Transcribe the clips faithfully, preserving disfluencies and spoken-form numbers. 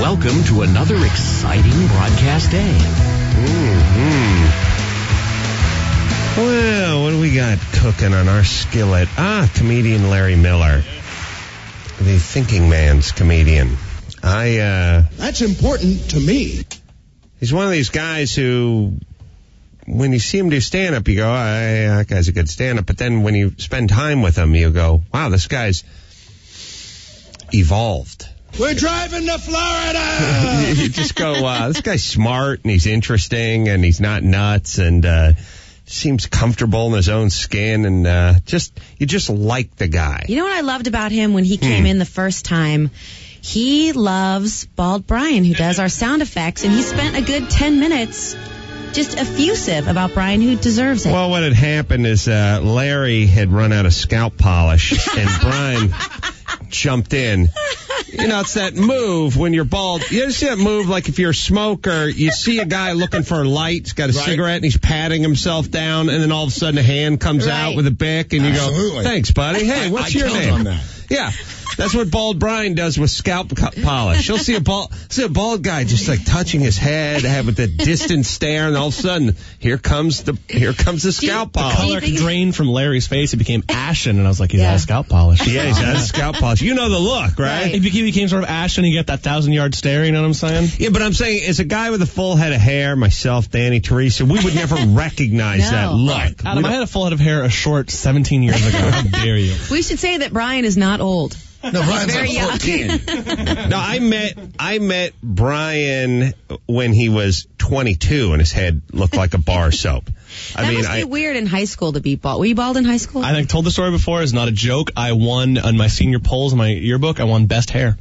Welcome to another exciting broadcast day. Mm-hmm. Well, what do we got cooking on our skillet? Ah, comedian Larry Miller, the thinking man's comedian. I, uh... That's important to me. He's one of these guys who, when you see him do stand-up, you go, oh, yeah, that guy's a good stand-up. But then when you spend time with him, you go, wow, this guy's evolved. We're driving to Florida! You just go, uh, this guy's smart, and he's interesting, and he's not nuts, and uh seems comfortable in his own skin, and uh just you just like the guy. You know what I loved about him when he came hmm. in the first time? He loves Bald Brian, who does our sound effects, and he spent a good ten minutes just effusive about Brian, who deserves it. Well, what had happened is uh Larry had run out of scalp polish, and Brian jumped in. You know, it's that move when you're bald. You ever see that move, like if you're a smoker, you see a guy looking for a light, he's got a right. cigarette, and he's patting himself down, and then all of a sudden a hand comes right. out with a bic, and you Absolutely. go, thanks, buddy. Hey, what's I your count name? On that. Yeah. That's what Bald Brian does with scalp polish. You'll see a bald, see a bald guy just like touching his head, have with a distant stare, and all of a sudden, here comes the here comes the scalp polish. The color drained from Larry's face. It became ashen, and I was like, he's yeah. out of scalp polish. Yeah, he's out of scalp polish. You know the look, right? right. It became, became sort of ashen. You get that thousand-yard stare, you know what I'm saying? Yeah, but I'm saying, as a guy with a full head of hair, myself, Danny, Teresa, we would never recognize no. that look. Adam, I had a full head of hair a short seventeen years ago. How dare you? We should say that Brian is not old. No, Brian's very like fourteen. No, I met I met Brian when he was twenty-two, and his head looked like a bar soap. I that mean, must be I, weird in high school to be bald. Were you bald in high school? I think told the story before. It's not a joke. I won on my senior polls in my yearbook. I won best hair.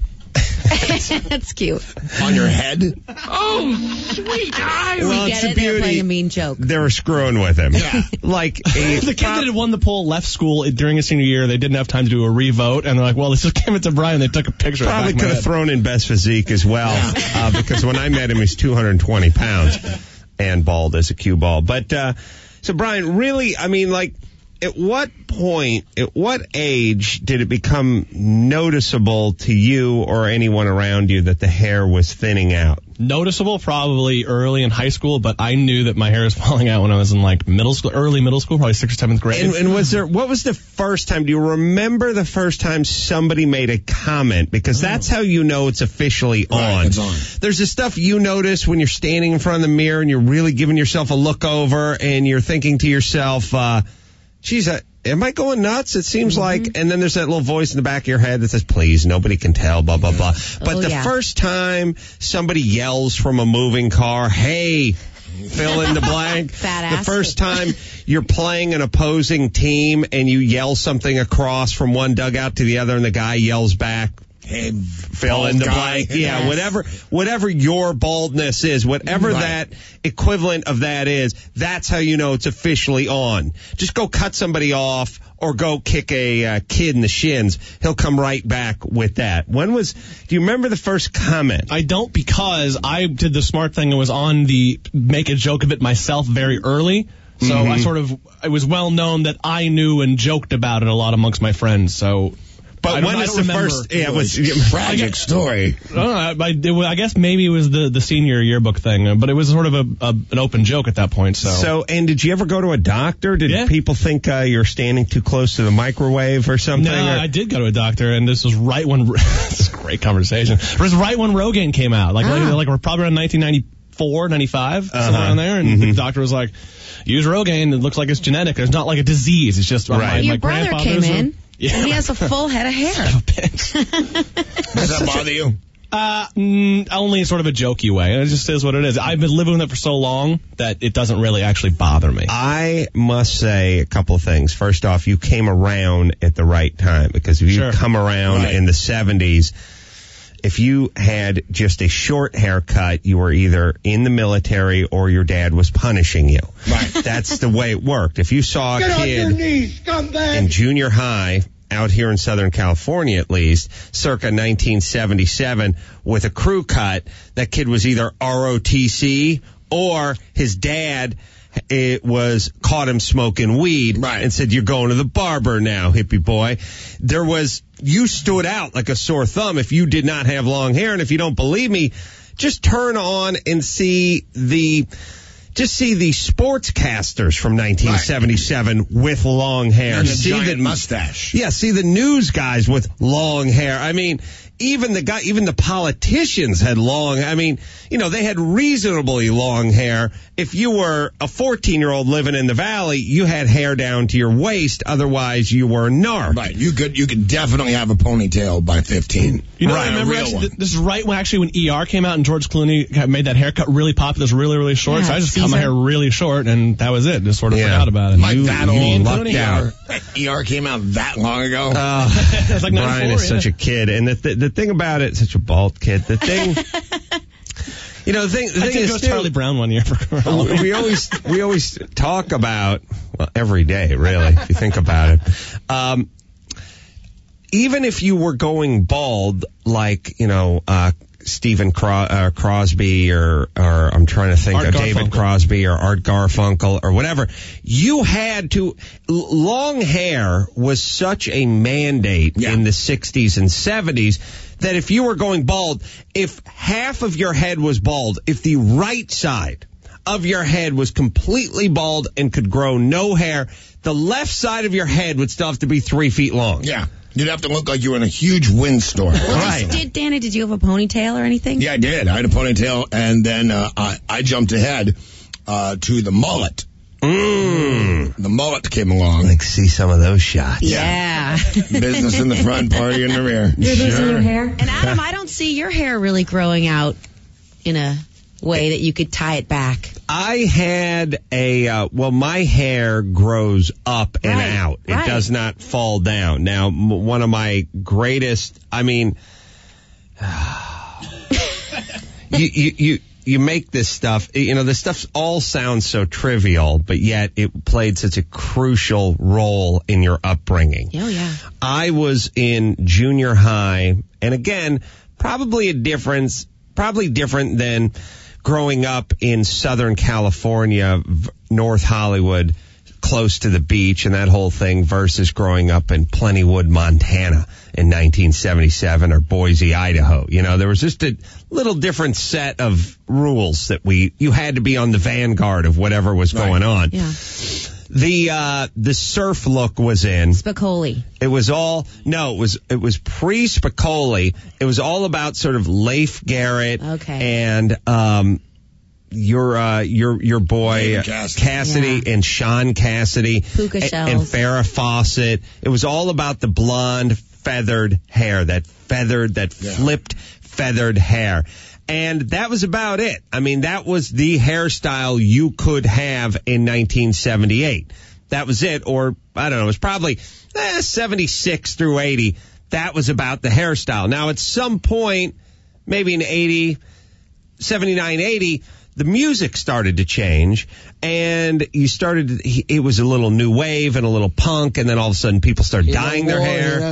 That's cute. On your head? Oh, sweet eyes. Well, we it's get a it. They were beauty. playing a mean joke. They were screwing with him. Yeah. Like a, The kid that had won the poll left school during his senior year. They didn't have time to do a re-vote, and they're like, well, let's just give it to Brian. They took a picture. Probably could have head. thrown in best physique as well, uh, because when I met him, he's two hundred twenty pounds and bald as a cue ball. But, uh, so Brian, really, I mean, like, at what point, at what age did it become noticeable to you or anyone around you that the hair was thinning out? Noticeable probably early in high school, but I knew that my hair was falling out when I was in like middle school, early middle school, probably sixth or seventh grade. And, and was there, what was the first time, do you remember the first time somebody made a comment? Because that's how you know it's officially Right, on. it's on. There's this stuff you notice when you're standing in front of the mirror and you're really giving yourself a look over and you're thinking to yourself, uh, geez, I, am I going nuts? It seems mm-hmm. like, and then there's that little voice in the back of your head that says, please, nobody can tell, blah, blah, blah. But oh, the yeah. first time somebody yells from a moving car, hey, fill in the blank. Fat The ass. first time you're playing an opposing team and you yell something across from one dugout to the other and the guy yells back, hey, fill in the guy. blank. Yeah, Yes. whatever whatever your baldness is, whatever Right. that equivalent of that is, that's how you know it's officially on. Just go cut somebody off or go kick a uh, kid in the shins. He'll come right back with that. When was, do you remember the first comment? I don't, because I did the smart thing and was on the make a joke of it myself very early. So Mm-hmm. I sort of, it was well known that I knew and joked about it a lot amongst my friends. So, But I don't- when I was don't the remember. first, yeah, it was, Tragic story. I, don't know, I, I, it was- I guess maybe it was the, the senior yearbook thing, uh, but it was sort of a, a an open joke at that point. So, So, and did you ever go to a doctor? Did Yeah. people think uh, you're standing too close to the microwave or something? no, or? I did go to a doctor, and this was right when this is a great conversation. It was right when Rogaine came out, like Ah. like, like probably around nineteen ninety-four, ninety-five, Uh-huh. somewhere around there. And Mm-hmm. the doctor was like, "Use Rogaine. It looks like it's genetic. It's not like a disease. It's just uh, Right. my, Your my brother grandfather's came a- in, Yeah. and he has a full head of hair. Does that bother you? Uh, mm, only sort of a jokey way. It just is what it is. I've been living with it for so long that it doesn't really actually bother me. I must say a couple of things. First off, you came around at the right time, because if you Sure. come around Right. in the seventies, if you had just a short haircut, you were either in the military or your dad was punishing you. Right. That's the way it worked. If you saw a Get on your kid knees, scumbag! in junior high, out here in Southern California at least, circa nineteen seventy-seven, with a crew cut, that kid was either R O T C or his dad it was caught him smoking weed Right. and said, you're going to the barber now, hippie boy. There was you stood out like a sore thumb if you did not have long hair. And if you don't believe me, just turn on and see the just see the sportscasters from nineteen seventy-seven right. with long hair. And the see giant the mustache. Yeah, see the news guys with long hair. I mean, even the guy, even the politicians had long. I mean, you know, they had reasonably long hair. If you were a fourteen-year-old living in the valley, you had hair down to your waist. Otherwise, you were a narc. Right. You could you could definitely have a ponytail by fifteen. You know, right, I remember a real actually, one. th- this is right when actually when E R came out and George Clooney got- made that haircut really popular. It was really, really short. Yeah, so I just cut Caesar. my hair really short, and that was it. Just sort of Yeah. forgot about it. Like You- that you old lucked E R. out. E R came out that long ago. Uh, It's like Brian ninety-four, is yeah. such a kid, and the th- the thing about it, such a bald kid. The thing, you know, the thing, the I thing did is, go too, Charlie Brown one year for Halloween. we always we always talk about, well, every day, really, if you think about it. Um, even if you were going bald, like, you know, uh, Stephen Cro- uh, Crosby or, or I'm trying to think Art of David Garfunkel. Crosby or Art Garfunkel or whatever, you had to, l- long hair was such a mandate Yeah. in the sixties and seventies that if you were going bald, if half of your head was bald, if the right side of your head was completely bald and could grow no hair, the left side of your head would still have to be three feet long. Yeah. You'd have to look like you were in a huge windstorm. Right. Did Danny? Did you have a ponytail or anything? Yeah, I did. I had a ponytail, and then uh, I, I jumped ahead uh, to the mullet. Mm. The mullet came along. Like, see some of those shots. Yeah. Business in the front, party in the rear. You're losing your hair. And Adam, I don't see your hair really growing out in a way that you could tie it back. I had a, uh, well, my hair grows up and Right, out. It right. does not fall down. Now, m- one of my greatest, I mean, you, you, you, you make this stuff, you know, this stuff all sounds so trivial, but yet it played such a crucial role in your upbringing. Oh, yeah. I was in junior high, and again, probably a difference, probably different than growing up in Southern California, v- North Hollywood, close to the beach and that whole thing versus growing up in Plentywood, Montana in nineteen seventy-seven or Boise, Idaho. You know, there was just a little different set of rules that we, you had to be on the vanguard of whatever was going on. Yeah. The, uh, the surf look was in. Spicoli. It was all, no, it was, it was pre-Spicoli. It was all about sort of Leif Garrett. Okay. And, um, your, uh, your, your boy, David uh, Cassidy. Cassidy Yeah. and Sean Cassidy. Puka and, shells. and Farrah Fawcett. It was all about the blonde feathered hair, that feathered, that Yeah. flipped feathered hair. And that was about it. I mean, that was the hairstyle you could have in nineteen seventy-eight. That was it. Or, I don't know, it was probably eh, seventy-six through eighty. That was about the hairstyle. Now, at some point, maybe in eighty, seventy-nine, eighty, the music started to change, and you started, it was a little new wave and a little punk, and then all of a sudden people started dyeing their hair.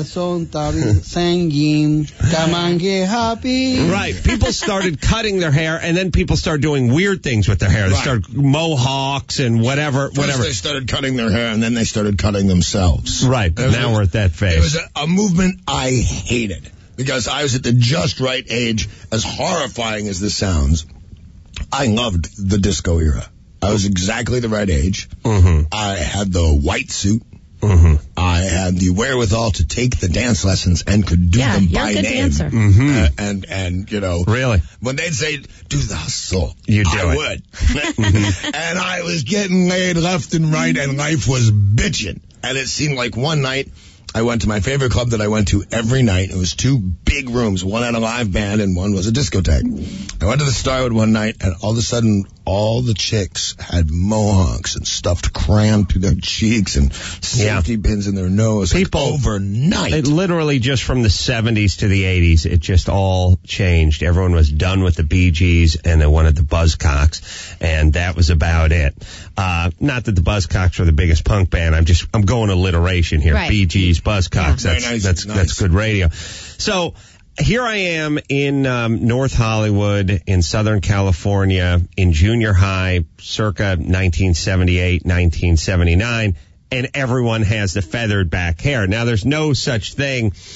Right. People started cutting their hair, and then people started doing weird things with their hair. They Right. started mohawks and whatever, First whatever. they started cutting their hair, and then they started cutting themselves. Right. It was Now a- we're at that It phase. was a, a movement I hated because I was at the just right age. As horrifying as this sounds, I loved the disco era. I was exactly the right age. Mm-hmm. I had the white suit. Mm-hmm. I had the wherewithal to take the dance lessons and could do Yeah, them you're by a good name. dancer. Mm-hmm. Uh, and and you know, Really? when they'd say do the hustle, You do I it. would. And I was getting laid left and right, and life was bitching. And it seemed like one night I went to my favorite club that I went to every night. It was two big rooms. One had a live band and one was a discotheque. I went to the Starwood one night, and all of a sudden, all the chicks had mohawks and stuffed crayon to their cheeks and safety pins in their nose. Like, People- overnight. It literally just from the seventies to the eighties, it just all changed. Everyone was done with the Bee Gees and they wanted the Buzzcocks, and that was about it. Uh, not that the Buzzcocks were the biggest punk band. I'm just, I'm going alliteration here. Right. Bee Gees, Buzzcocks. Yeah. That's, Very nice, that's, nice. that's good radio. So, here I am in um, North Hollywood in Southern California in junior high, circa nineteen seventy-eight, nineteen seventy-nine, and everyone has the feathered back hair. Now, there's no such thing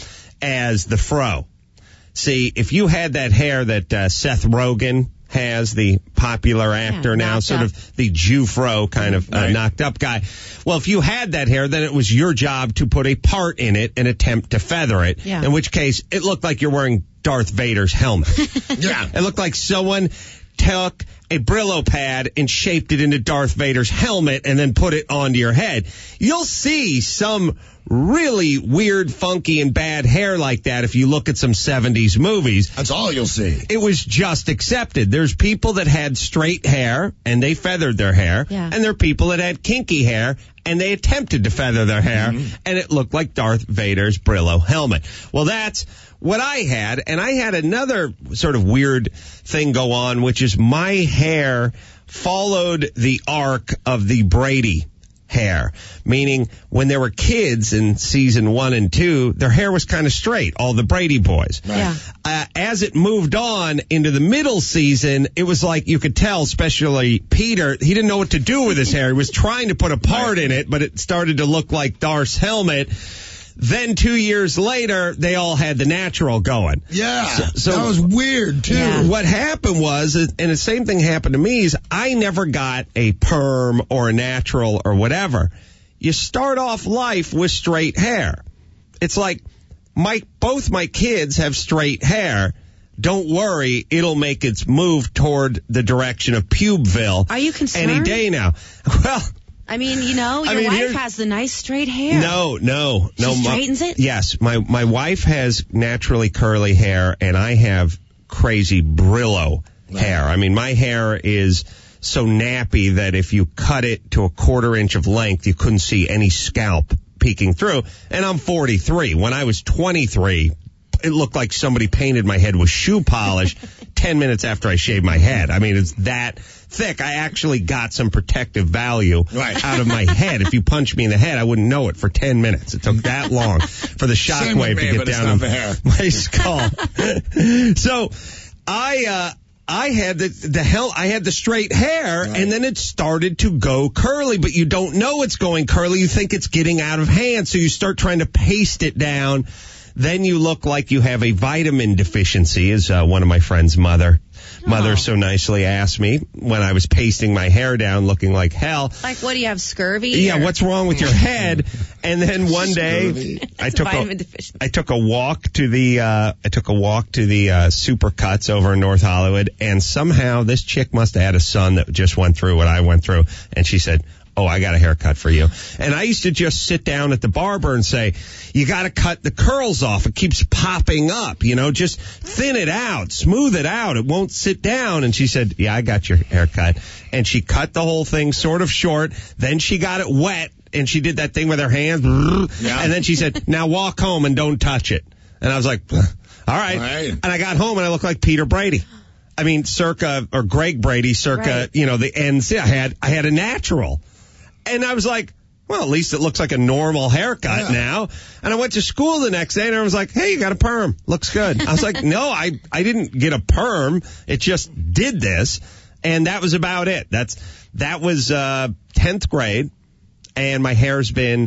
as the fro. See, if you had that hair that uh, Seth Rogen has, the popular actor Yeah, now, knocked sort up. of the Jew fro kind of uh, Right. knocked up guy. Well, if you had that hair, then it was your job to put a part in it and attempt to feather it, Yeah. in which case it looked like you're wearing Darth Vader's helmet. Yeah. It looked like someone took a Brillo pad and shaped it into Darth Vader's helmet and then put it onto your head. You'll see some really weird, funky, and bad hair like that if you look at some seventies movies. That's all you'll see. It was just accepted. There's people that had straight hair and they feathered their hair. Yeah. And there are people that had kinky hair and they attempted to feather their hair and it looked like Darth Vader's Brillo helmet. Well, that's what I had. And I had another sort of weird thing go on, which is my hair followed the arc of the Brady hair, meaning when there were kids in season one and two, their hair was kind of straight, all the Brady boys. Yeah. Uh, as it moved on into the middle season, it was like you could tell, especially Peter, he didn't know what to do with his hair. He was trying to put a part in it, but it started to look like Darth's helmet. Then two years later, they all had the natural going. Yeah. So- so- that was weird, too. Yeah. What happened was, and the same thing happened to me, is I never got a perm or a natural or whatever. You start off life with straight hair. It's like my both my kids have straight hair. Don't worry, it'll make its move toward the direction of Pubeville. Are you concerned? Any day now. Well, I mean, you know, I your mean, wife here's- has the nice straight hair. no, no, no. She my- straightens it? Yes, my my wife has naturally curly hair, and I have crazy Brillo hair. I mean, my hair is so nappy that if you cut it to a quarter inch of length, you couldn't see any scalp peeking through. And I'm forty-three. When I was twenty-three, it looked like somebody painted my head with shoe polish ten minutes after I shaved my head. I mean, it's that thick. I actually got some protective value Right. out of my head. If you punched me in the head, I wouldn't know it for ten minutes. It took that long for the Same with shockwave me, to but get it's down not in the hair. my skull. So I, uh, I had the, the hell, I had the straight hair Right. and then it started to go curly, but you don't know it's going curly. You think it's getting out of hand. So you start trying to paste it down. Then you look like you have a vitamin deficiency, as uh, one of my friend's mother, mother Oh. so nicely asked me when I was pasting my hair down looking like hell. Like, what do you have, scurvy? Yeah, or- what's wrong with your head? And then one day, Scurvy. I It's took vitamin a, deficiency. I took a walk to the, uh, I took a walk to the, uh, Supercuts over in North Hollywood, and somehow this chick must have had a son that just went through what I went through, and she said, "Oh, I got a haircut for you." And I used to just sit down at the barber and say, "You got to cut the curls off. It keeps popping up. You know, just thin it out, smooth it out. It won't sit down." And she said, "Yeah, I got your haircut." And she cut the whole thing sort of short. Then she got it wet, and she did that thing with her hands. Yeah. And then she said, "Now walk home and don't touch it." And I was like, "All right." Right. And I got home and I looked like Peter Brady. I mean, circa, or Greg Brady, circa, Right. you know, the ends. I had, I had a natural. And I was like, well, at least it looks like a normal haircut Yeah. now. And I went to school the next day and I was like, "Hey, you got a perm. Looks good." I was like, no, I, I didn't get a perm. It just did this. And that was about it. That's, that was, uh, tenth grade. And my hair's been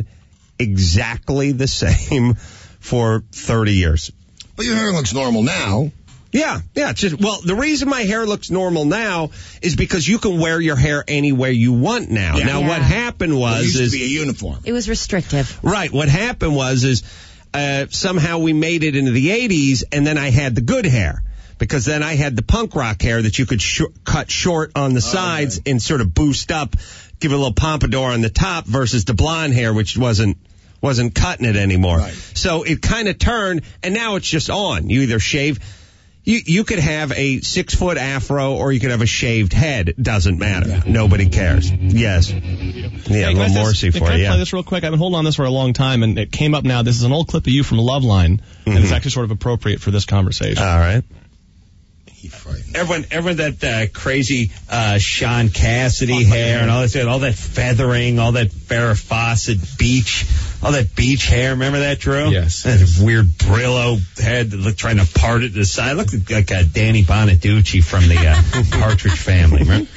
exactly the same for thirty years. But your hair looks normal now. Yeah, yeah. It's just, well, the reason my hair looks normal now is because you can wear your hair any way you want now. Yeah. Now, Yeah. what happened It was used is to be a uniform. It was restrictive. right. What happened was is uh, somehow we made it into the eighties, and then I had the good hair. Because then I had the punk rock hair that you could sh- cut short on the sides and sort of boost up, give it a little pompadour on the top, versus the blonde hair, which wasn't wasn't cutting it anymore. Right. So it kind of turned, and now it's just on. You either shave. You you could have a six foot afro or you could have a shaved head. It doesn't matter. Nobody cares. Yes. Yeah, Hey, a can I little just- Morrissey can for I you. play Yeah. this real quick? I've been holding on this for a long time, and it came up now. This is an old clip of you from Loveline, and it's actually sort of appropriate for this conversation. All right. He frightened. Everyone, everyone, that uh, crazy uh, Sean Cassidy hair and all that, all that feathering, all that Farrah Fawcett beach, all that beach hair. Remember that, Drew? Yes. That weird Brillo head that looked trying to part it to the side. Looked like uh, Danny Bonaducci from the uh, Partridge Family. Remember?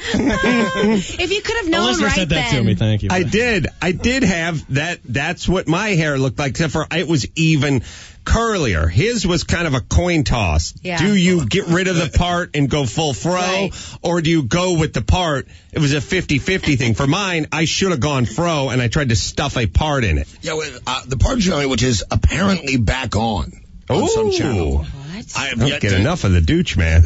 If you could have The known listener right said that then. to me. Thank you. I did. I did have that. That's what my hair looked like, except for it was even curlier. His was kind of a coin toss. Yeah. Do you get rid of the part and go full fro, Right. or do you go with the part? It was a fifty-fifty thing. For mine, I should have gone fro, and I tried to stuff a part in it. Yeah, well, uh, the Partridge Family, which is apparently back on on some Ooh. channel. What? I have Don't yet get to, enough of the douche, man.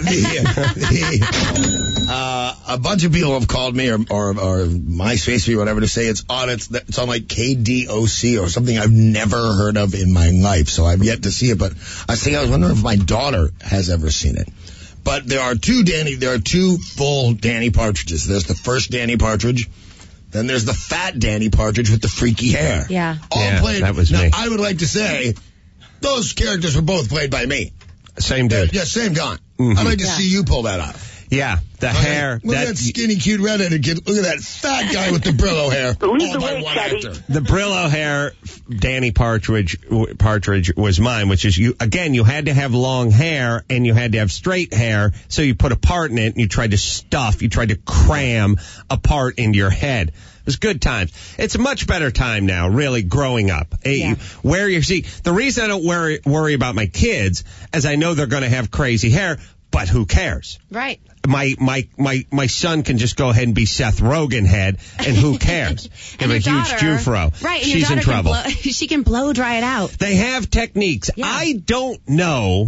uh, a bunch of people have called me or, or, or MySpace me or whatever to say it's on it's, it's on like K D O C or something I've never heard of in my life. So I've yet to see it, but I was thinking I was wondering if my daughter has ever seen it. But there are two Danny, there are two full Danny Partridges. There's the first Danny Partridge. Then there's the fat Danny Partridge with the freaky hair. Yeah. All Yeah, played. that was now, me. I would like to say those characters were both played by me. Same dude. Yeah, same guy. Mhm. I'd like to Yeah. see you pull that off. Yeah, the hair. Look at that skinny, cute redheaded kid. Look at that fat guy with the Brillo hair. Lead all the by way, one Caddy. actor. The Brillo hair, Danny Partridge, Partridge was mine, which is you, again, you had to have long hair and you had to have straight hair. So you put a part in it and you tried to stuff, you tried to cram a part into your head. It was good times. It's a much better time now, really, growing up. Hey, Yeah. you- where you see, the reason I don't worry, worry about my kids is I know they're going to have crazy hair, but who cares? Right. My, my, my, my son can just go ahead and be Seth Rogen head, and who cares? And Have a your huge daughter- Jufro. Right. And She's your in daughter trouble. Can blow, she can blow dry it out. They have techniques. Yeah. I don't know.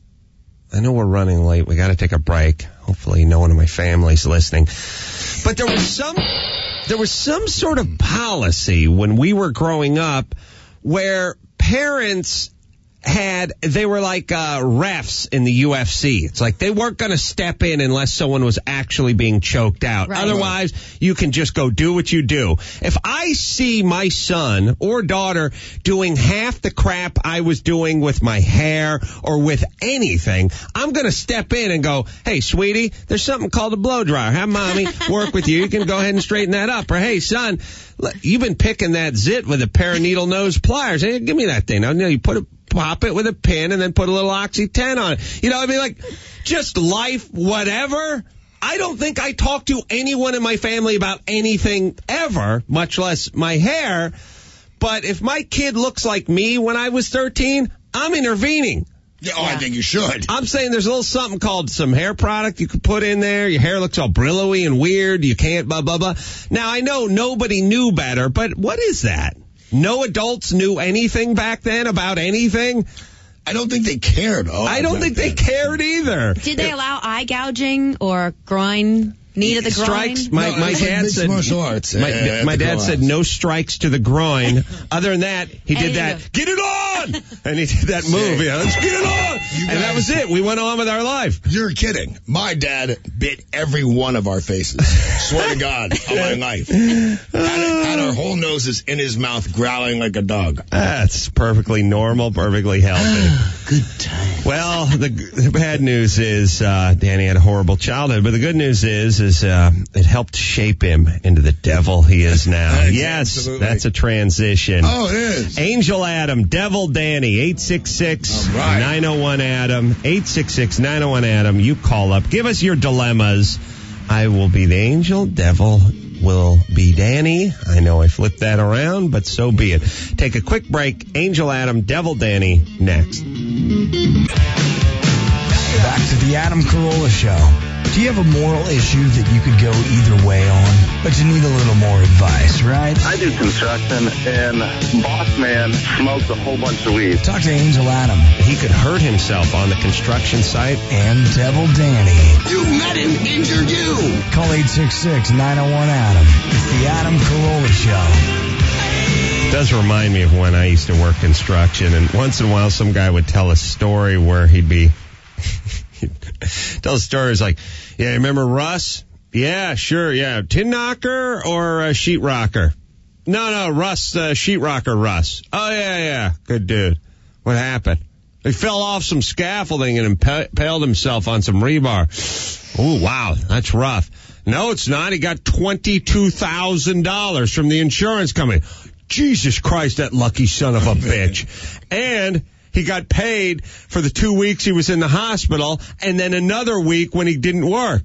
I know we're running late. We got to take a break. Hopefully no one in my family's listening. But there was some, there was some sort of policy when we were growing up where parents had, they were like uh, refs in the U F C. It's like they weren't going to step in unless someone was actually being choked out. Right. Otherwise, you can just go do what you do. If I see my son or daughter doing half the crap I was doing with my hair or with anything, I'm going to step in and go, hey, sweetie, there's something called a blow dryer. Have mommy work with you. You can go ahead and straighten that up. Or, hey, son, you've been picking that zit with a pair of needle nose pliers. Hey, give me that thing. Now, you put it, pop it with a pin and then put a little Oxy ten on it. You know, I mean, like, just life, whatever. I don't think I talk to anyone in my family about anything ever, much less my hair. But if my kid looks like me when I was thirteen, I'm intervening. Yeah, oh, I think you should. I'm saying there's a little something called some hair product you could put in there. Your hair looks all Brillo-y and weird. You can't blah, blah, blah. Now, I know nobody knew better, but what is that? No adults knew anything back then about anything? I don't think they cared. Oh, I don't think they cared either. Did they allow eye gouging or groin, knee to the groin? Strikes. My, No, my it's like dad mixed said. martial arts. My, Uh, my at the dad said clubhouse. no strikes to the groin. Other than that, he did And that. he Get it on, and he did that move. Yeah, let's get it on, You and that guys- was it. We went on with our life. You're kidding. My dad bit every one of our faces. Swear to God, on my life. Had, had our whole noses in his mouth, growling like a dog. That's perfectly normal, perfectly healthy. Good time. Well, the, the bad news is uh, Danny had a horrible childhood, but the good news is is uh, it helped shape him into the devil he is now. Yes, Absolutely. that's a transition. Oh, it is. Angel Adam, Devil Danny, eight six six, All right. nine oh one Adam, eight six six, nine oh one Adam. You call up. Give us your dilemmas. I will be the angel. Devil will be Danny. I know I flipped that around, but so be it. Take a quick break. Angel Adam, Devil Danny, next. Back to the Adam Carolla Show. Do you have a moral issue that you could go either way on, but you need a little more advice, right? I do construction, and boss man smokes a whole bunch of weed. Talk to Angel Adam He could hurt himself on the construction site. and Devil Danny. You met him, injured you. Call eight six six, nine oh one Adam. It's the Adam Carolla Show. It does remind me of when I used to work construction, and once in a while some guy would tell a story where he'd be tell stories like, yeah, remember Russ? Yeah, sure, yeah. Tin knocker or a sheet rocker? No, no, Russ, uh, sheet rocker Russ. Oh, yeah, yeah, good dude. What happened? He fell off some scaffolding and impaled himself on some rebar. Oh, wow, that's rough. No, it's not. He got twenty-two thousand dollars from the insurance company. Jesus Christ, that lucky son of a bitch. And he got paid for the two weeks he was in the hospital and then another week when he didn't work.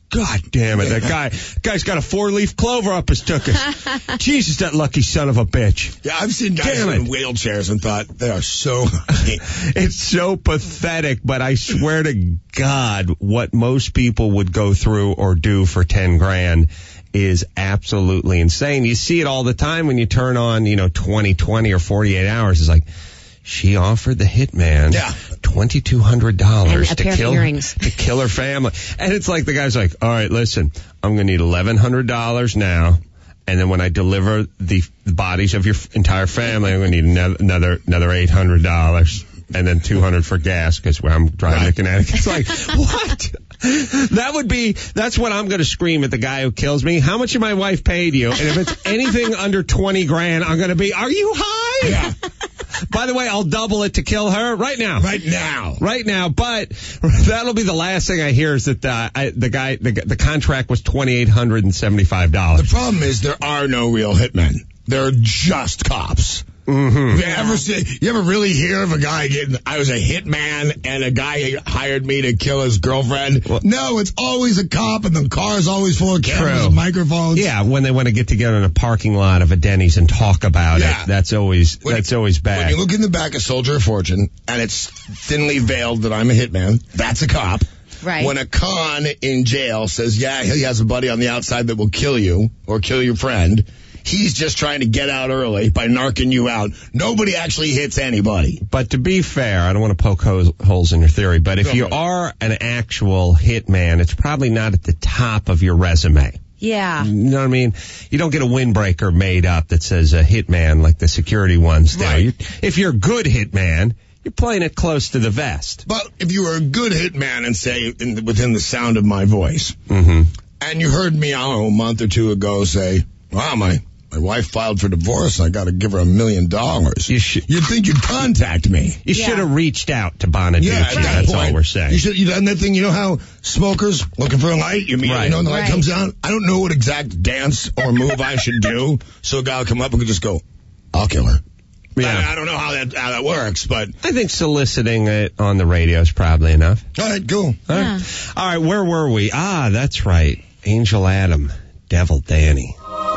God damn it. That guy, guy's got a four-leaf clover up his tuchus. Jesus, that lucky son of a bitch. Yeah, I've seen guys Damn in it. wheelchairs and thought they are so lucky. It's so pathetic, but I swear to God, what most people would go through or do for ten grand is absolutely insane. You see it all the time when you turn on, you know, twenty twenty or forty-eight hours. It's like, she offered the hitman Yeah. twenty-two hundred dollars And a to pair of kill earrings. to kill her family. And it's like the guy's like, all right, listen, I'm going to need eleven hundred dollars now. And then when I deliver the bodies of your f- entire family, I'm going to need another, another, another eight hundred dollars. And then two hundred dollars for gas because I'm driving Right. to Connecticut. It's like, what? That would be, that's what I'm going to scream at the guy who kills me. How much did my wife paid you? And if it's anything under twenty grand, I'm going to be, are you high? Yeah. By the way, I'll double it to kill her right now. Right now. Right now, but that'll be the last thing I hear is that uh, I, the guy, the, the contract was twenty-eight hundred seventy-five dollars. The problem is there are no real hitmen. They're just cops. Mm-hmm. You ever see, you ever really hear of a guy getting, I was a hitman and a guy hired me to kill his girlfriend? Well, no, it's always a cop and the car's always full of cameras True. and microphones. Yeah, when they want to get together in a parking lot of a Denny's and talk about Yeah. it, that's always When- that's always bad. When you look in the back of Soldier of Fortune and it's thinly veiled that I'm a hitman, that's a cop. Right. When a con in jail says, yeah, he has a buddy on the outside that will kill you or kill your friend, he's just trying to get out early by narking you out. Nobody actually hits anybody. But to be fair, I don't want to poke holes, holes in your theory, but if Go you ahead. are an actual hitman, it's probably not at the top of your resume. Yeah. You know what I mean? You don't get a windbreaker made up that says a hitman like the security ones do. Right. You, if you're a good hitman, you're playing it close to the vest. But if you were a good hitman and say in, within the sound of my voice, Mm-hmm. and you heard me, I don't know, a month or two ago say, wow, my, my wife filed for divorce and I got to give her a million dollars. You should- You'd think you'd contact me. You Yeah. should have reached out to Bonaduce. Yeah, at that That's point, all we're saying. You should, you done that thing, you know how smokers looking for a light, you mean, Right. you know, when the light Right. comes on? I don't know what exact dance or move I should do, so a guy will come up and could just go, I'll kill her. Yeah. I, I don't know how that, how that works, but, I think soliciting it on the radio is probably enough. all right, cool. All right. Yeah. All right, where were we? Ah, that's right. Angel Adam, Devil Danny.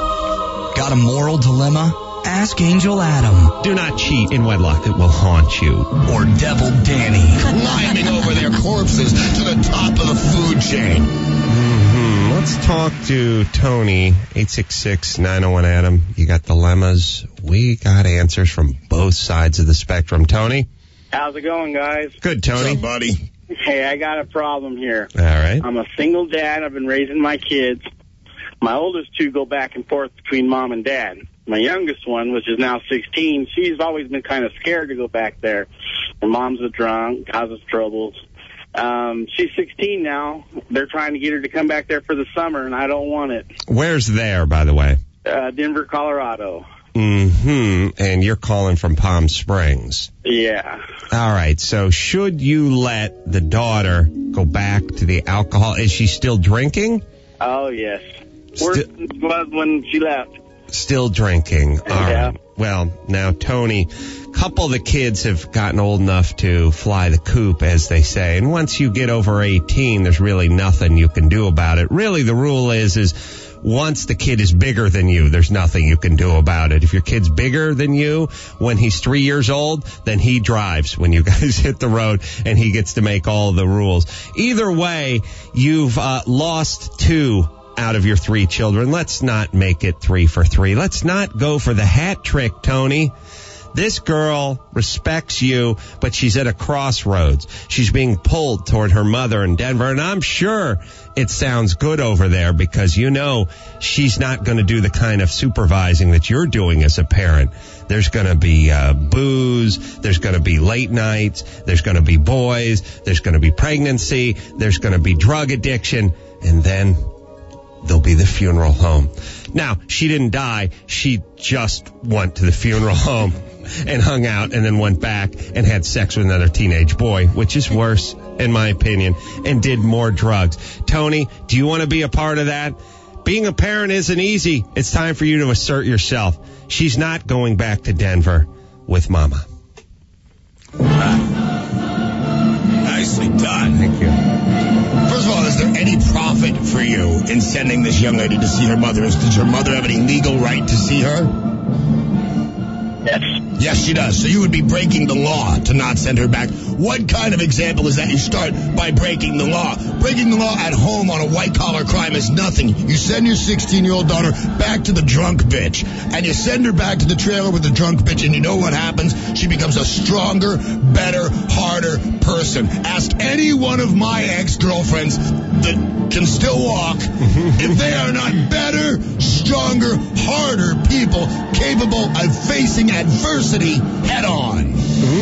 Got a moral dilemma? Ask Angel Adam Do not cheat in wedlock. It will haunt you. or Devil Danny. Climbing over their corpses to the top of the food chain. Hmm, let's talk to Tony, eight six six, nine oh one, Adam. You got dilemmas. We got answers from both sides of the spectrum. Tony? How's it going, guys? Good, What's Tony. up, buddy? Hey, I got a problem here. All right. I'm a single dad. I've been raising my kids. My oldest two go back and forth between mom and dad. My youngest one, which is now sixteen, she's always been kind of scared to go back there. Her mom's a drunk, causes troubles. Um, she's sixteen now. They're trying to get her to come back there for the summer, and I don't want it. Where's there, by the way? Uh, Denver, Colorado. Mm-hmm. And you're calling from Palm Springs. Yeah. All right. So should you let the daughter go back to the alcohol? Is she still drinking? Oh, yes. Worse than it was when she left. Still drinking. All Yeah. right. Well, now, Tony, a couple of the kids have gotten old enough to fly the coop, as they say. And once you get over eighteen, there's really nothing you can do about it. Really, the rule is, is once the kid is bigger than you, there's nothing you can do about it. If your kid's bigger than you when he's three years old, then he drives when you guys hit the road and he gets to make all the rules. Either way, you've uh, lost two out of your three children. Let's not make it three for three. Let's not go for the hat trick, Tony. This girl respects you, but she's at a crossroads. She's being pulled toward her mother in Denver, and I'm sure it sounds good over there because you know she's not going to do the kind of supervising that you're doing as a parent. There's going to be uh, booze. There's going to be late nights. There's going to be boys. There's going to be pregnancy. There's going to be drug addiction. And then there'll be the funeral home. Now, she didn't die. She just went to the funeral home and hung out and then went back and had sex with another teenage boy, which is worse, in my opinion, and did more drugs. Tony, do you want to be a part of that? Being a parent isn't easy. It's time for you to assert yourself. She's not going back to Denver with Mama. Nicely done. Thank you. First of all, is there any profit for you in sending this young lady to see her mother? Does her mother have any legal right to see her? Yes. Yes, she does. So you would be breaking the law to not send her back. What kind of example is that? You start by breaking the law. Breaking the law at home on a white-collar crime is nothing. You send your sixteen-year-old daughter back to the drunk bitch, and you send her back to the trailer with the drunk bitch, and you know what happens? She becomes a stronger, better, harder person. Ask any one of my ex-girlfriends that can still walk if they are not better, stronger, harder people capable of facing adversity head on.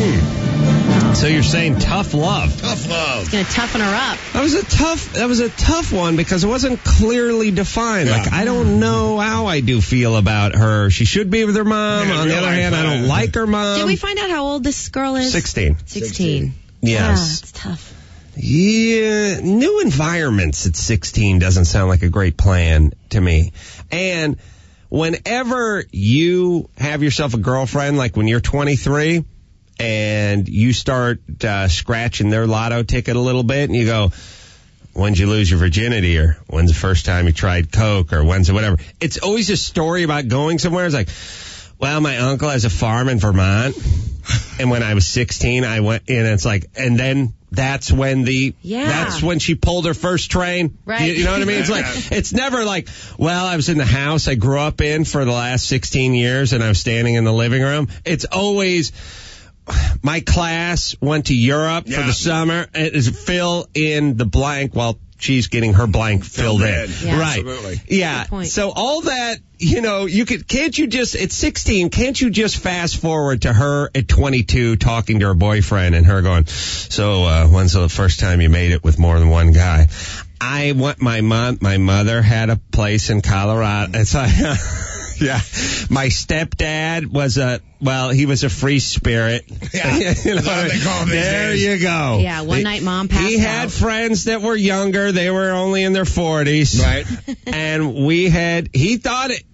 Mm. So you're saying tough love. Tough love. It's going to toughen her up. That was a tough. That was a tough one because it wasn't clearly defined. Yeah. Like I don't know how I do feel about her. She should be with her mom. Yeah, On the real other hand, life, I don't uh, like her mom. Did we find out how old this girl is? Sixteen. Sixteen. Yes. Yeah, it's tough. Yeah, new environments at sixteen doesn't sound like a great plan to me. And whenever you have yourself a girlfriend, like when you're twenty-three and you start uh, scratching their lotto ticket a little bit and you go, when'd you lose your virginity, or when's the first time you tried coke, or when's it whatever. It's always a story about going somewhere. It's like, well, my uncle has a farm in Vermont, and when I was sixteen, I went in, and it's like, and then that's when the, Yeah. that's when she pulled her first train. Right. You, you know what I mean? It's like, it's never like, well, I was in the house I grew up in for the last sixteen years, and I was standing in the living room. It's always, my class went to Europe Yeah. for the summer. It is fill in the blank while she's getting her blank filled in. Yeah. Right. Absolutely. Yeah. Good point. So all that, you know, you could, can't you just, at sixteen, can't you just fast forward to her at twenty-two talking to her boyfriend and her going, so, uh, when's the first time you made it with more than one guy? I want my mom, my mother had a place in Colorado. It's like, yeah. My stepdad was a, well, he was a free spirit. Yeah. You know That's what they call them these there days. you go. Yeah, one night mom passed He had out. friends that were younger. They were only in their forties. Right. And we had, he thought it,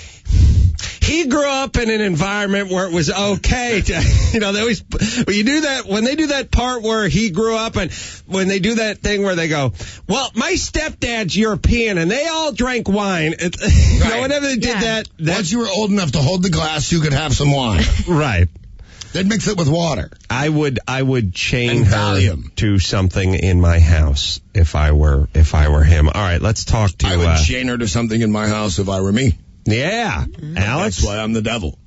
he grew up in an environment where it was okay to, you know, they always, when you do that, when they do that part where he grew up and when they do that thing where they go, well, my stepdad's European and they all drank wine. It, you know, Right. whenever they did Yeah. that, that, Once you were old enough to hold the glass, you could have some wine. right. They'd mix it with water. I would, I would chain And her Valium. to something in my house if I were, if I were him. All right, let's talk to, I would uh, chain her to something in my house if I were me. yeah, Alex. That's why I'm the devil.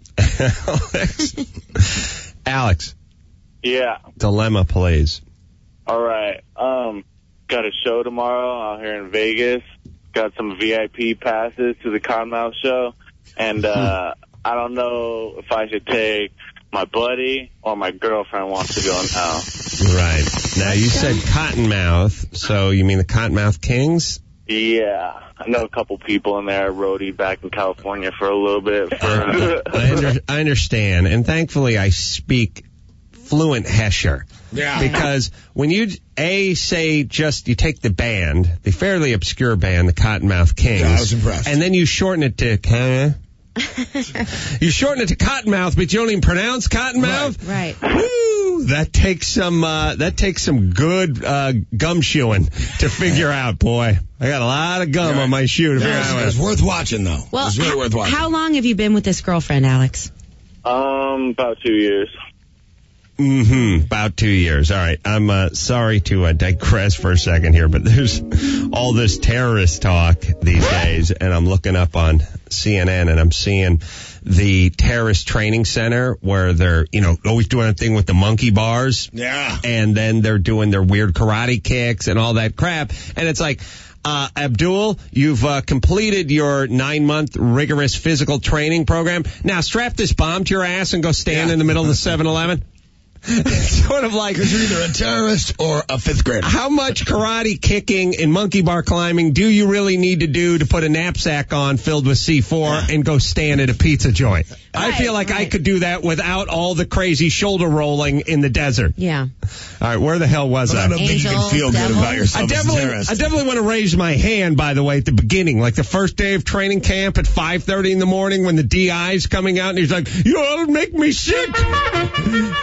Alex. Alex, Yeah. dilemma, please. All right. Um, got a show tomorrow out here in Vegas. Got some V I P passes to the Cottonmouth show. And, uh, I don't know if I should take my buddy or my girlfriend wants to go now. Right. Now, you said Cottonmouth, so you mean the Cottonmouth Kings? Yeah. I know a couple people in there. I roadied back in California for a little bit. For I, under, I understand, and thankfully I speak fluent Hesher. Yeah. Because when you, A, say just, you take the band, the fairly obscure band, the Cottonmouth Kings. Yeah, I was impressed. And then you shorten it to, huh? You shorten it to Cottonmouth, but you don't even pronounce Cottonmouth? Right. Woo! That takes some, uh, that takes some good, uh, gum chewing to figure out, boy. I got a lot of gum Yeah. on my shoe to figure It was, out. it was worth watching, though. Well, it was really h- worth watching. how long have you been with this girlfriend, Alex? um, about two years. Mm-hmm. About two years. All right. I'm uh, sorry to uh, digress for a second here, but there's all this terrorist talk these days, and I'm looking up on C N N, and I'm seeing the terrorist training center where they're, you know, always doing a thing with the monkey bars. Yeah. And then they're doing their weird karate kicks and all that crap. And it's like, uh, Abdul, you've uh, completed your nine-month rigorous physical training program. Now strap this bomb to your ass and go stand Yeah. in the middle of the seven eleven. It's sort of like, Because you're either a terrorist or a fifth grader. how much karate kicking and monkey bar climbing do you really need to do to put a knapsack on filled with C four and go stand at a pizza joint? I Right, feel like I right. could do that without all the crazy shoulder rolling in the desert. Yeah. All right, where the hell was But I I? don't think you can Angel, feel good devil. about yourself I as a definitely, terrorist. I definitely want to raise my hand, by the way, at the beginning, like the first day of training camp at five thirty in the morning when the D I's coming out and he's like, "You'll make me sick. You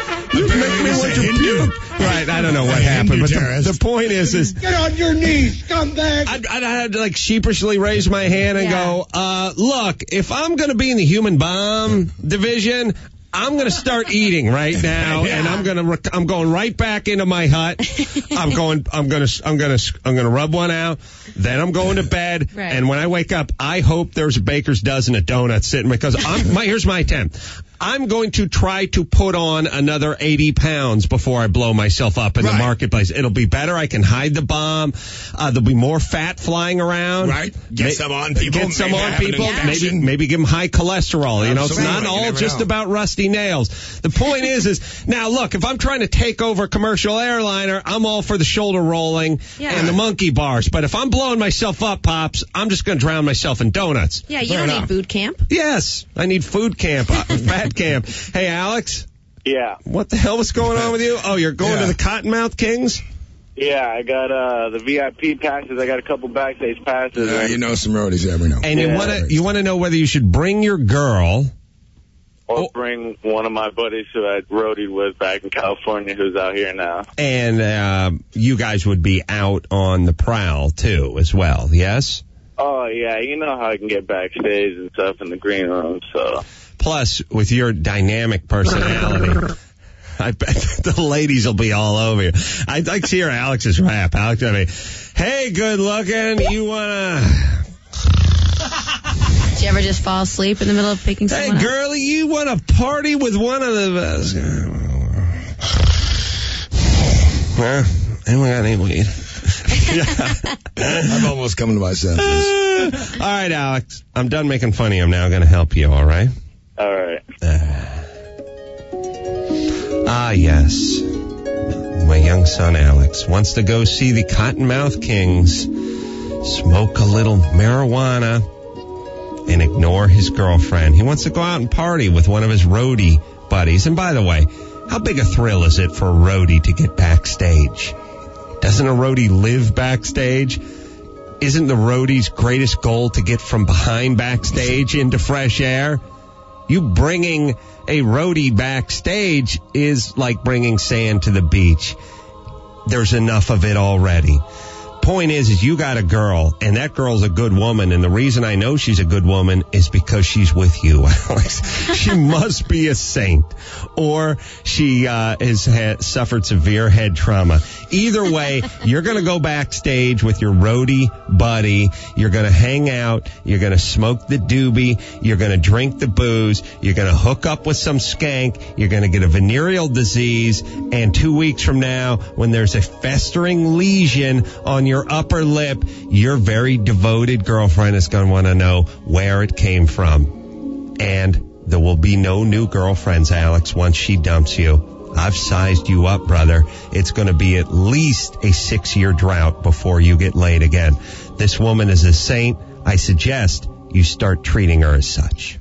make me want to puke. Right, I don't know what happened, but the, the point is, is get on your knees, scumbag. I'd, I'd have to like sheepishly raise my hand and Yeah. go, uh, look, if I'm going to be in the human bomb division, I'm going to start eating right now, Yeah. and I'm going to rec- I'm going right back into my hut. I'm going I'm going to I'm going to I'm going to rub one out. Then I'm going to bed, Right. and when I wake up, I hope there's a baker's dozen of donuts sitting because I'm my here's my attempt. I'm going to try to put on another eighty pounds before I blow myself up in Right. the marketplace. It'll be better. I can hide the bomb. Uh, there'll be more fat flying around. Right. Get Ma- some on people. Get some Maybe on have an people. Maybe infection. maybe give them high cholesterol. You know, it's Absolutely. not You all never just know. about rusty nails. The point is, is now look, if I'm trying to take over a commercial airliner, I'm all for the shoulder rolling Yeah. and the monkey bars. But if I'm blowing myself up, Pops, I'm just going to drown myself in donuts. Yeah, you Fair don't enough. need boot camp. Yes, I need food camp, uh, fat camp. Hey, Alex, Yeah. what the hell was going on with you? Oh, you're going Yeah. to the Cottonmouth Kings? Yeah, I got uh the V I P passes. I got a couple backstage passes. Uh, you know some roadies every now. And you Yeah. want to you want to know whether you should bring your girl. Or Oh. bring one of my buddies who I roadied with back in California who's out here now. And uh, you guys would be out on the prowl, too, as well, yes? Oh, yeah, you know how I can get backstage and stuff in the green room, so. Plus, with your dynamic personality, I bet the ladies will be all over you. I'd like to hear Alex's rap. Alex, I mean, hey, good looking, you want to... Did you ever just fall asleep in the middle of picking Hey, someone up? girlie, you want to party with one of the... Well, anyone got any weed? I'm almost coming to my senses. All right, Alex. I'm done making fun of you. I'm now going to help you, all right? All right. Ah, yes. My young son, Alex, wants to go see the Cottonmouth Kings, smoke a little marijuana, and ignore his girlfriend. He wants to go out and party with one of his roadie buddies. And by the way, how big a thrill is it for a roadie to get backstage? Doesn't a roadie live backstage? Isn't the roadie's greatest goal to get from behind backstage into fresh air? You bringing a roadie backstage is like bringing sand to the beach. There's enough of it already. Point is, is you got a girl, and that girl's a good woman, and the reason I know she's a good woman is because she's with you, Alex. She must be a saint, or she uh, has had, suffered severe head trauma. Either way, you're going to go backstage with your roadie buddy. You're going to hang out. You're going to smoke the doobie. You're going to drink the booze. You're going to hook up with some skank. You're going to get a venereal disease, and two weeks from now, when there's a festering lesion on your upper lip, your very devoted girlfriend is going to want to know where it came from. And there will be no new girlfriends, Alex, once she dumps you. I've sized you up, brother. It's going to be at least a six-year drought before you get laid again. This woman is a saint. I suggest you start treating her as such.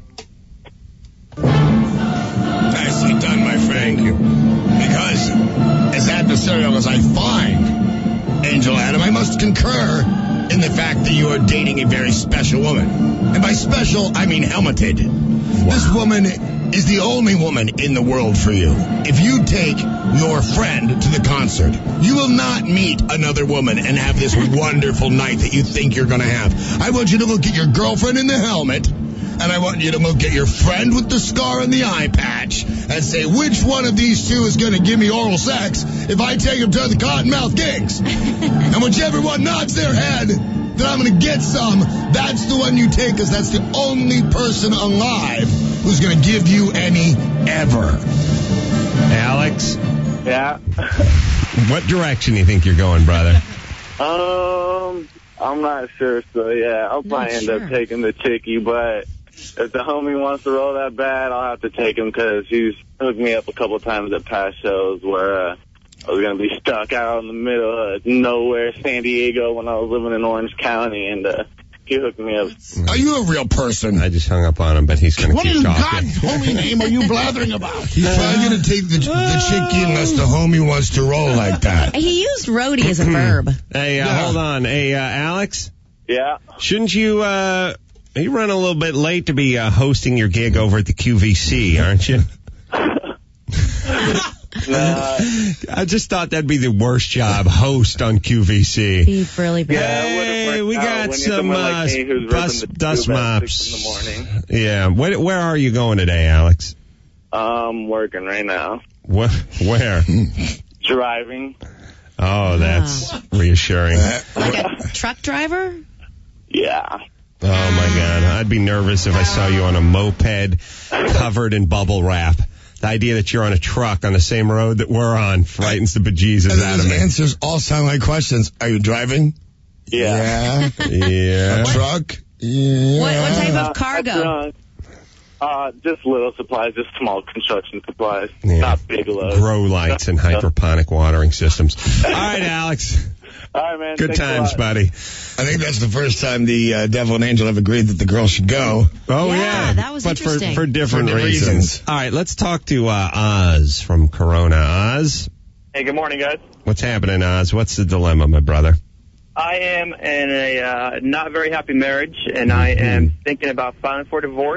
Nicely done, my friend. Thank you. Because, as adversarial as I find Angel Adam, I must concur in the fact that you are dating a very special woman. And by special, I mean helmeted. Wow. This woman is the only woman in the world for you. If you take your friend to the concert, you will not meet another woman and have this wonderful night that you think you're going to have. I want you to look at your girlfriend in the helmet, and I want you to look at your friend with the scar and the eye patch and say, which one of these two is going to give me oral sex if I take him to the Cottonmouth Kings? And whichever one nods their head that I'm going to get some, that's the one you take, because that's the only person alive who's going to give you any ever. Alex? Yeah. What direction do you think you're going, brother? Um, I'm not sure, so yeah, I'll probably end sure. up taking the chickie, but if the homie wants to roll that bad, I'll have to take him, because he's hooked me up a couple times at past shows where uh, I was going to be stuck out in the middle of nowhere, San Diego, when I was living in Orange County, and uh, he hooked me up. Are you a real person? I just hung up on him, but he's going to What keep in talking. God's holy name are you blathering about? He's probably going to take the, the chickie unless the homie wants to roll like that. He used roadie as a verb. Hey, uh, Yeah. hold on. Hey, uh, Alex? Yeah. Shouldn't you, uh, you run a little bit late to be uh, hosting your gig over at the Q V C, aren't you? Nah. I just thought that'd be the worst job, host on Q V C. Be really bad. Yeah, it would've Hey, worked we out got when you're some someone uh, like me who's bus, ripping the dust tube at mops. six in the morning. Yeah. Where, where are you going today, Alex? I'm working right now. Wh- Where? Driving. Oh, that's reassuring. Like a truck driver? Yeah. Oh, my God. I'd be nervous if I saw you on a moped covered in bubble wrap. The idea that you're on a truck on the same road that we're on frightens the bejesus And out of those me. answers all sound like questions. Are you driving? Yeah. Yeah. Yeah. A truck? Yeah. What, what type Uh, of cargo? that's wrong. Uh, just little supplies, just small construction supplies, Yeah. not big loads. Grow lights and hydroponic watering systems. All right, Alex. All right, man. Good Thanks a times, lot. buddy. I think that's the first time the uh, devil and angel have agreed that the girl should go. Oh, Yeah, yeah. that was but interesting. For, for different For different reasons. reasons. All right, let's talk to uh, Oz from Corona. Oz, Hey, good morning, guys. what's happening, Oz? What's the dilemma, my brother? I am in a uh, not very happy marriage, and I am thinking about filing for divorce.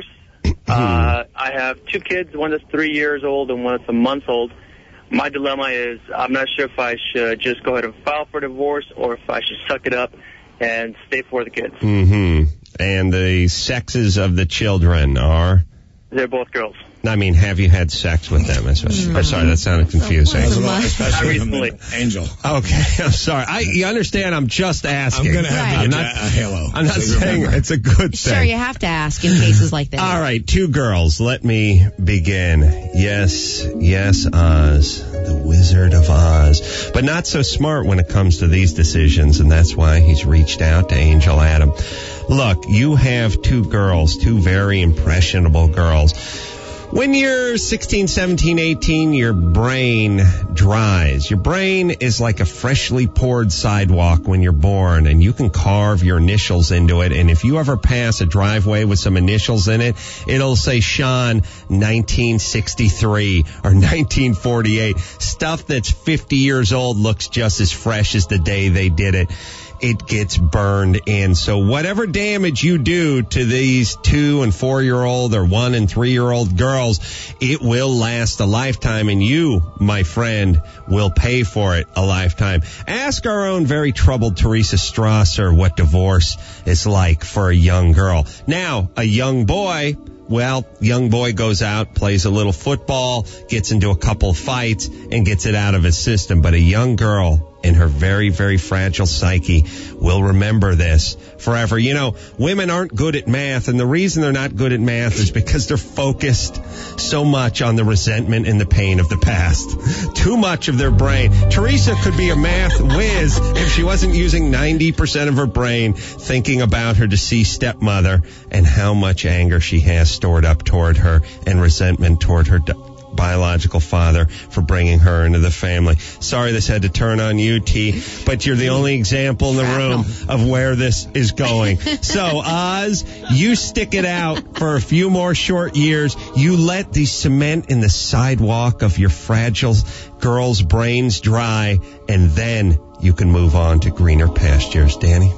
Uh, I have two kids, one that's three years old and one that's a month old. My dilemma is I'm not sure if I should just go ahead and file for divorce or if I should suck it up and stay for the kids. Mm-hmm. And the sexes of the children are? They're both girls. I mean, have you had sex with them? That's what, I'm sorry, that sounded confusing. That's a lot. Especially from Recently. an angel. Okay, I'm sorry. I, you understand, I'm just asking. I'm going to have Right. to I'm get not, a halo. I'm not So saying remember. it's a good thing. Sure, you have to ask in cases like this. All right, two girls. Let me begin. Yes, yes, Oz, the Wizard of Oz. But not so smart when it comes to these decisions, and that's why he's reached out to Angel Adam. Look, you have two girls, two very impressionable girls. When you're sixteen, seventeen, eighteen, your brain dries. Your brain is like a freshly poured sidewalk when you're born, and you can carve your initials into it. And if you ever pass a driveway with some initials in it, it'll say Sean nineteen sixty-three or nineteen forty-eight. Stuff that's fifty years old looks just as fresh as the day they did it. It gets burned in. So whatever damage you do to these two and four year old or one and three year old girls, it will last a lifetime, and you, my friend, will pay for it a lifetime. Ask our own very troubled Teresa Strasser what divorce is like for a young girl. Now, a young boy, well, young boy goes out, plays a little football, gets into a couple fights, and gets it out of his system. But a young girl, in her very, very fragile psyche, will remember this forever. You know, women aren't good at math, and the reason they're not good at math is because they're focused so much on the resentment and the pain of the past. Too much of their brain. Teresa could be a math whiz if she wasn't using ninety percent of her brain thinking about her deceased stepmother and how much anger she has stored up toward her and resentment toward her biological father for bringing her into the family. Sorry this had to turn on you, T, but you're the only example in the room of where this is going. So, Oz, you stick it out for a few more short years. You let the cement in the sidewalk of your fragile girl's brains dry, and then you can move on to greener pastures. Danny?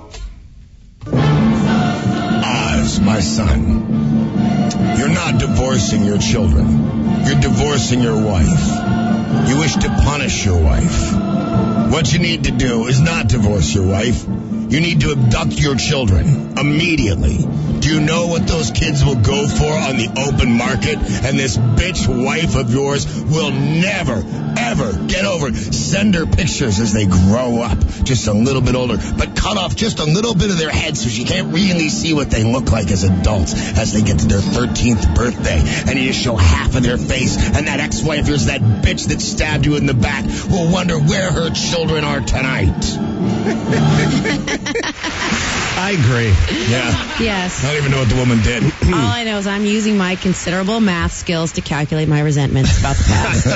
Oz, my son, you're not divorcing your children. You're divorcing your wife. You wish to punish your wife. What you need to do is not divorce your wife. You need to abduct your children immediately. Do you know what those kids will go for on the open market? And this bitch wife of yours will never, ever get over it. Send her pictures as they grow up, just a little bit older, but cut off just a little bit of their head so she can't really see what they look like as adults as they get to their thirteenth birthday. And you just show half of their face, and that ex-wife of yours, that bitch that stabbed you in the back, will wonder where her children are tonight. I agree. Yeah. Yes. I don't even know what the woman did. All I know is I'm using my considerable math skills to calculate my resentments about the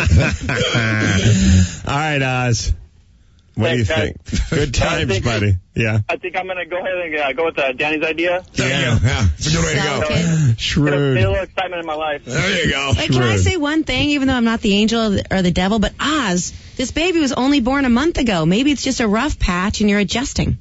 past. All right, Oz. What Thanks, do you guys. think? Good I times, think- buddy. Yeah. I think I'm going to go ahead and uh, go with uh, Danny's idea. There Yeah. you go. Yeah. It's a good way to Sounds go. good. Get a, Shrewd. feel of excitement in my life. There you go. Wait, can I Shrewd. say one thing, even though I'm not the angel or the, or the devil, but Oz, this baby was only born a month ago. Maybe it's just a rough patch and you're adjusting.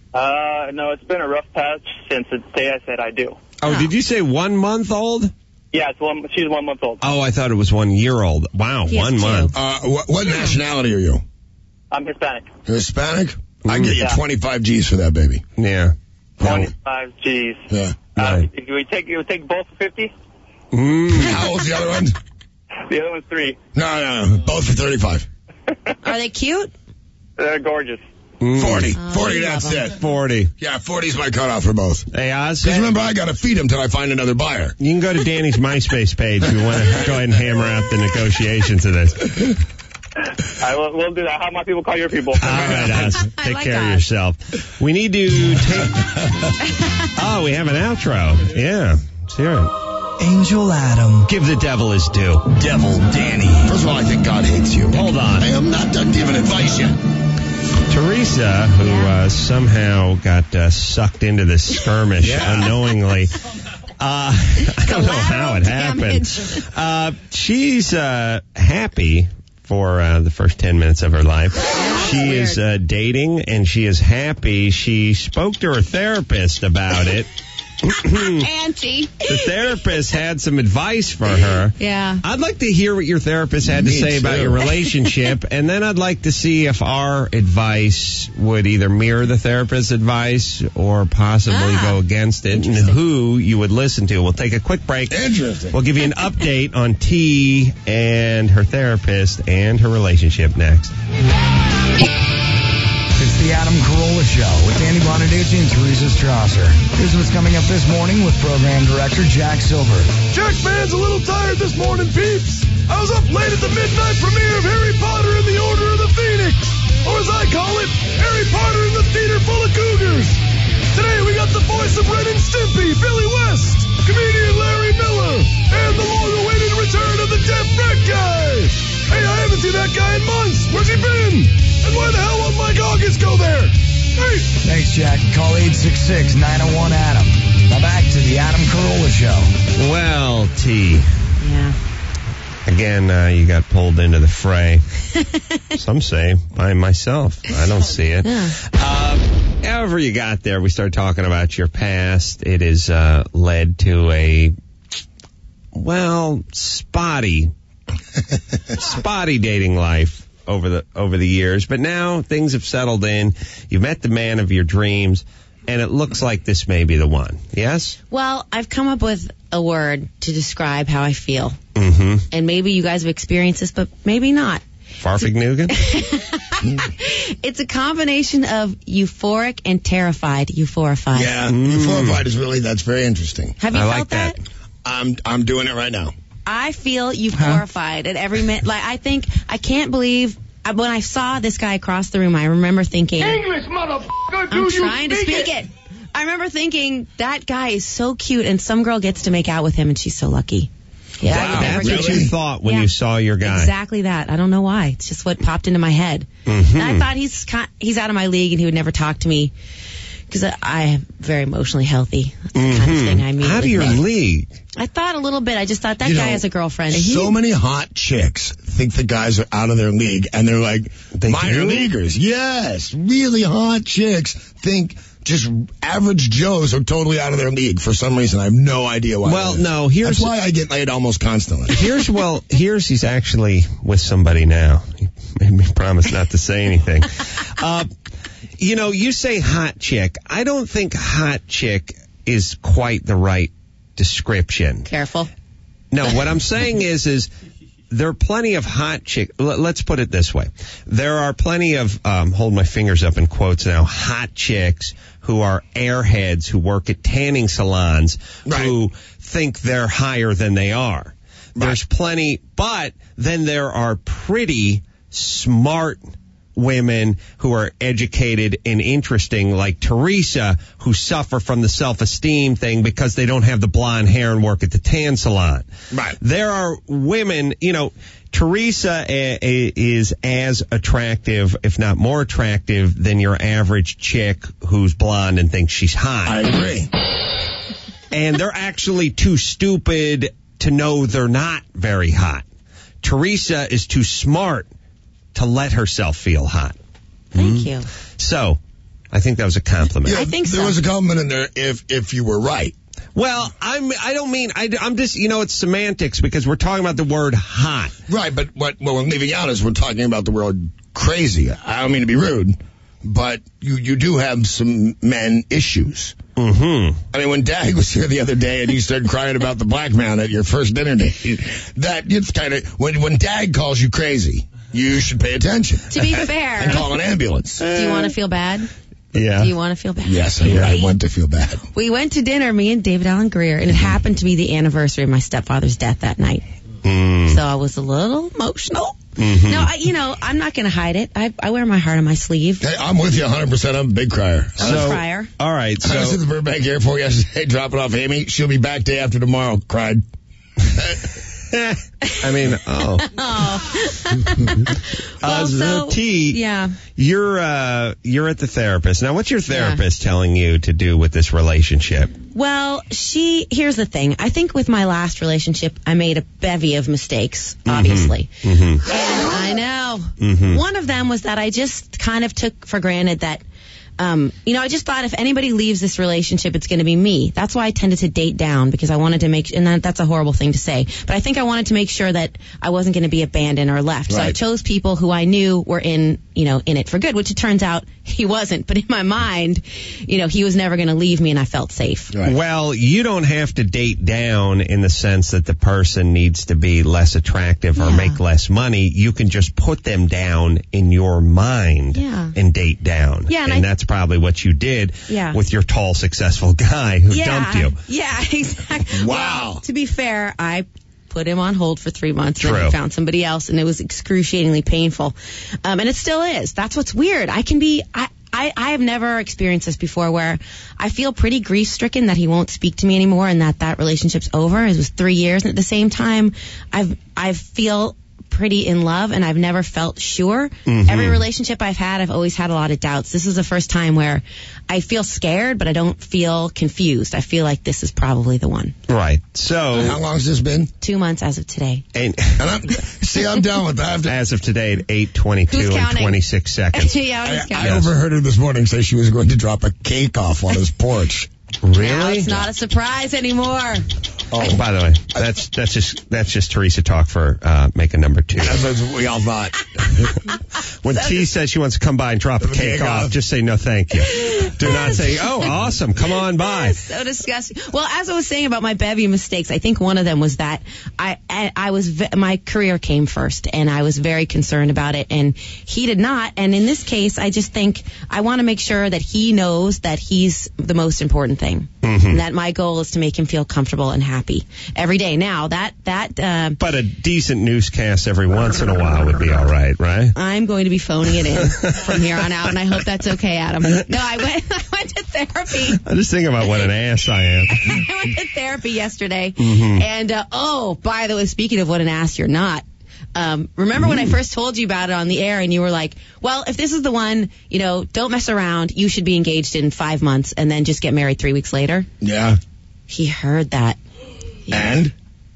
Uh, no, it's been a rough patch since the day I said I do. Oh, did you say one month old? Yeah, it's one, she's one month old. Oh, I thought it was one year old. Wow, He has one two. month. Uh, what, what nationality are you? I'm Hispanic. You're Hispanic? I get you Yeah. twenty-five G's for that baby. Yeah. twenty-five G's. Yeah. Uh, Right. do we take, we take both for fifty? Mm. How old's the other one? The other one's three. No, no, no. Both for thirty-five. Are they cute? They're gorgeous. forty. Oh, forty, you that's love 'em. it. forty. Yeah, forty's my cutoff for both. Hey, Oz. Because remember, I got to feed him till I find another buyer. You can go to Danny's MySpace page if you want to go ahead and hammer out the negotiations of this. I will, we'll do that. How my people call your people? All right, Oz. I Take like care of Oz. yourself. We need to take... Oh, we have an outro. Yeah. Let's hear it. Angel Adam. Give the devil his due. Devil Danny. First of all, I think God hates you. Hold on. I am not done giving advice yet. Teresa, who uh, somehow got uh, sucked into this skirmish Yeah. unknowingly. Uh, I don't know how it damage. happened. Uh, she's uh, happy for uh, the first ten minutes of her life. She weird. is uh, dating, and she is happy. She spoke to her therapist about it. Auntie. The therapist had some advice for her. Yeah. I'd like to hear what your therapist had to Me say about too. your relationship, and then I'd like to see if our advice would either mirror the therapist's advice or possibly Ah, go against it, and interesting. who you would listen to. We'll take a quick break. Interesting. We'll give you an update on T and her therapist and her relationship next. It's the Adam Carolla Show with Danny Bonaducci and Teresa Strasser. Here's what's coming up this morning with Program Director Jack Silver. Jack Man's a little tired this morning, peeps. I was up late at the midnight premiere of Harry Potter and the Order of the Phoenix. Or as I call it, Harry Potter and the Theater Full of Cougars. Today we got the voice of Ren and Stimpy, Billy West, comedian Larry Miller, and the long-awaited return of the deaf frat guy. Hey, I haven't seen that guy in months. Where's he been? And why the hell won't Mike August go there? Hey! Thanks, Jack. Call eight six six, nine oh one, Adam. Now back to the Adam Carolla Show. Well, T, Yeah. again, uh, you got pulled into the fray. Some say by myself. I don't see it. Yeah. Uh, however you got there, we started talking about your past. It has uh, led to a, well, spotty, spotty dating life over the over the years. But now things have settled in. You've met the man of your dreams, and it looks like this may be the one. Yes? Well, I've come up with a word to describe how I feel. Mm-hmm. And maybe you guys have experienced this, but maybe not. Farfignugan? It's a combination of euphoric and terrified. Euphorified. Yeah, euphorified is really, that's very interesting. Have you I felt like that. I'm I'm doing it right now. I feel euphorified at every minute. Like, I think, I can't believe, I- when I saw this guy across the room, I remember thinking, English, motherfucker, do I'm you trying to speak it. I remember thinking, that guy is so cute, and some girl gets to make out with him, and she's so lucky. Yeah, I Wow, would never That's get what it. you thought when Yeah. you saw your guy. Exactly that. I don't know why. It's just what popped into my head. Mhm. And I thought he's ki- he's out of my league and he would never talk to me because I, I am very emotionally healthy. That's the kind of thing I mean. Out of your league. I thought a little bit. I just thought that You guy know, has a girlfriend. So many hot chicks think the guys are out of their league, and they're like They minor do? leaguers. Yes, really hot chicks think just average Joes are totally out of their league for some reason. I have no idea why. Well, that is. no, here's- That's why I get laid almost constantly. Here's, well, here's he's actually with somebody now. He made me promise not to say anything. Uh, you know, you say hot chick. I don't think hot chick is quite the right description. Careful. No, what I'm saying is, is there are plenty of hot chick. l- Let's put it this way. There are plenty of, um, hold my fingers up in quotes now, hot chicks who are airheads who work at tanning salons Right. who think they're higher than they are. There's plenty, but then there are pretty smart women who are educated and interesting, like Teresa, who suffer from the self-esteem thing because they don't have the blonde hair and work at the tan salon. Right. There are women, you know, Teresa a, a, is as attractive, if not more attractive, than your average chick who's blonde and thinks she's hot. I agree. And they're actually too stupid to know they're not very hot. Teresa is too smart to let herself feel hot. Thank you. So, I think that was a compliment. Yeah, I think there so. was a compliment in there if if you were right. Well, I'm, I don't mean, I, I'm just, you know, it's semantics because we're talking about the word hot. Right, but what, what we're leaving out is we're talking about the word crazy. I don't mean to be rude, but you, you do have some men issues. Mm-hmm. I mean, when Dag was here the other day and you started crying about the black man at your first dinner date, that it's kind of, when, when Dag calls you crazy, you should pay attention. To be fair. And call an ambulance. Do you want to feel bad? Yeah. Do you want to feel bad? Yes, I, I want to feel bad. We went to dinner, me and David Allen Greer, and it happened to be the anniversary of my stepfather's death that night. Mm. So I was a little emotional. Mm-hmm. No, I, you know, I'm not going to hide it. I, I wear my heart on my sleeve. Hey, I'm with you one hundred percent. I'm a big crier. I'm a crier. All right. So I was at the Burbank Airport yesterday, dropping off Amy. She'll be back day after tomorrow. Cried. I mean, oh. Oh. uh, Well, so, T, yeah. you're, uh, you're at the therapist. Now, what's your therapist telling you to do with this relationship? Well, she, here's the thing. I think with my last relationship, I made a bevy of mistakes, obviously. Mm-hmm. And I know. Mm-hmm. One of them was that I just kind of took for granted that, um, you know, I just thought if anybody leaves this relationship, it's going to be me. That's why I tended to date down, because I wanted to make, and that, that's a horrible thing to say, but I think I wanted to make sure that I wasn't going to be abandoned or left. So I Right. chose people who I knew were in, you know, in it for good, which it turns out he wasn't. But in my mind, you know, he was never going to leave me, and I felt safe. Right. Well, you don't have to date down in the sense that the person needs to be less attractive or Yeah. make less money. You can just put them down in your mind Yeah. and date down. Yeah, and and I- that's probably what you did Yeah. with your tall, successful guy who Yeah, dumped you. yeah, exactly. Wow. Well, to be fair, I put him on hold for three months and then True. he found somebody else, and it was excruciatingly painful. Um, and it still is. That's what's weird. I can be, I, I, I have never experienced this before where I feel pretty grief stricken that he won't speak to me anymore and that that relationship's over. It was three years. And at the same time, I've, I feel pretty in love, and I've never felt sure. Mm-hmm. Every relationship I've had, I've always had a lot of doubts. This is the first time where I feel scared, but I don't feel confused. I feel like this is probably the one. Right. So, How long's this been? Two months as of today. and And I'm, see, I'm down with that. I, have to- as of today at eight twenty-two Who's and counting? twenty-six seconds. yeah, I, I'm I counting. overheard her this morning say she was going to drop a cake off on his porch. Now Really? it's not a surprise anymore. Oh, by the way, that's that's just that's just Teresa talk for uh, making number two. That's what we all thought. When T says she wants to come by and drop a cake Cake off, off. just say no, thank you. Do not say, oh, awesome, come on by. So disgusting. Well, as I was saying about my bevy of mistakes, I think one of them was that I I, I was ve- my career came first, and I was very concerned about it, and he did not. And in this case, I just think I want to make sure that he knows that he's the most important thing, Mm-hmm. and that my goal is to make him feel comfortable and happy every day. Now that that uh, But a decent newscast every once in a while would be all right, right? I'm going to be phoning it in from here on out, and I hope that's okay, Adam. No, I went I went to therapy. I'm just thinking about what an ass I am. I went to therapy yesterday, Mm-hmm. and uh, oh, by the way, speaking of what an ass you're not, um, remember when I first told you about it on the air, and you were like, "Well, if this is the one, you know, don't mess around. You should be engaged in five months, and then just get married three weeks later." Yeah. He heard that. And?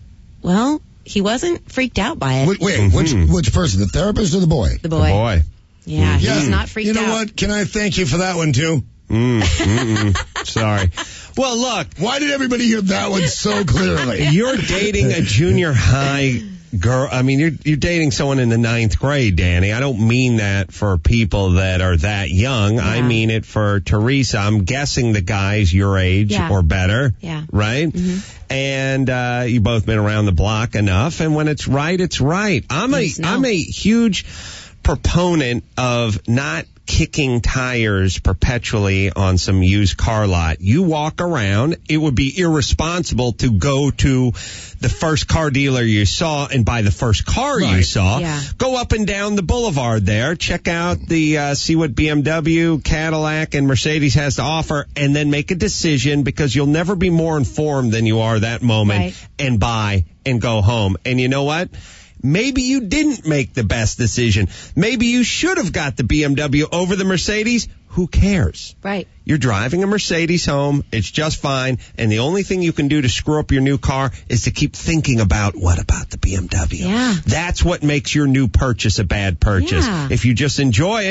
Well, he wasn't freaked out by it. Wait, wait Mhm. which which person? The therapist or the boy? The boy, Boy. yeah, he Yeah. was not freaked You know out. what? Can I thank you for that one, too? Mm, mm-mm. Sorry. Well, look, Why did everybody hear that one so clearly? you're dating a junior high girl. I mean, you're you're dating someone in the ninth grade, Danny. I don't mean that for people that are that young. I Yeah. mean it for Teresa. I'm guessing the guy's your age Yeah. or better. Yeah. Right? Mhm. And uh you both been around the block enough, and when it's right, it's right. I'm a Yes, no. I'm a huge proponent of not kicking tires perpetually on some used car lot. You walk around, it would be irresponsible to go to the first car dealer you saw and buy the first car you Right. saw. Yeah. Go up and down the boulevard there, check out the, uh, see what B M W, Cadillac, and Mercedes has to offer, and then make a decision, because you'll never be more informed than you are that moment, Right. and buy and go home. And you know what? Maybe you didn't make the best decision. Maybe you should have got the B M W over the Mercedes. Who cares? Right. You're driving a Mercedes home. It's just fine. And the only thing you can do to screw up your new car is to keep thinking about, what about the B M W? Yeah. That's what makes your new purchase a bad purchase. Yeah. If you just enjoy it,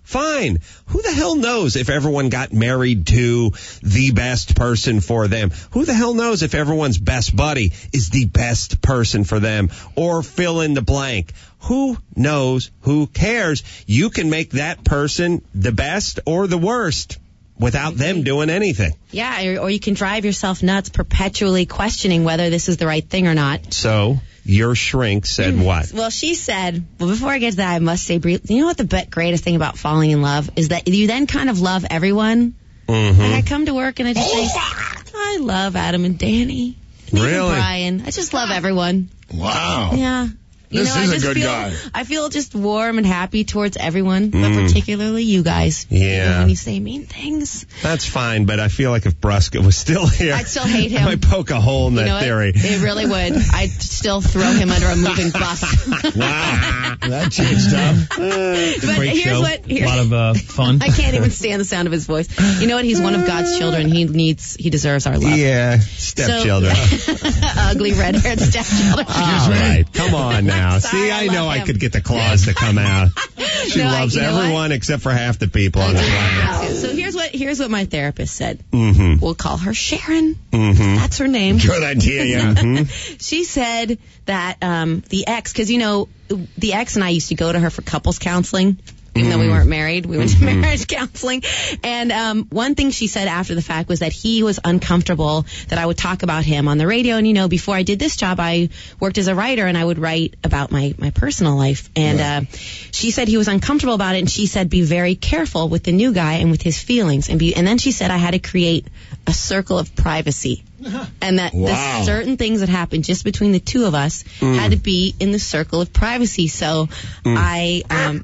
Fine. Who the hell knows if everyone got married to the best person for them? Who the hell knows if everyone's best buddy is the best person for them? Or fill in the blank. Who knows? Who cares? You can make that person the best or the worst without them doing anything. Yeah, or, or you can drive yourself nuts perpetually questioning whether this is the right thing or not. So, your shrink said what? Well, she said, well, before I get to that, I must say, briefly, you know what the be- greatest thing about falling in love is that you then kind of love everyone. Mm-hmm. And I come to work and I just say, I love Adam and Danny. And Really? Brian. I just love everyone. Wow. Yeah. You This know, is I a just good feel, guy. I feel just warm and happy towards everyone, but Mm. particularly you guys. Yeah. When you say mean things. That's fine, but I feel like if Brusca was still here, I'd still hate him. I might poke a hole in You that know what? theory. It really would. I'd still throw him under a moving bus. Wow. That changed up. But Great here's show. what. A Here, lot of uh, fun. I can't even stand the sound of his voice. You know what? He's one of God's children. He needs. He deserves our love. Yeah, stepchildren. So, ugly red-haired stepchildren. All right, come on now. Sorry, See, I I know love I him. could get the claws to come out. She No, I- loves you know what? everyone except for half the people on the planet. So here's what here's what my therapist said. Mm-hmm. We'll call her Sharon. Mm-hmm. That's her name. Good idea, yeah. She said that um, the ex, because you know the ex and I used to go to her for couples counseling. Even though we weren't married, we went to marriage counseling. And um, one thing she said after the fact was that he was uncomfortable that I would talk about him on the radio. And, you know, before I did this job, I worked as a writer, and I would write about my, my personal life. And uh, she said he was uncomfortable about it, and she said be very careful with the new guy and with his feelings. And, be, and then she said I had to create a circle of privacy. And that Wow. the certain things that happened just between the two of us had to be in the circle of privacy. So I... Um,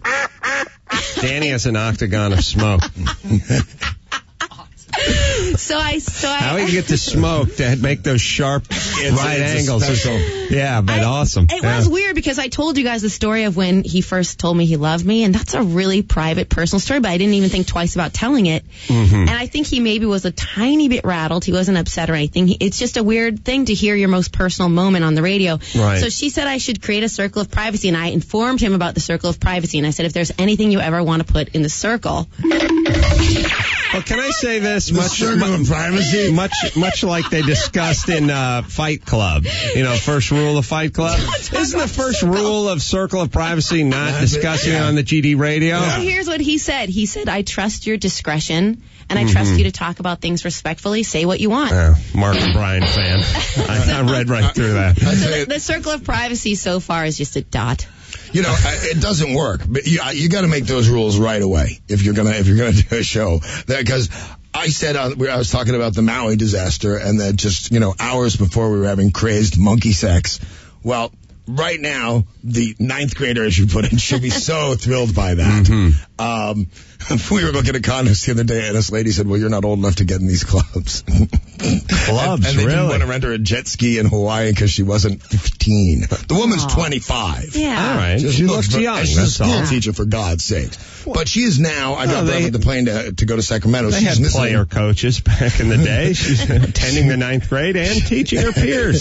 Danny has an octagon of smoke. So I, so I. How do you get the smoke to make those sharp right it's a angles? special- Yeah, but I- awesome. It Yeah. was weird because I told you guys the story of when he first told me he loved me, and that's a really private, personal story, but I didn't even think twice about telling it. Mm-hmm. And I think he maybe was a tiny bit rattled. He wasn't upset or anything. He, it's just a weird thing to hear your most personal moment on the radio. Right. So she said I should create a circle of privacy, and I informed him about the circle of privacy, and I said if there's anything you ever want to put in the circle. Well, can I say this? The Much, circle of privacy. much, much like they discussed in uh, Fight Club. You know, first rule of Fight Club. Isn't the first rule of Circle of Privacy not discussing it on the G D radio? So here's what he said. He said, I trust your discretion, and I trust you to talk about things respectfully. Say what you want. Yeah, Mark and Brian fan. I, I read right through that. I So tell you, the, the circle of privacy so far is just a dot. You know, I- it doesn't work. But you, you got to make those rules right away if you're gonna if you're gonna do a show. Because I said uh, I was talking about the Maui disaster, and that just you know hours before we were having crazed monkey sex. Well, right now the ninth grader, as you put it, should be so thrilled by that. Mm-hmm. Um, we were looking at condoms the other day, and this lady said, "Well, you're not old enough to get in these clubs." Clubs, and, and they didn't really? want to rent her a jet ski in Hawaii because she wasn't fifteen. The woman's twenty-five. Yeah. All right. Just She looks looks for- young. and she's a That's school all. teacher, for God's sake. But she is now, I No, dropped her they- off at the plane to, to go to Sacramento. They She's had listening. player coaches back in the day. She's attending the ninth grade and teaching her peers.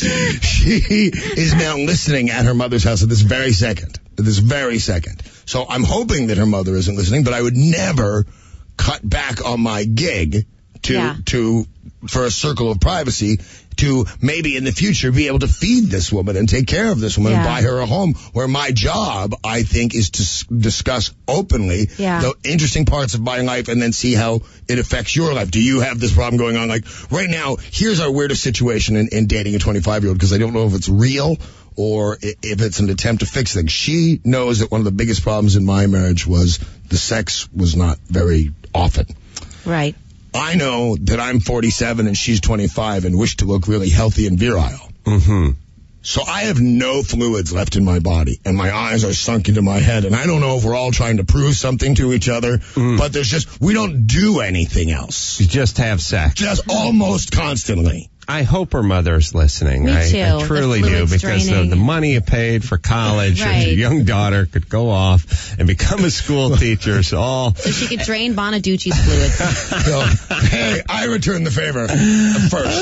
She is now listening at her mother's house at this very second. At this very second. So I'm hoping that her mother isn't listening, but I would never cut back on my gig to, Yeah. to, for a circle of privacy to maybe in the future be able to feed this woman and take care of this woman and Yeah. buy her a home, where my job, I think, is to s- discuss openly Yeah. the interesting parts of my life and then see how it affects your life. Do you have this problem going on? Like right now, here's our weirdest situation in, in dating a twenty-five-year-old, because I don't know if it's real or i- if it's an attempt to fix things. She knows that one of the biggest problems in my marriage was the sex was not very often. Right. I know that I'm forty-seven and she's twenty-five and wish to look really healthy and virile. Mm-hmm. So I have no fluids left in my body, and my eyes are sunk into my head, and I don't know if we're all trying to prove something to each other, but there's just, we don't do anything else. You just have sex. Just almost constantly. I hope her mother's listening. Me I, too. I truly The do, fluid's because the, draining. the money you paid for college, and Right. your young daughter could go off and become a school teacher. So all So she could drain Bonaducci's fluids. So, hey, I return the favor first,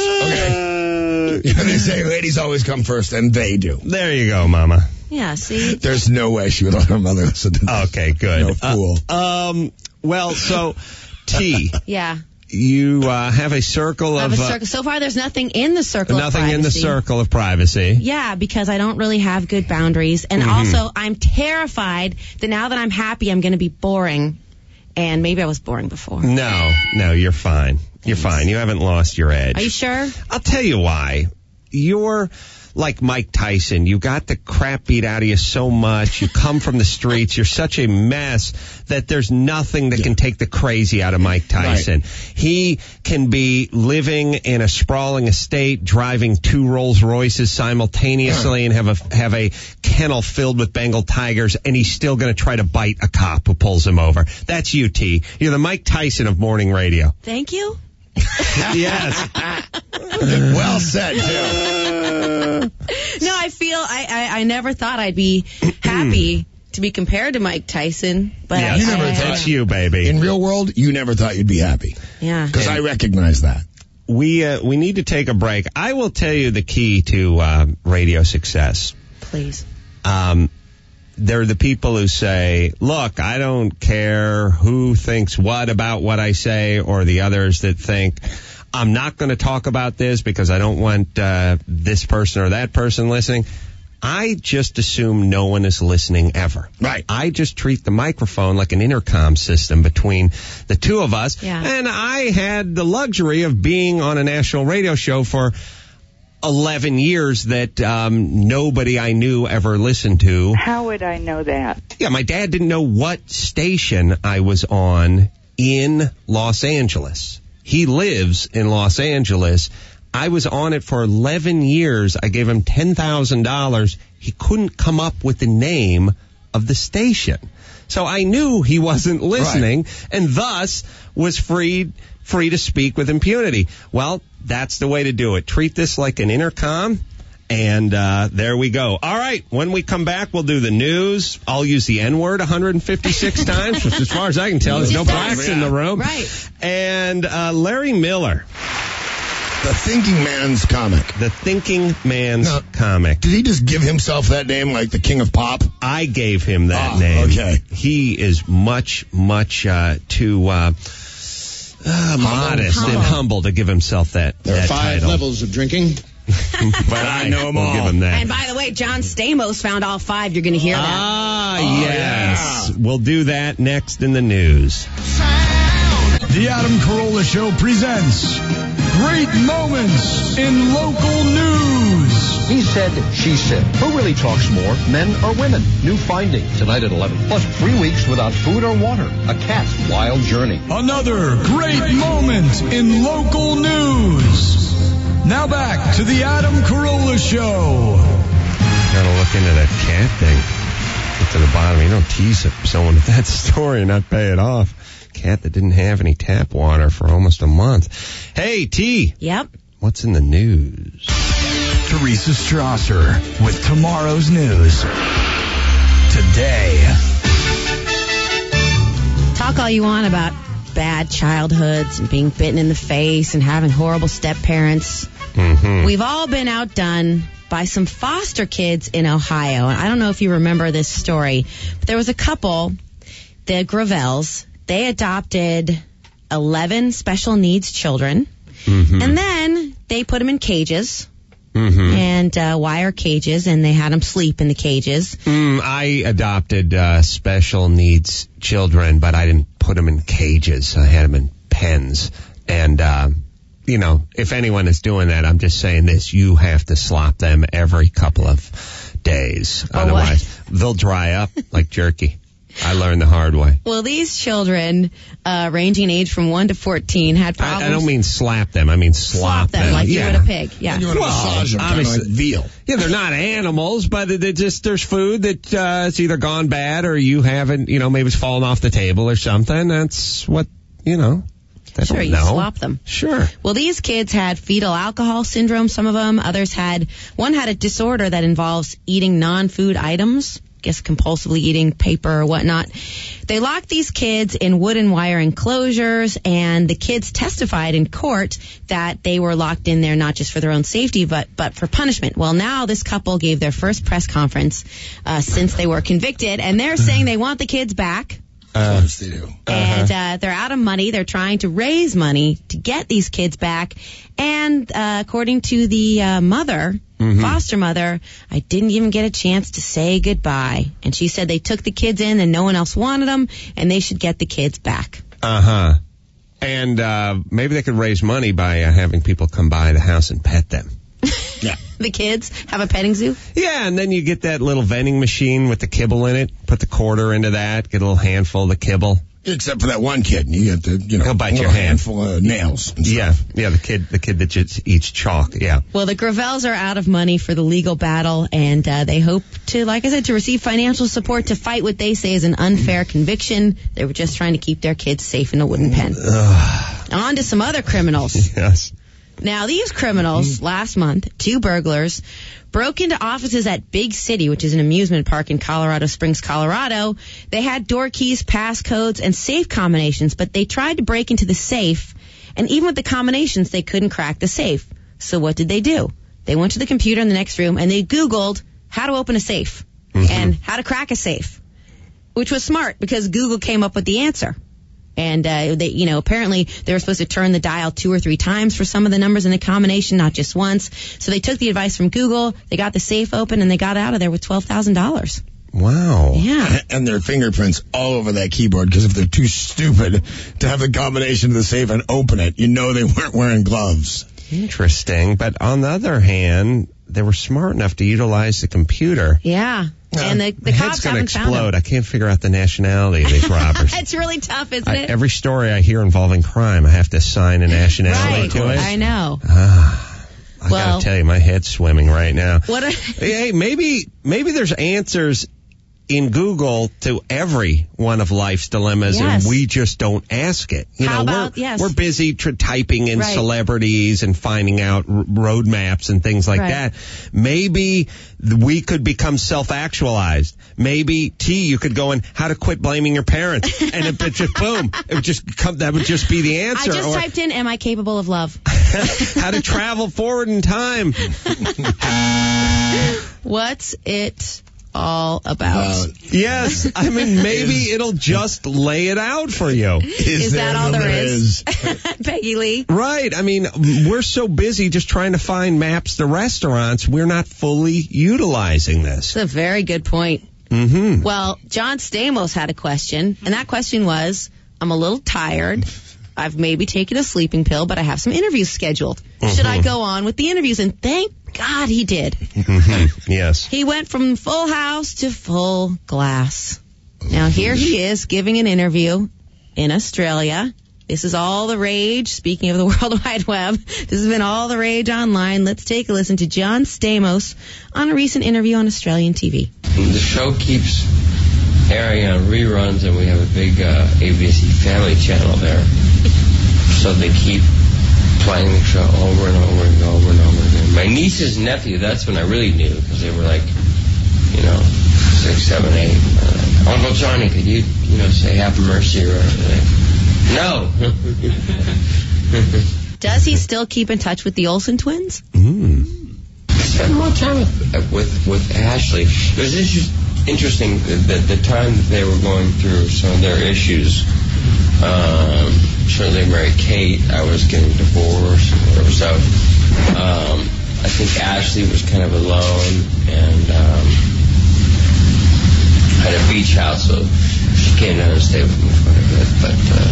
okay? You know, they say ladies always come first, and they do. there you go, Mama. Yeah, see? There's no way she would let her mother listen to this. Okay, good. No fool. Uh, um, Well, so, T, Yeah. you uh, have a circle I have of... a uh, circle. So far, there's nothing in the circle of nothing privacy. in the circle of privacy. Yeah, because I don't really have good boundaries. And Mhm. also, I'm terrified that now that I'm happy, I'm going to be boring. And maybe I was boring before. No, no, you're fine. You're fine. You haven't lost your edge. Are you sure? I'll tell you why. You're like Mike Tyson. You got the crap beat out of you so much. You come from the streets. You're such a mess that there's nothing that can take the crazy out of Mike Tyson. Right. He can be living in a sprawling estate, driving two Rolls Royces simultaneously, and have a have a kennel filled with Bengal tigers, and he's still going to try to bite a cop who pulls him over. That's you, T. You're the Mike Tyson of morning radio. Thank you. Yes. Well said, too. No, I feel I, I, I never thought I'd be happy to be compared to Mike Tyson, but yeah, I, you never I, thought that's you, baby. In real world, you never thought you'd be happy. Yeah. Because I recognize that. We uh, we need to take a break. I will tell you the key to uh, radio success. Please. Um, they're the people who say, look, I don't care who thinks what about what I say, or the others that think, I'm not going to talk about this because I don't want uh, this person or that person listening. I just assume no one is listening ever. Right. I just treat the microphone like an intercom system between the two of us. Yeah. And I had the luxury of being on a national radio show for eleven years that um, nobody I knew ever listened to. How would I know that? Yeah, my dad didn't know what station I was on in Los Angeles. He lives in Los Angeles. I was on it for eleven years. I gave him ten thousand dollars. He couldn't come up with the name of the station. So I knew he wasn't listening, right, and thus was free free to speak with impunity. Well, that's the way to do it. Treat this like an intercom, and uh, there we go. All right, when we come back, we'll do the news. I'll use the N-word one hundred fifty-six times, which as far as I can tell, there's no blacks in the room. Right. And uh, Larry Miller. The Thinking Man's comic. The Thinking Man's no, comic. Did he just give himself that name like the King of Pop? I gave him that oh, name. Okay. He is much, much uh, too uh, uh, modest humble. and humble to give himself that, there that are five title. levels of drinking. But I know them all. Give him that. And by the way, John Stamos found all five. You're going to hear that. Ah, oh, yes. Yeah. We'll do that next in the news. The Adam Carolla Show presents Great Moments in Local News. He said, she said. Who really talks more, men or women? New finding tonight at eleven. Plus three weeks without food or water. A cat's wild journey. Another great moment in local news. Now back to the Adam Carolla Show. Gotta look into that cat thing. Get to the bottom. You don't tease someone with that story and not pay it off. Cat that didn't have any tap water for almost a month. Hey, T. Yep. What's in the news? Teresa Strasser with tomorrow's news. Today. Talk all you want about bad childhoods and being bitten in the face and having horrible step parents. Mm-hmm. We've all been outdone by some foster kids in Ohio. And I don't know if you remember this story, but there was a couple, the Gravels. They adopted eleven special needs children, mm-hmm. and then they put them in cages, mm-hmm. and uh, wire cages, and they had them sleep in the cages. Mm, I adopted uh, special needs children, but I didn't put them in cages. I had them in pens. And, uh, you know, if anyone is doing that, I'm just saying this. You have to slop them every couple of days. Oh, Otherwise, what? They'll dry up like jerky. I learned the hard way. Well, these children, uh, ranging in age from one to fourteen, had problems. I, I don't mean slap them. I mean slop, slop them, like yeah. you would a pig. Yeah. You want to Well, massage them, kind of like veal. Yeah, they're not animals, but they just there's food that uh, it's either gone bad or you haven't, you know, maybe it's fallen off the table or something. That's what, you know. They Sure, don't you know. slop them. Sure. Well, these kids had fetal alcohol syndrome, some of them. Others had, one had a disorder that involves eating non-food items, I guess compulsively eating paper or whatnot. They locked these kids in wood and wire enclosures, and the kids testified in court that they were locked in there not just for their own safety, but but for punishment. Well, now this couple gave their first press conference uh, since they were convicted, and they're saying they want the kids back. Of course they do. And uh, they're out of money. They're trying to raise money to get these kids back. And uh, according to the uh, mother, Mm-hmm. foster mother, I didn't even get a chance to say goodbye. And she said they took the kids in and no one else wanted them, and they should get the kids back. Uh-huh. And uh, maybe they could raise money by uh, having people come by the house and pet them. Yeah. The kids have a petting zoo? Yeah, and then you get that little vending machine with the kibble in it. Put the quarter into that, get a little handful of the kibble. Except for that one kid. You get the, you know, He'll bite a your little hand. handful of nails and stuff. Yeah, yeah, the kid the kid that just eats chalk, yeah. Well, the Gravels are out of money for the legal battle, and uh, they hope to, like I said, to receive financial support to fight what they say is an unfair conviction. They were just trying to keep their kids safe in a wooden pen. On to some other criminals. Yes. Now, these criminals, last month, two burglars, broke into offices at Big City, which is an amusement park in Colorado Springs, Colorado. They had door keys, passcodes, and safe combinations, but they tried to break into the safe, and even with the combinations, they couldn't crack the safe. So what did they do? They went to the computer in the next room, and they Googled how to open a safe Mm-hmm. and how to crack a safe, which was smart because Google came up with the answer. And, uh, they, you know, apparently they were supposed to turn the dial two or three times for some of the numbers in the combination, not just once. So they took the advice from Google, they got the safe open, and they got out of there with twelve thousand dollars. Wow. Yeah. And their fingerprints all over that keyboard, because if they're too stupid to have the combination of the safe and open it, you know they weren't wearing gloves. Interesting. But on the other hand, they were smart enough to utilize the computer. Yeah. And the, the My cops head's going to haven't found explode. them. I can't figure out the nationality of these robbers. It's really tough, isn't I, it? every story I hear involving crime, I have to assign a nationality right. to it. I know. Ah, I Well- gotta tell you, my head's swimming right now. What? A, Hey, maybe maybe there's answers in Google to every one of life's dilemmas, Yes. and we just don't ask it. You How know, about- we're yes. we're busy tr- typing in Right. celebrities and finding out r- road maps and things like Right. that. Maybe th- we could become self-actualized. Maybe T, you could go in how to quit blaming your parents, and it, it just boom, it would just come. That would just be the I answer. just Or typed in, am I capable of love? how to travel forward in time. What's it all about? Uh, Yes, I mean, maybe it'll just lay it out for you. is Is that there all no there is? is? Peggy Lee? Right. I mean, we're so busy just trying to find maps to restaurants, we're not fully utilizing this. That's a very good point. Mm-hmm. Well, John Stamos had a question, and that question was, I'm a little tired. I've maybe taken a sleeping pill, but I have some interviews scheduled. Should I go on with the interviews? And thank God he did. Mm-hmm. Yes. He went from full house to full glass. Now here he is giving an interview in Australia. This is all the rage. Speaking of the World Wide Web, this has been all the rage online. Let's take a listen to John Stamos on a recent interview on Australian T V. The show keeps airing on reruns, and we have a big uh, A B C Family channel there. So they keep playing the show over and over and over and over again. My niece's nephew, that's when I really knew, because they were like, you know, six, seven, eight. Uh, Uncle Johnny, could you, you know, say Have Mercy or anything? No. Does he still keep in touch with the Olsen twins? Mm. I spent more time with with, with Ashley. It was just interesting that the time that they were going through some of their issues. Um, sure, they married Kate. I was getting divorced, or whatever. So um, I think Ashley was kind of alone and um, had a beach house, so she came down and stayed with me quite a bit. But uh,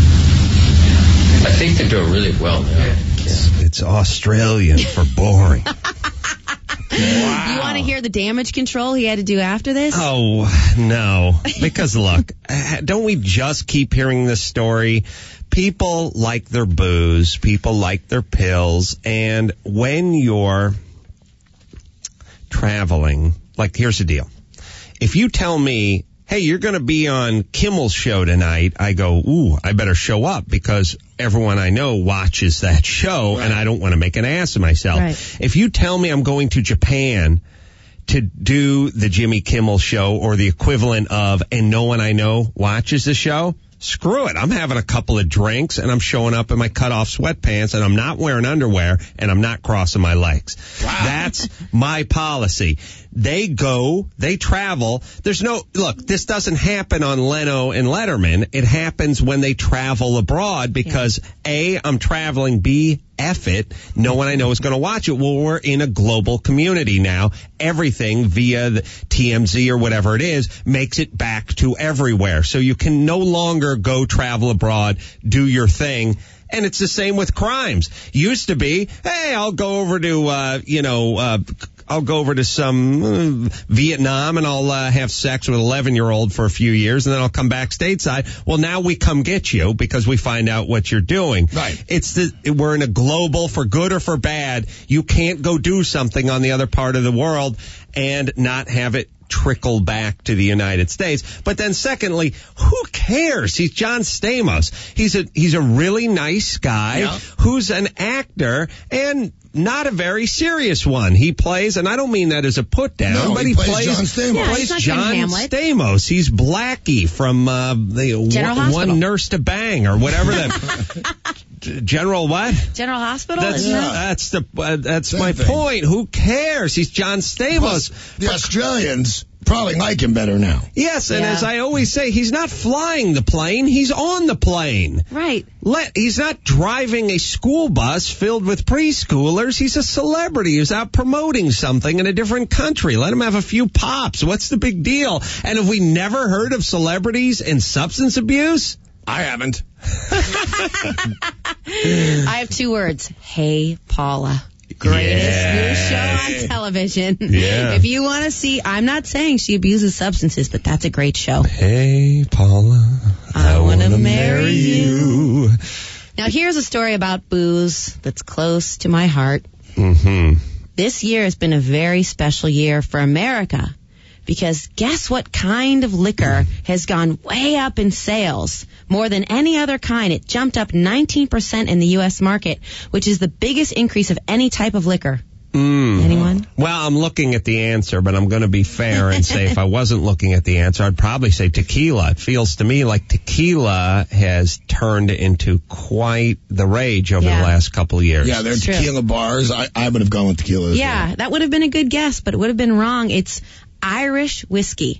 I think they're doing really well now. Yeah. It's, it's Australian for boring. Wow. You want to hear the damage control he had to do after this? Oh, no. Because, look, don't we just keep hearing this story? People like their booze. People like their pills. And when you're traveling, like, here's the deal. If you tell me, hey, you're going to be on Kimmel's show tonight, I go, ooh, I better show up because everyone I know watches that show, right, and I don't want to make an ass of myself. Right. If you tell me I'm going to Japan to do the Jimmy Kimmel show or the equivalent of, and no one I know watches the show, screw it. I'm having a couple of drinks, and I'm showing up in my cut-off sweatpants, and I'm not wearing underwear, and I'm not crossing my legs. Wow. That's my policy. They go, they travel. There's no, look, this doesn't happen on Leno and Letterman. It happens when they travel abroad because, yeah. A, I'm traveling, B, F it. No one I know is going to watch it. Well, we're in a global community now. Everything via the T M Z or whatever it is makes it back to everywhere. So you can no longer go travel abroad, do your thing. And it's the same with crimes. Used to be, hey, I'll go over to, uh, you know, uh, I'll go over to some uh, Vietnam and I'll uh, have sex with an eleven-year-old for a few years, and then I'll come back stateside. Well, now we come get you because we find out what you're doing. Right. It's the, we're in a global, for good or for bad. You can't go do something on the other part of the world and not have it trickle back to the United States. But then secondly, who cares? He's John Stamos. He's a he's a really nice guy yeah. who's an actor and not a very serious one. He plays, and I don't mean that as a put down, no, but he, he plays, plays John Stamos. Yeah, plays he's John Stamos. He's Blackie from uh, the General one, Hospital. one Nurse to Bang or whatever that General what? General Hospital. That's, isn't yeah. it? that's the uh, that's Same my thing. point. Who cares? He's John Stamos. Plus, the Australians probably like him better now. Yes, and Yeah. as I always say, he's not flying the plane, he's on the plane. Right. Let, he's not driving a school bus filled with preschoolers. He's a celebrity who's out promoting something in a different country. Let him have a few pops. What's the big deal? And have we never heard of celebrities and substance abuse? I haven't. I have two words. Hey, Paula. Greatest Yeah. new show on television. Yeah. If you want to see, I'm not saying she abuses substances, but that's a great show. Hey, Paula, I, I want to wanna marry you. you. Now, here's a story about booze that's close to my heart. Mm-hmm. This year has been a very special year for America because guess what kind of liquor has gone way up in sales? More than any other kind. It jumped up nineteen percent in the U S market, which is the biggest increase of any type of liquor. Mm. Anyone? Well, I'm looking at the answer, but I'm going to be fair and say if I wasn't looking at the answer, I'd probably say tequila. It feels to me like tequila has turned into quite the rage over Yeah. the last couple of years. Yeah, they're It's true. tequila bars. I, I would have gone with tequila as Yeah, well. that would have been a good guess, but it would have been wrong. It's Irish whiskey.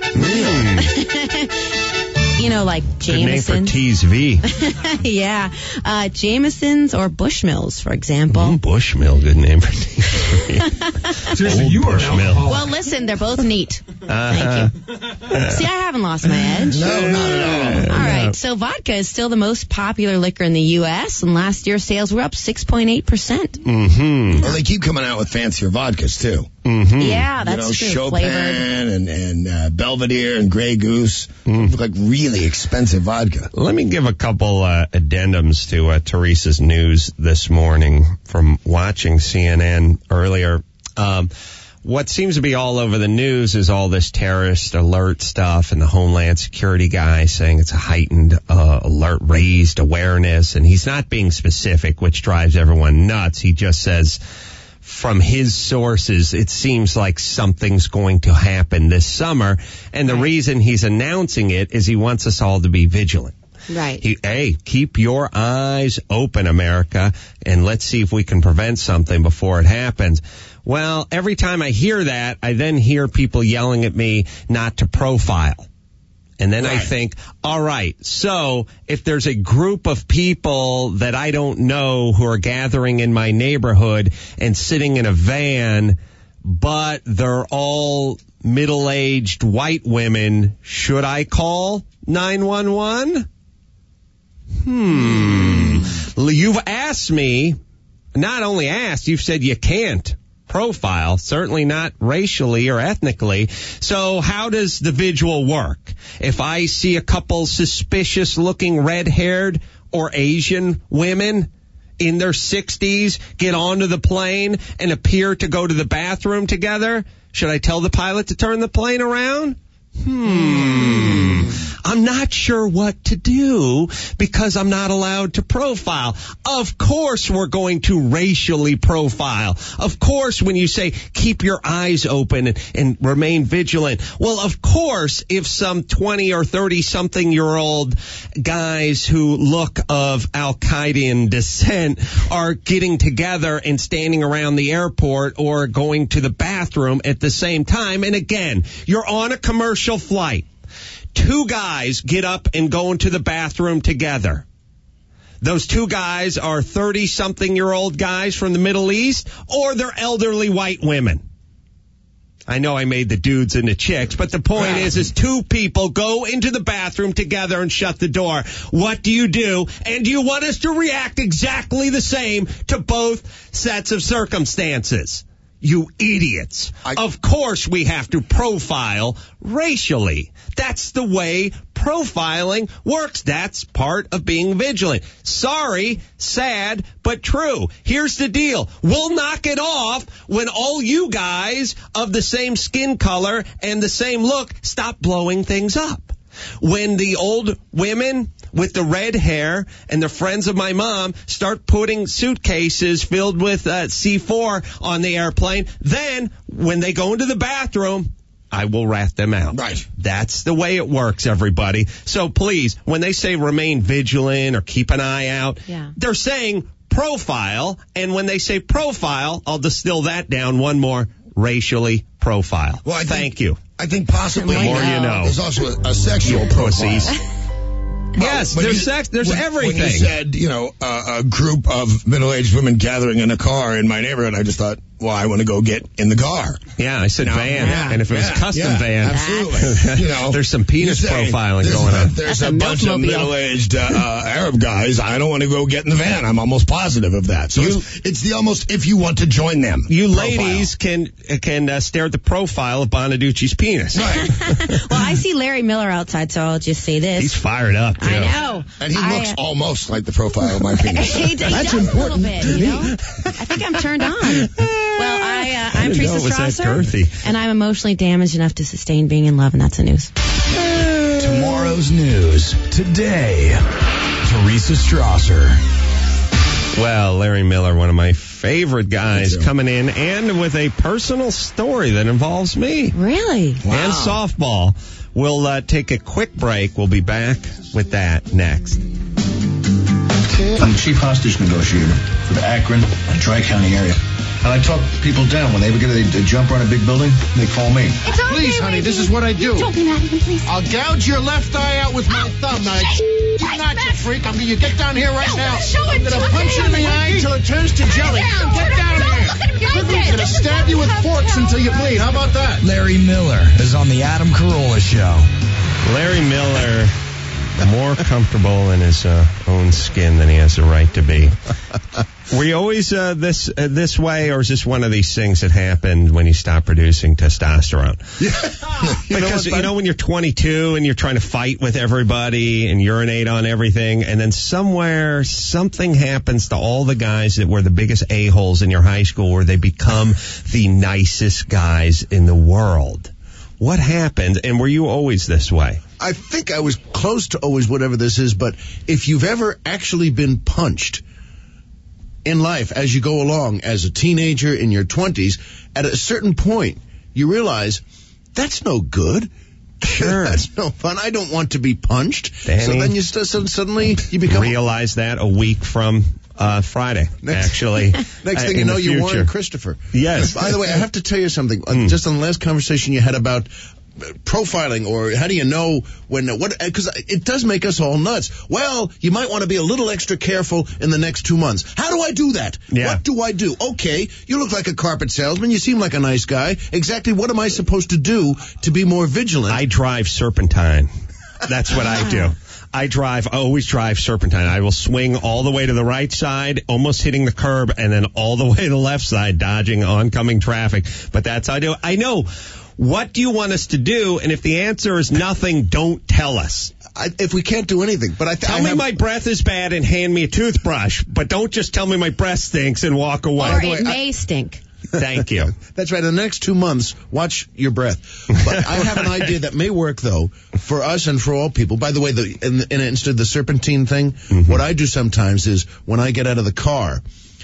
You know, like Good name for Jameson. T's V. Yeah. Uh, Jameson's or Bushmills, for example. Mm, Bushmill, good name for T's V. Seriously, Old you are an Bushmill. alcoholic. Well, listen, they're both neat. Uh-huh. Thank you. See, I haven't lost my edge. No, not at all. All right, so vodka is still the most popular liquor in the U S, and last year's sales were up six point eight percent. Mm-hmm. Well, they keep coming out with fancier vodkas, too. Mm-hmm. Yeah, that's you know, true. Chopin Flavored. and, and uh, Belvedere and Grey Goose. Mm. Look like really expensive vodka. Let me give a couple uh, addendums to uh, Teresa's news this morning from watching C N N earlier. Um, what seems to be all over the news is all this terrorist alert stuff and the Homeland Security guy saying it's a heightened uh, alert, raised awareness, and he's not being specific, which drives everyone nuts. He just says from his sources, it seems like something's going to happen this summer, and the reason he's announcing it is he wants us all to be vigilant. Right. He, hey, keep your eyes open, America, and let's see if we can prevent something before it happens. Well, every time I hear that, I then hear people yelling at me not to profile. And then I Right. think, all right, so if there's a group of people that I don't know who are gathering in my neighborhood and sitting in a van, but they're all middle-aged white women, should I call nine one one? Hmm. You've asked me, not only asked, you've said you can't profile, certainly not racially or ethnically. So how does the visual work? If I see a couple suspicious looking red-haired or Asian women in their sixties get onto the plane and appear to go to the bathroom together, should I tell the pilot to turn the plane around? Hmm. I'm not sure what to do because I'm not allowed to profile. Of course we're going to racially profile. Of course when you say keep your eyes open and, and remain vigilant. Well, of course if some twenty or thirty something year old guys who look of Al-Qaedan descent are getting together and standing around the airport or going to the bathroom at the same time. And again, you're on a commercial flight. Two guys get up and go into the bathroom together. Those two guys are thirty-something-year-old guys from the Middle East, or they're elderly white women. I know I made the dudes into chicks, but the point yeah. is, is two people go into the bathroom together and shut the door. What do you do? And do you want us to react exactly the same to both sets of circumstances? You idiots. I, of course we have to profile racially. That's the way profiling works. That's part of being vigilant. Sorry, sad, but true. Here's the deal. We'll knock it off when all you guys of the same skin color and the same look stop blowing things up. When the old women with the red hair and the friends of my mom start putting suitcases filled with uh, C four on the airplane, then when they go into the bathroom, I will rat them out. Right. That's the way it works, everybody. So please, when they say remain vigilant or keep an eye out, yeah. they're saying profile. And when they say profile, I'll distill that down one more, racially profile. Well, I Thank think, you. I think possibly The more you know. There's also a, a sexual profile. Well, yes, there's you, sex. There's when, everything. When you said, you know, uh, a group of middle-aged women gathering in a car in my neighborhood, I just thought, well, I want to go get in the car. Yeah, I said you know, van, yeah, and if it was yeah, custom yeah, van, absolutely. You know, there's some penis say, profiling there's going a, on. There's That's a, a bunch of middle-aged uh, uh, Arab guys. I don't want to go get in the van. I'm almost positive of that. So you, it's, it's the almost if you want to join them. You profile. ladies can can uh, stare at the profile of Bonaducci's penis. Right. Well, I see Larry Miller outside, so I'll just say this. He's fired up, too. I know. And he I, looks almost like the profile of my penis. he, he That's does important a little bit, to you me. know? I think I'm turned on. Well, I, uh, I'm I Teresa Strasser, and I'm emotionally damaged enough to sustain being in love, and that's the news. Tomorrow's news today. Teresa Strasser. Well, Larry Miller, one of my favorite guys, coming in and with a personal story that involves me. Really? Wow. And softball. We'll uh, take a quick break. We'll be back with that next. I'm the chief hostage negotiator for the Akron and Tri-County area. And I talk people down. When they ever get a, a jumper on a big building, they call me. It's okay, please, honey, Reggie. this is what I do. Don't be mad at me, please. I'll gouge your left eye out with my thumb. Now, you not, you freak. I'm going to get down here right No, now. show I'm it going to to punch me. you in the eye until it turns to jelly. down. Get down Don't here. look at me. You're I'm dead. going to stab you with forks until you bleed. How about that? Larry Miller is on the Adam Carolla Show. Larry Miller, more comfortable in his uh, own skin than he has the right to be. Were you always uh, this uh, this way, or is this one of these things that happened when you stopped producing testosterone? Yeah. you Because, know you know, when you're twenty-two and you're trying to fight with everybody and urinate on everything, and then somewhere something happens to all the guys that were the biggest a-holes in your high school where they become the nicest guys in the world. What happened, and were you always this way? I think I was close to always whatever this is, but if you've ever actually been punched in life as you go along, as a teenager in your twenties, at a certain point, you realize that's no good. Sure. That's no fun. I don't want to be punched. Danny, so then you st- suddenly you become realize that a week from uh, Friday, next, actually. Next uh, thing you know, you're Warren Christopher. Yes. By the way, I have to tell you something. Mm. Just on the last conversation you had about profiling, or how do you know when, what, because it does make us all nuts. Well, you might want to be a little extra careful in the next two months. How do I do that? Yeah. What do I do? Okay, you look like a carpet salesman. You seem like a nice guy. Exactly what am I supposed to do to be more vigilant? I drive serpentine. That's what I do. I drive, I always drive serpentine. I will swing all the way to the right side, almost hitting the curb, and then all the way to the left side, dodging oncoming traffic. But that's how I do it. I know. What do you want us to do? And if the answer is nothing, don't tell us. I, if we can't do anything. But I th- Tell I me have, my breath is bad and hand me a toothbrush. But don't just tell me my breath stinks and walk away. Or it may stink. Thank you. That's right. In the next two months, watch your breath. But I have an idea that may work, though, for us and for all people. By the way, the, in, in, instead of the serpentine thing, mm-hmm. what I do sometimes is when I get out of the car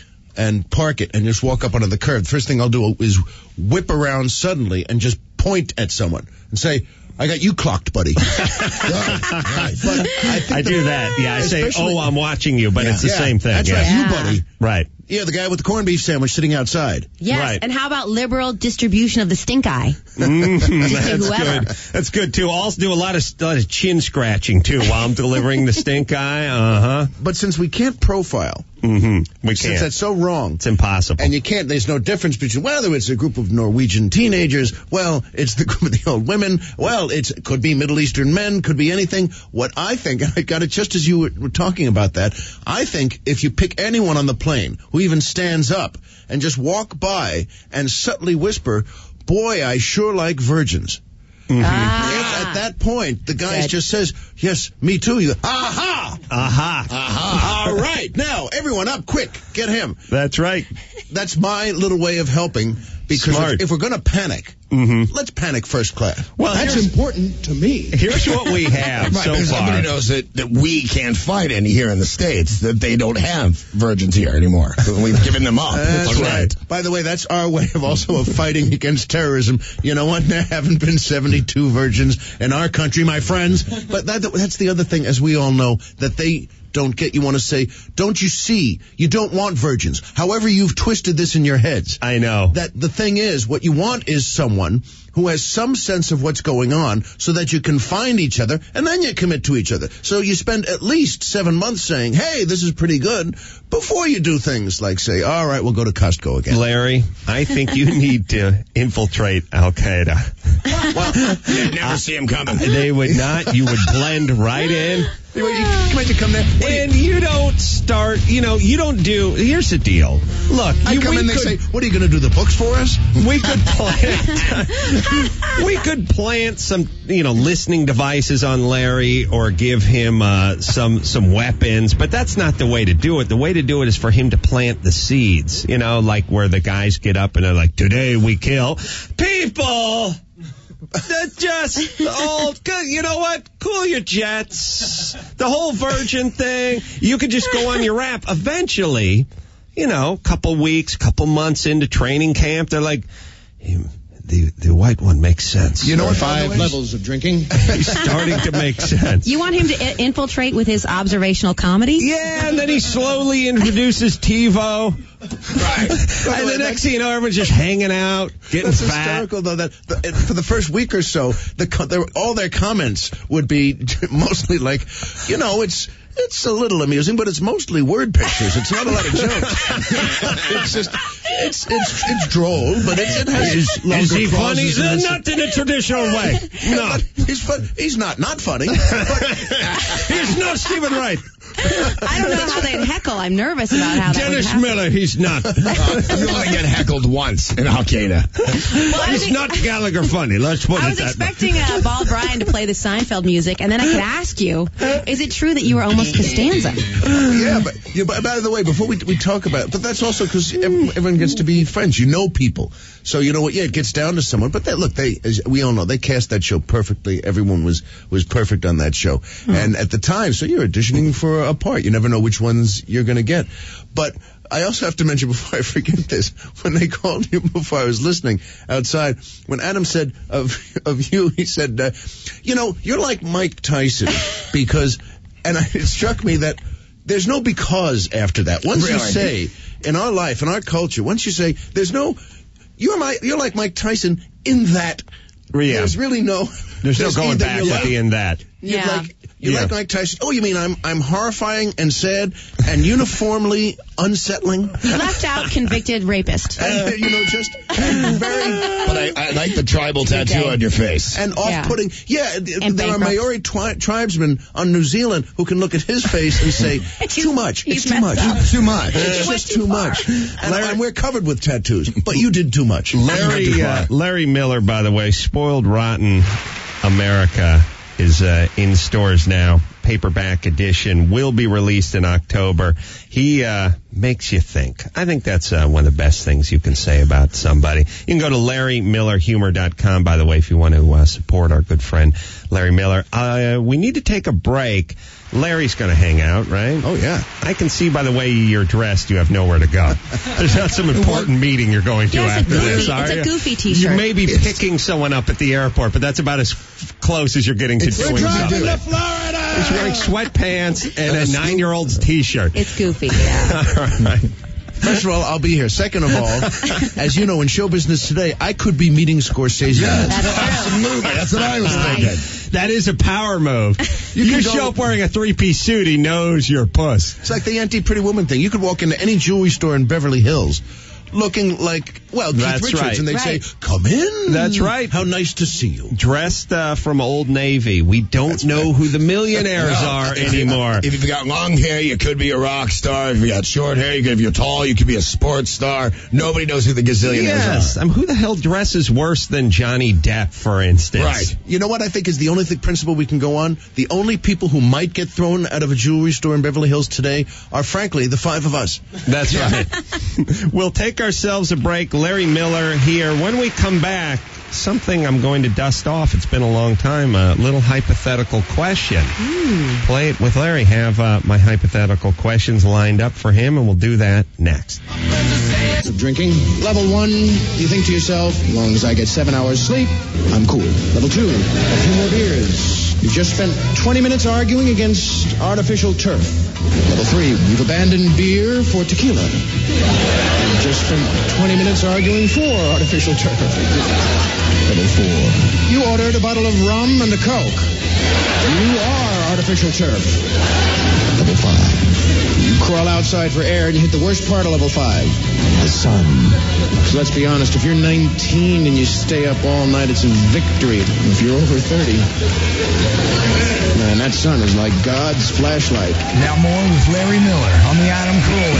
and park it and just walk up onto the curb, the first thing I'll do is whip around suddenly and just point at someone and say, I got you clocked, buddy. right. But I, think I the, do that. Yeah, I say, oh, I'm watching you, but yeah. it's the yeah, same thing. That's yeah. right, Yeah. you, buddy. Right. Yeah, the guy with the corned beef sandwich sitting outside. Yes, Right. and how about liberal distribution of the stink eye? Mm, Just to that's whoever. good. That's good, too. I'll also do a lot of, lot of chin scratching, too, while I'm delivering the stink eye. Uh-huh. But since we can't profile, mm-hmm. we since can't. that's so wrong, It's impossible. and you can't, there's no difference between, whether it's a group of Norwegian teenagers, well, it's the group of the old women, well, it's, it could be Middle Eastern men, could be anything. What I think, and I got it just as you were, were talking about that, I think if you pick anyone on the plane who even stands up and just walk by and subtly whisper, boy, I sure like virgins. Mm-hmm. Ah. If at that point, the guy Good. just says, yes, me too. You go, aha! Aha. Aha! All right, now, everyone up, quick, get him. That's right. That's my little way of helping, because Smart. if, if we're going to panic, Mm-hmm. let's panic first class. Well, That's here's, important to me. here's what we have Right, so because far. everybody knows that, that we can't fight any here in the States, that they don't have virgins here anymore. We've given them up. That's Okay. right. By the way, that's our way of also of fighting against terrorism. You know what? There haven't been seventy-two virgins in our country, my friends. But that, that's the other thing, as we all know, that they don't get. You want to say, don't you see? You don't want virgins. However you've twisted this in your heads. I know. That the thing is, what you want is someone who has some sense of what's going on so that you can find each other and then you commit to each other. So you spend at least seven months saying, hey, this is pretty good, before you do things like say, all right, we'll go to Costco again. Larry, I think you need to infiltrate Al-Qaeda. Well, you'd never see him coming. They would not. You would blend right in. You might come there. What do you- And you don't start, you know, you don't do, here's the deal. Look, I you, come we in, they could, say, what are you going to do, the books for us? we could plant, we could plant some, you know, listening devices on Larry or give him uh, some some weapons, but that's not the way to do it. The way to do it is for him to plant the seeds, you know, like where the guys get up and they're like, today we kill people. That just all good. You know what? Cool your jets. The whole virgin thing. You could just go on your rap. Eventually, you know, couple weeks, couple months into training camp, they're like, hey, the the white one makes sense. You know what, Five levels of drinking. He's starting to make sense. You want him to I- infiltrate with his observational comedy? Yeah, and then he slowly introduces TiVo. Right. And the next thing you know, everyone's just hanging out, getting That's fat. hysterical, though. That the, and for the first week or so, the, co- their, all their comments would be mostly like, you know, it's it's a little amusing, but it's mostly word pictures. It's not a lot of jokes. It's just it's it's it's droll, but it, it has Is, longer is he funny? clauses and it's- Not in a traditional way. No. He's fun. He's not not funny. But He's not Stephen Wright. I don't know how they'd heckle. I'm nervous about how that would Dennis happen. Miller, he's not. Uh, you only get heckled once in Al Qaeda. Well, I was, He's not Gallagher funny. Let's put I it was that way. expecting uh, Bald Brian to play the Seinfeld music, and then I could ask you, is it true that you were almost Costanza? yeah, but, yeah, but by the way, before we we talk about it, but that's also because everyone gets to be friends. You know people, so you know what? Yeah, it gets down to someone. But they, look, they as we all know, they cast that show perfectly. Everyone was was perfect on that show, and at the time, so you're auditioning for a part. You never know which ones you're going to get. But I also have to mention before I forget this, when they called you before I was listening outside, when Adam said of of you, he said, uh, you know, you're like Mike Tyson because, and I, it struck me that there's no because after that. Once you Really? say in our life, in our culture, once you say there's no, you're my, you're like Mike Tyson in that. Yeah. There's really no. There's no going either back you're to like- being that. You're Yeah. like you're Yeah. like Mike Tyson. Oh, you mean I'm I'm horrifying and sad and uniformly unsettling? Left out convicted rapist. And, you know, just and very But I, I like the tribal tattoo day. on your face. and off-putting. Yeah, And there are bankrupt. Maori twi- tribesmen on New Zealand who can look at his face and say, "It's too much. he's It's too much. messed up. Too much. It's went just too too far." much." And, and we're covered with tattoos, but you did too much. Larry uh, Larry Miller, by the way, spoiled rotten America is uh, in stores now. Paperback edition will be released in October. He uh, makes you think. I think that's uh, one of the best things you can say about somebody. You can go to larry miller humor dot com, by the way, if you want to uh, support our good friend Larry Miller. Uh, we need to take a break. Larry's going to hang out, right? Oh, yeah. I can see by the way you're dressed, you have nowhere to go. There's not some important meeting you're going to Yeah, it's after a goofy, this, are it's a you? goofy T-shirt. You may be picking someone up at the airport, but that's about as f- close as you're getting to It's doing driving something. to Florida! He's wearing sweatpants and a nine-year-old's T-shirt. It's goofy, yeah. All right. First of all, I'll be here. Second of all, as you know, in show business today, I could be meeting Scorsese. Absolutely. That's what I was thinking. That is a power move. You, can you go- show up wearing a three-piece suit, he knows you're puss. It's like the anti-pretty woman thing. You could walk into any jewelry store in Beverly Hills looking like, well, Keith That's Richards, right. and they'd Right. say, come in. That's right. How nice to see you. Dressed uh, from Old Navy. We don't know who the millionaires No, are if you- anymore. If you've got long hair, you could be a rock star. If you got short hair, you could, if you're tall, you could be a sports star. Nobody knows who the gazillionaires Yes. are. Um, who the hell dresses worse than Johnny Depp, for instance? Right. You know what I think is the only thing, principle we can go on? The only people who might get thrown out of a jewelry store in Beverly Hills today are, frankly, the five of us. That's right. We'll take ourselves a break. Larry Miller here. When we come back, something I'm going to dust off. It's been a long time. A little hypothetical question. Play it with Larry. Have uh, my hypothetical questions lined up for him, and we'll do that next. Of drinking. Level one, you think to yourself, as long as I get seven hours sleep, I'm cool. Level two, a few more beers. You've just spent twenty minutes arguing against artificial turf. Level three, you've abandoned beer for tequila. You've just spent twenty minutes arguing for artificial turf. Level four, you ordered a bottle of rum and a Coke. You are artificial turf. Level five. You crawl outside for air and you hit the worst part of level five, the sun. So let's be honest, if you're nineteen and you stay up all night, it's a victory. If you're over thirty, man, that sun is like God's flashlight. Now more with Larry Miller on the Adam Carolla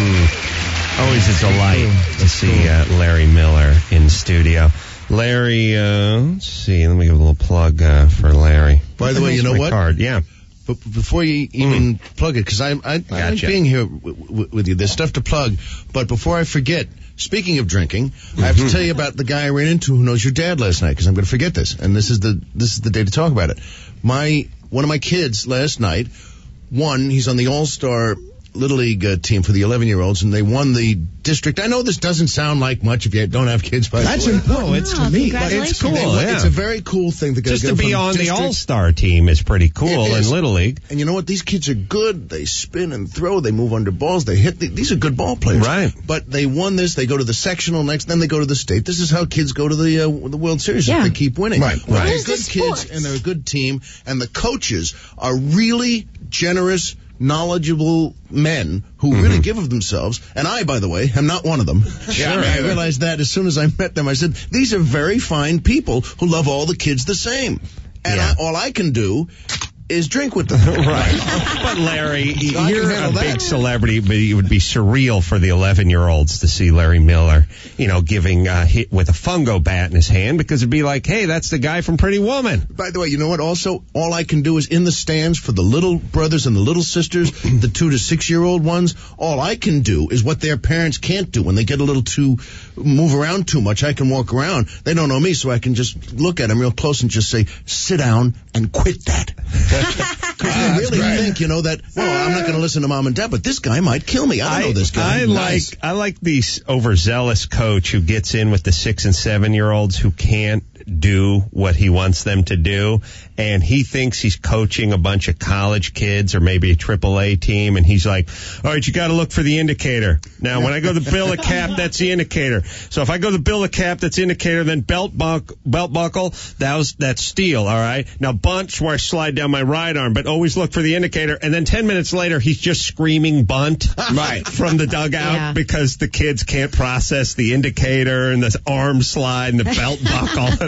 Show. Always a delight to see uh, Larry Miller in studio. Larry, uh, let's see. Let me give a little plug uh, for Larry. By the way, you know My what? Card. Yeah. But before you even plug it, because I, I, I like Gotcha. being here w- w- with you. There's stuff to plug. But before I forget, speaking of drinking, I have to tell you about the guy I ran into who knows your dad last night, because I'm going to forget this. And this is the this is the day to talk about it. My one of my kids last night won. He's on the All-Star Little League uh, team for the eleven-year-olds, and they won the district. I know this doesn't sound like much if you don't have kids, but That's it's important. Oh, it's Oh, to me. congratulations. It's cool. They won- yeah. It's a very cool thing. To Just go to be from on the district- All-Star team is pretty cool It in is. Little League. And you know what? These kids are good. They spin and throw. They move under balls. They hit. The, these are good ball players. Right. But they won this. They go to the sectional next. Then they go to the state. This is how kids go to the uh, the World Series Yeah. if they keep winning. Right, Well, right. They're This good is kids sports. and they're a good team. And the coaches are really generous, knowledgeable men who Mm-hmm. really give of themselves. And I, by the way, am not one of them. Yeah, And I right. realized that as soon as I met them. I said, these are very fine people who love all the kids the same. And Yeah. I, all I can do is drink with them. Right. But Larry, can you're a handle that. big celebrity, but it would be surreal for the eleven-year-olds to see Larry Miller, you know, giving a hit with a fungo bat in his hand, because it'd be like, hey, that's the guy from Pretty Woman. By the way, you know what? Also, all I can do is in the stands for the little brothers and the little sisters, the two to six year old ones. All I can do is what their parents can't do when they get a little too move around too much. I can walk around. They don't know me, so I can just look at them real close and just say, "Sit down and quit that." Because they that's really great. think, you know, that. Well, I'm not going to listen to mom and dad, but this guy might kill me. I don't know this guy. I Nice. like I like the overzealous coach who gets in with the six and seven year olds who can't do what he wants them to do, and he thinks he's coaching a bunch of college kids or maybe a triple A team, and he's like, all right, you got to look for the indicator. Now, when I go to the bill of cap, that's the indicator. So if I go to the bill of cap, that's indicator, then belt buck, belt buckle, that was, that's steel, all right? Now, bunch where I slide down my right arm, but always look for the indicator, and then ten minutes later, he's just screaming bunt Right. from the dugout Yeah. because the kids can't process the indicator and the arm slide and the belt buckle and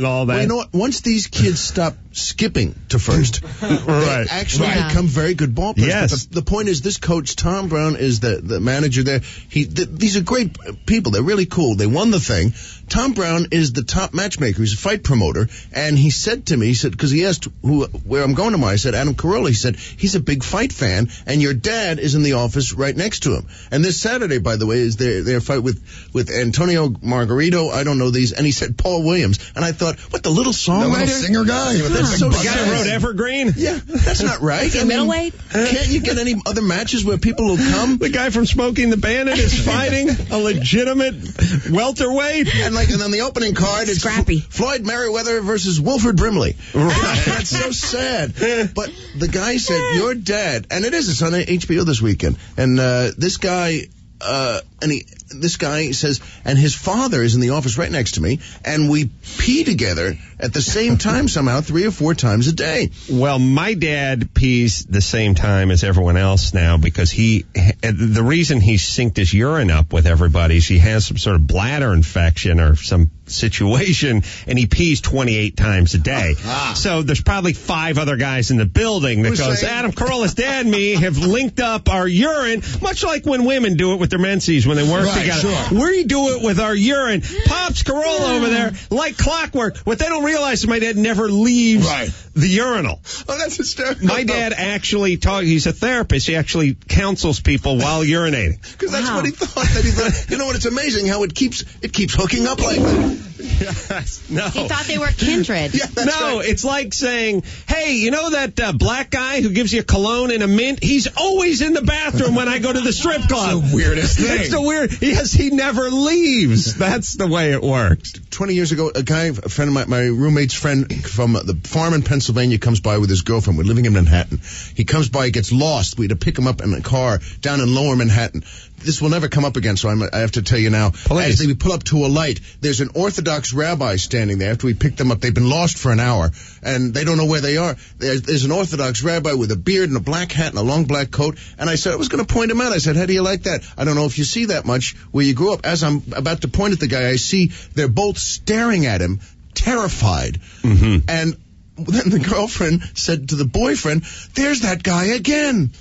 all that. Well, you know what? Once these kids stop skipping to first, Right. they actually Right. become very good ball players. Yes. But the, the point is, this coach, Tom Brown, is the, the manager there. He, th- these are great people. They're really cool. They won the thing. Tom Brown is the top matchmaker. He's a fight promoter. And he said to me, he said, because he asked who, where I'm going tomorrow, I said, Adam Carolla. He said, he's a big fight fan, and your dad is in the office right next to him. And this Saturday, by the way, is their, their fight with, with Antonio Margarito. I don't know these. And he said Paul Williams. And I thought, what, the little songwriter? The little singer guy. With That's the so big The guy sad. who wrote Evergreen? Yeah, that's not right. Is he I mean, middleweight? Can't you get any other matches where people will come? The guy from Smoking the Bandit is fighting a legitimate welterweight. And like, and on the opening card, it's Scrappy. F- Floyd Merriweather versus Wilford Brimley. Right. That's so sad. But the guy said, your dad, and it is, it's on H B O this weekend, and uh, this guy, uh, and he, this guy says, and his father is in the office right next to me, and we pee together at the same time somehow, three or four times a day. Well, my dad pees the same time as everyone else now because he, the reason he synced his urine up with everybody is he has some sort of bladder infection or some situation, and he pees twenty-eight times a day. Ah. So there's probably five other guys in the building that Who's goes, saying- Adam Carolla's dad and me have linked up our urine, much like when women do it with their menses when they work Right, together. sure. We do it with our urine. Pops Carolla over there, like clockwork. What they don't realize is my dad never leaves Right. the urinal. Oh, that's hysterical. My dad actually talk. He's a therapist. He actually counsels people while urinating. Because that's Wow. what he thought. That he thought. You know what? It's amazing how it keeps it keeps hooking up like that. Yes. No. He thought they were kindred. Yeah, that's no, right. it's like saying, hey, you know that uh, black guy who gives you cologne and a mint? He's always in the bathroom when I go to the strip club. That's the weirdest thing. It's the weird. Yes, he never leaves. That's the way it works. Twenty years ago, a guy, a friend of my, my roommate's friend from the farm in Pennsylvania comes by with his girlfriend. We're living in Manhattan. He comes by, gets lost. We had to pick him up in a car down in Lower Manhattan. This will never come up again, so I'm, I have to tell you now. Please. As we pull up to a light, there's an Orthodox rabbi standing there. After we picked them up, they've been lost for an hour, and they don't know where they are. There's, there's an Orthodox rabbi with a beard and a black hat and a long black coat. And I said, I was going to point him out. I said, how do you like that? I don't know if you see that much where you grew up. As I'm about to point at the guy, I see they're both staring at him, terrified. Mm-hmm. And then the girlfriend said to the boyfriend, there's that guy again.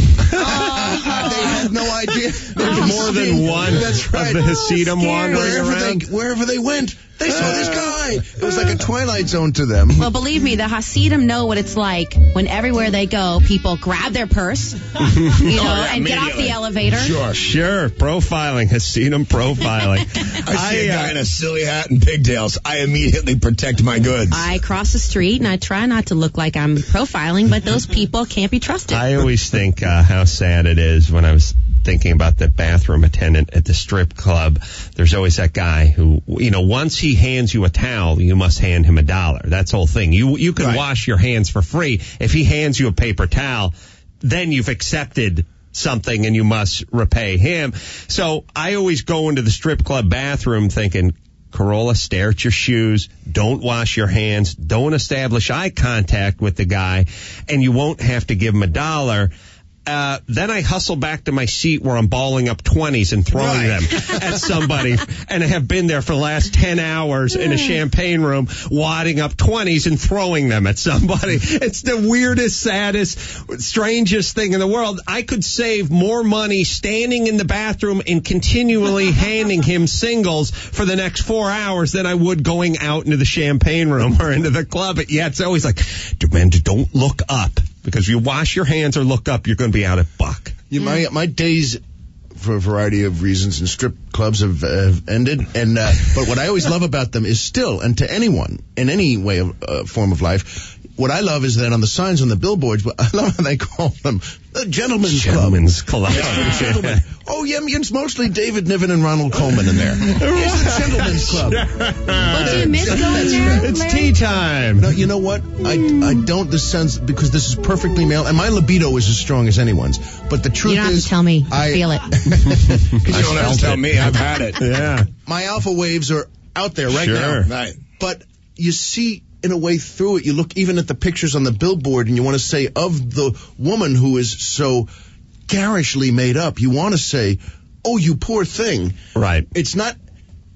Oh. They had no idea. There There's was more than one That's right. of the Hasidim scary. wandering Wherever around. they, wherever they went, they saw this guy. It was like a Twilight Zone to them. Well, believe me, the Hasidim know what it's like when everywhere they go, people grab their purse, you know, yeah, and get off the immediately. elevator. Sure. Sure, profiling, Hasidim profiling. I see a uh, guy in a silly hat and pigtails. I immediately protect my goods. I cross the street and I try not to look like I'm profiling, but those people can't be trusted. I always think uh, how sad it is when I was thinking about the bathroom attendant at the strip club. There's always that guy who, you know, once he hands you a towel, you must hand him a dollar. That's the whole thing. You you can Right. wash your hands for free. If he hands you a paper towel, then you've accepted something and you must repay him. So I always go into the strip club bathroom thinking, Carolla, stare at your shoes, don't wash your hands, don't establish eye contact with the guy, and you won't have to give him a dollar. Uh, then I hustle back to my seat where I'm balling up twenties and throwing Right. them at somebody. And I have been there for the last ten hours in a champagne room, wadding up twenties and throwing them at somebody. It's the weirdest, saddest, strangest thing in the world. I could save more money standing in the bathroom and continually handing him singles for the next four hours than I would going out into the champagne room or into the club. But yeah, it's always like, man, don't look up. Because if you wash your hands or look up, you're going to be out at buck. You, my my days, for a variety of reasons, in strip clubs have, uh, have ended. And uh, but what I always love about them is still, and to anyone in any way of uh, form of life, what I love is that on the signs on the billboards, I love how they call them the Gentlemen's, Gentlemen's Club. Club. It's for gentlemen. Oh, yeah, it's mostly David Niven and Ronald Coleman in there. It's the Gentlemen's Club. Well, do you miss going there? It's Larry? tea time. No, you know what? I, I don't. This sounds because this is perfectly male, and my libido is as strong as anyone's. But the truth You don't have is, to tell me. I I feel it. You don't have to tell me. I've had it. Yeah. my alpha waves are out there right Sure. now. Right. But you see, in a way, through it, you look even at the pictures on the billboard, and you want to say of the woman who is so garishly made up, you want to say, "Oh, you poor thing." Right. It's not.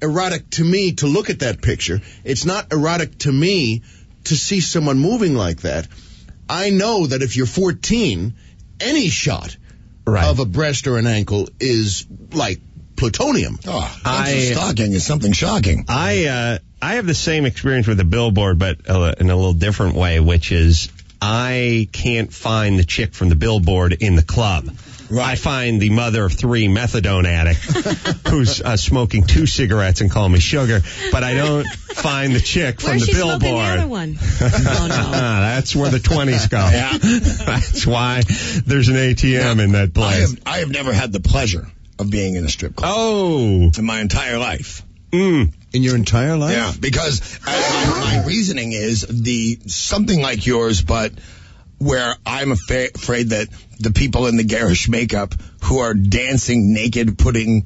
erotic to me to look at that picture. It's not erotic to me to see someone moving like that. I know that if you're fourteen, any shot right. of a breast or an ankle is like plutonium. Oh, that's I, stalking is something shocking. I uh, I have the same experience with a billboard, but uh, in a little different way, which is I can't find the chick from the billboard in the club. Right. I find the mother of three methadone addict who's uh, smoking two cigarettes and calling me sugar, but I don't find the chick from Where's the she billboard. Smoking the other one? Oh, no. That's where the twenties go. Yeah. That's why there's an A T M now, in that place. I have, I have never had the pleasure of being in a strip club. Oh. In my entire life. Mm. In your entire life? Yeah, because uh, my, my reasoning is the something like yours, but where I'm affa- afraid that the people in the garish makeup who are dancing naked, putting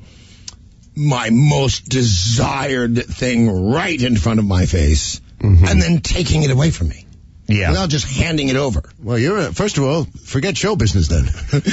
my most desired thing right in front of my face, mm-hmm. and then taking it away from me. Yeah. Without just handing it over. Well, you're a, first of all, forget show business then.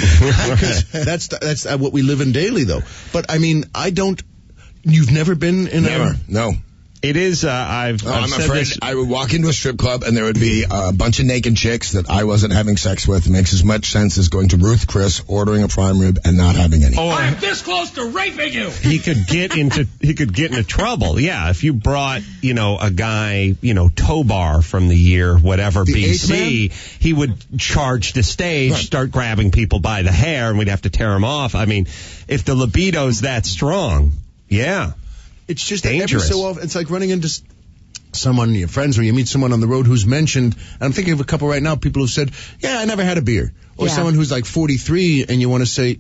that's that's what we live in daily, though. But I mean, I don't. You've never been in never. a No. It is, uh, I've, oh, I've I'm said afraid this. I would walk into a strip club and there would be a bunch of naked chicks that I wasn't having sex with. It makes as much sense as going to Ruth Chris, ordering a prime rib, and not having any. Oh, I'm this close to raping you. He could get into, he could get into trouble. Yeah, if you brought, you know, a guy, you know, Tobar from the year, whatever, the B C, he would charge the stage, right. start grabbing people by the hair, and we'd have to tear him off. I mean, if the libido's that strong, yeah. It's just dangerous. Every so often, it's like running into someone, your friends, or you meet someone on the road who's mentioned, and I'm thinking of a couple right now, people who've said, yeah, I never had a beer. Or yeah. someone who's like forty-three, and you want to say,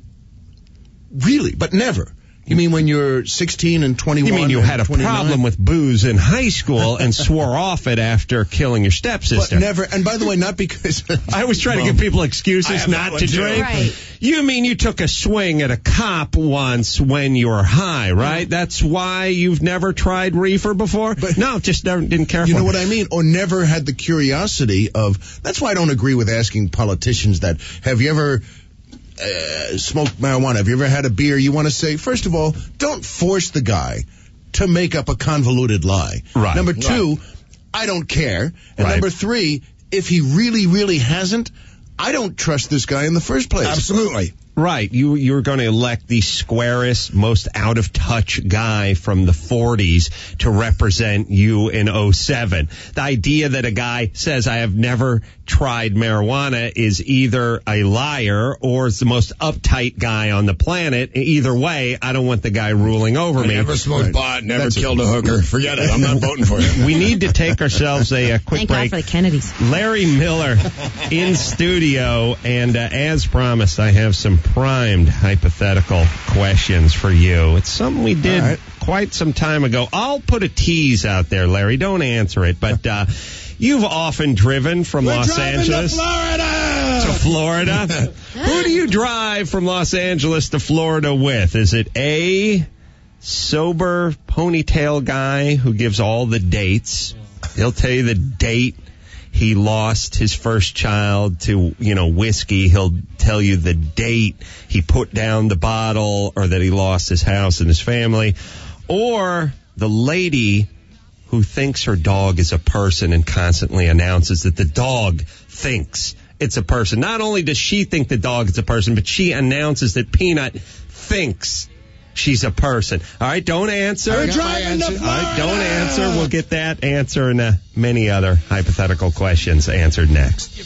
really, but never. You mean when you're sixteen and twenty-one? You mean you had a twenty-nine? problem with booze in high school and swore off it after killing your stepsister? But never, and by the way, not because... I always try well, to give people excuses not to too. drink. Right. You mean you took a swing at a cop once when you were high, right? Yeah. That's why you've never tried reefer before? But no, just never, didn't care you for know it. what I mean? Or never had the curiosity of... That's why I don't agree with asking politicians that, have you ever... Uh, smoked marijuana? Have you ever had a beer? You want to say, first of all, don't force the guy to make up a convoluted lie. Right. Number two, right. I don't care. And right. number three, if he really, really hasn't, I don't trust this guy in the first place. Absolutely. Right. You, you're going to elect the squarest, most out-of-touch guy from the forties to represent you in oh seven. The idea that a guy says, I have never tried marijuana is either a liar or is the most uptight guy on the planet. Either way, I don't want the guy ruling over I me. Never smoked right. pot, never That's killed a hooker. Forget it. I'm not voting for you. We need to take ourselves a, a quick Thank break. God for the Kennedys. Larry Miller in studio, and uh, as promised, I have some primed hypothetical questions for you. It's something we did right. quite some time ago. I'll put a tease out there, Larry. Don't answer it, but uh, you've often driven from We're Los Angeles to Florida. To Florida. Who do you drive from Los Angeles to Florida with? Is it A, sober ponytail guy who gives all the dates? He'll tell you the date he lost his first child to, you know, whiskey. He'll tell you the date he put down the bottle, or that he lost his house and his family. Or the lady who thinks her dog is a person and constantly announces that the dog thinks it's a person. Not only does she think the dog is a person, but she announces that Peanut thinks she's a person. All right, don't answer. We're driving to Florida. All right, don't answer. We'll get that answer and uh, many other hypothetical questions answered next.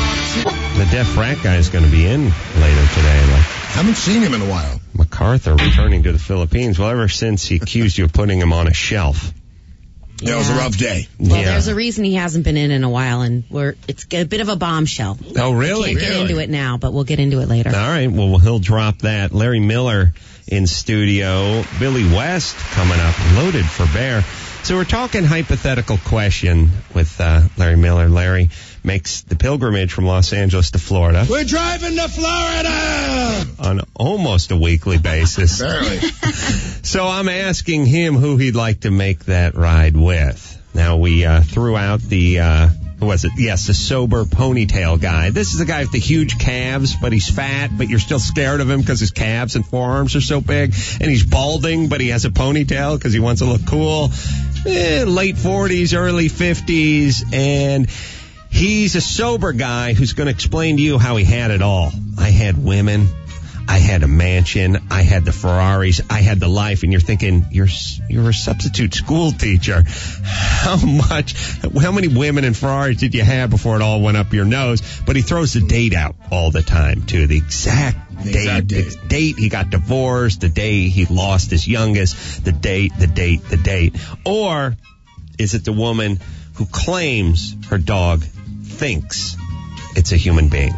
The deaf frat guy is going to be in later today. Like, haven't seen him in a while. MacArthur returning to the Philippines. Well, ever since he accused you of putting him on a shelf. Yeah. It was a rough day. Well, yeah. There's a reason he hasn't been in in a while, and we're it's a bit of a bombshell. Oh, really? Can't get really? into it now, but we'll get into it later. All right, well, he'll drop that. Larry Miller in studio. Billy West coming up, loaded for bear. So we're talking hypothetical question with uh, Larry Miller. Larry makes the pilgrimage from Los Angeles to Florida. We're driving to Florida! On almost a weekly basis. Barely. So I'm asking him who he'd like to make that ride with. Now, we uh, threw out the uh, who was it? Yes, the sober ponytail guy. This is the guy with the huge calves, but he's fat, but you're still scared of him because his calves and forearms are so big. And he's balding, but he has a ponytail because he wants to look cool. Eh, late forties, early fifties, and he's a sober guy who's going to explain to you how he had it all. I had women. I had a mansion. I had the Ferraris. I had the life. And you're thinking, you're you're a substitute school teacher. How much, how many women and Ferraris did you have before it all went up your nose? But he throws the date out all the time, too. The exact date. Exact date. The date he got divorced, the day he lost his youngest, the date, the date, the date. Or is it the woman who claims her dog thinks it's a human being?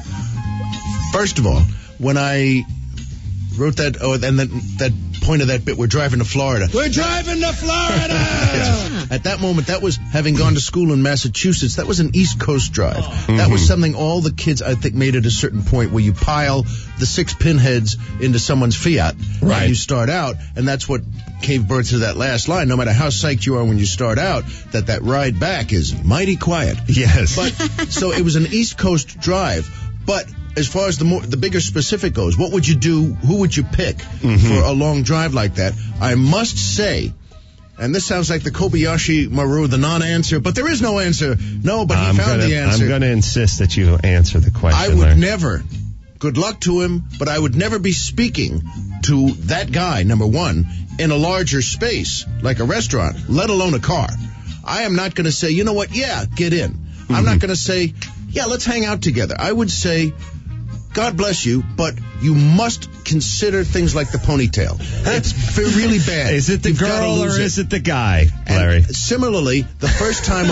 First of all, when I wrote that, oh, and that, that point of that bit, we're driving to Florida. We're driving to Florida! At that moment, that was, having gone to school in Massachusetts, that was an East Coast drive. Mm-hmm. That was something all the kids, I think, made at a certain point where you pile the six pinheads into someone's Fiat. Right. And you start out, and that's what gave birth to that last line. No matter how psyched you are when you start out, that that ride back is mighty quiet. Yes. But, so it was an East Coast drive, but as far as the more, the bigger specific goes, what would you do, who would you pick Mm-hmm. for a long drive like that? I must say, and this sounds like the Kobayashi Maru, the non-answer, but there is no answer. No, but he I'm found gonna, the answer. I'm going to insist that you answer the question. I would Larry. never, good luck to him, but I would never be speaking to that guy, number one, in a larger space, like a restaurant, let alone a car. I am not going to say, you know what, yeah, get in. Mm-hmm. I'm not going to say, yeah, let's hang out together. I would say, God bless you, but you must consider things like the ponytail. It's really bad. Is it the You've gotta girl or lose it. is it the guy, Larry? And similarly, the first time a,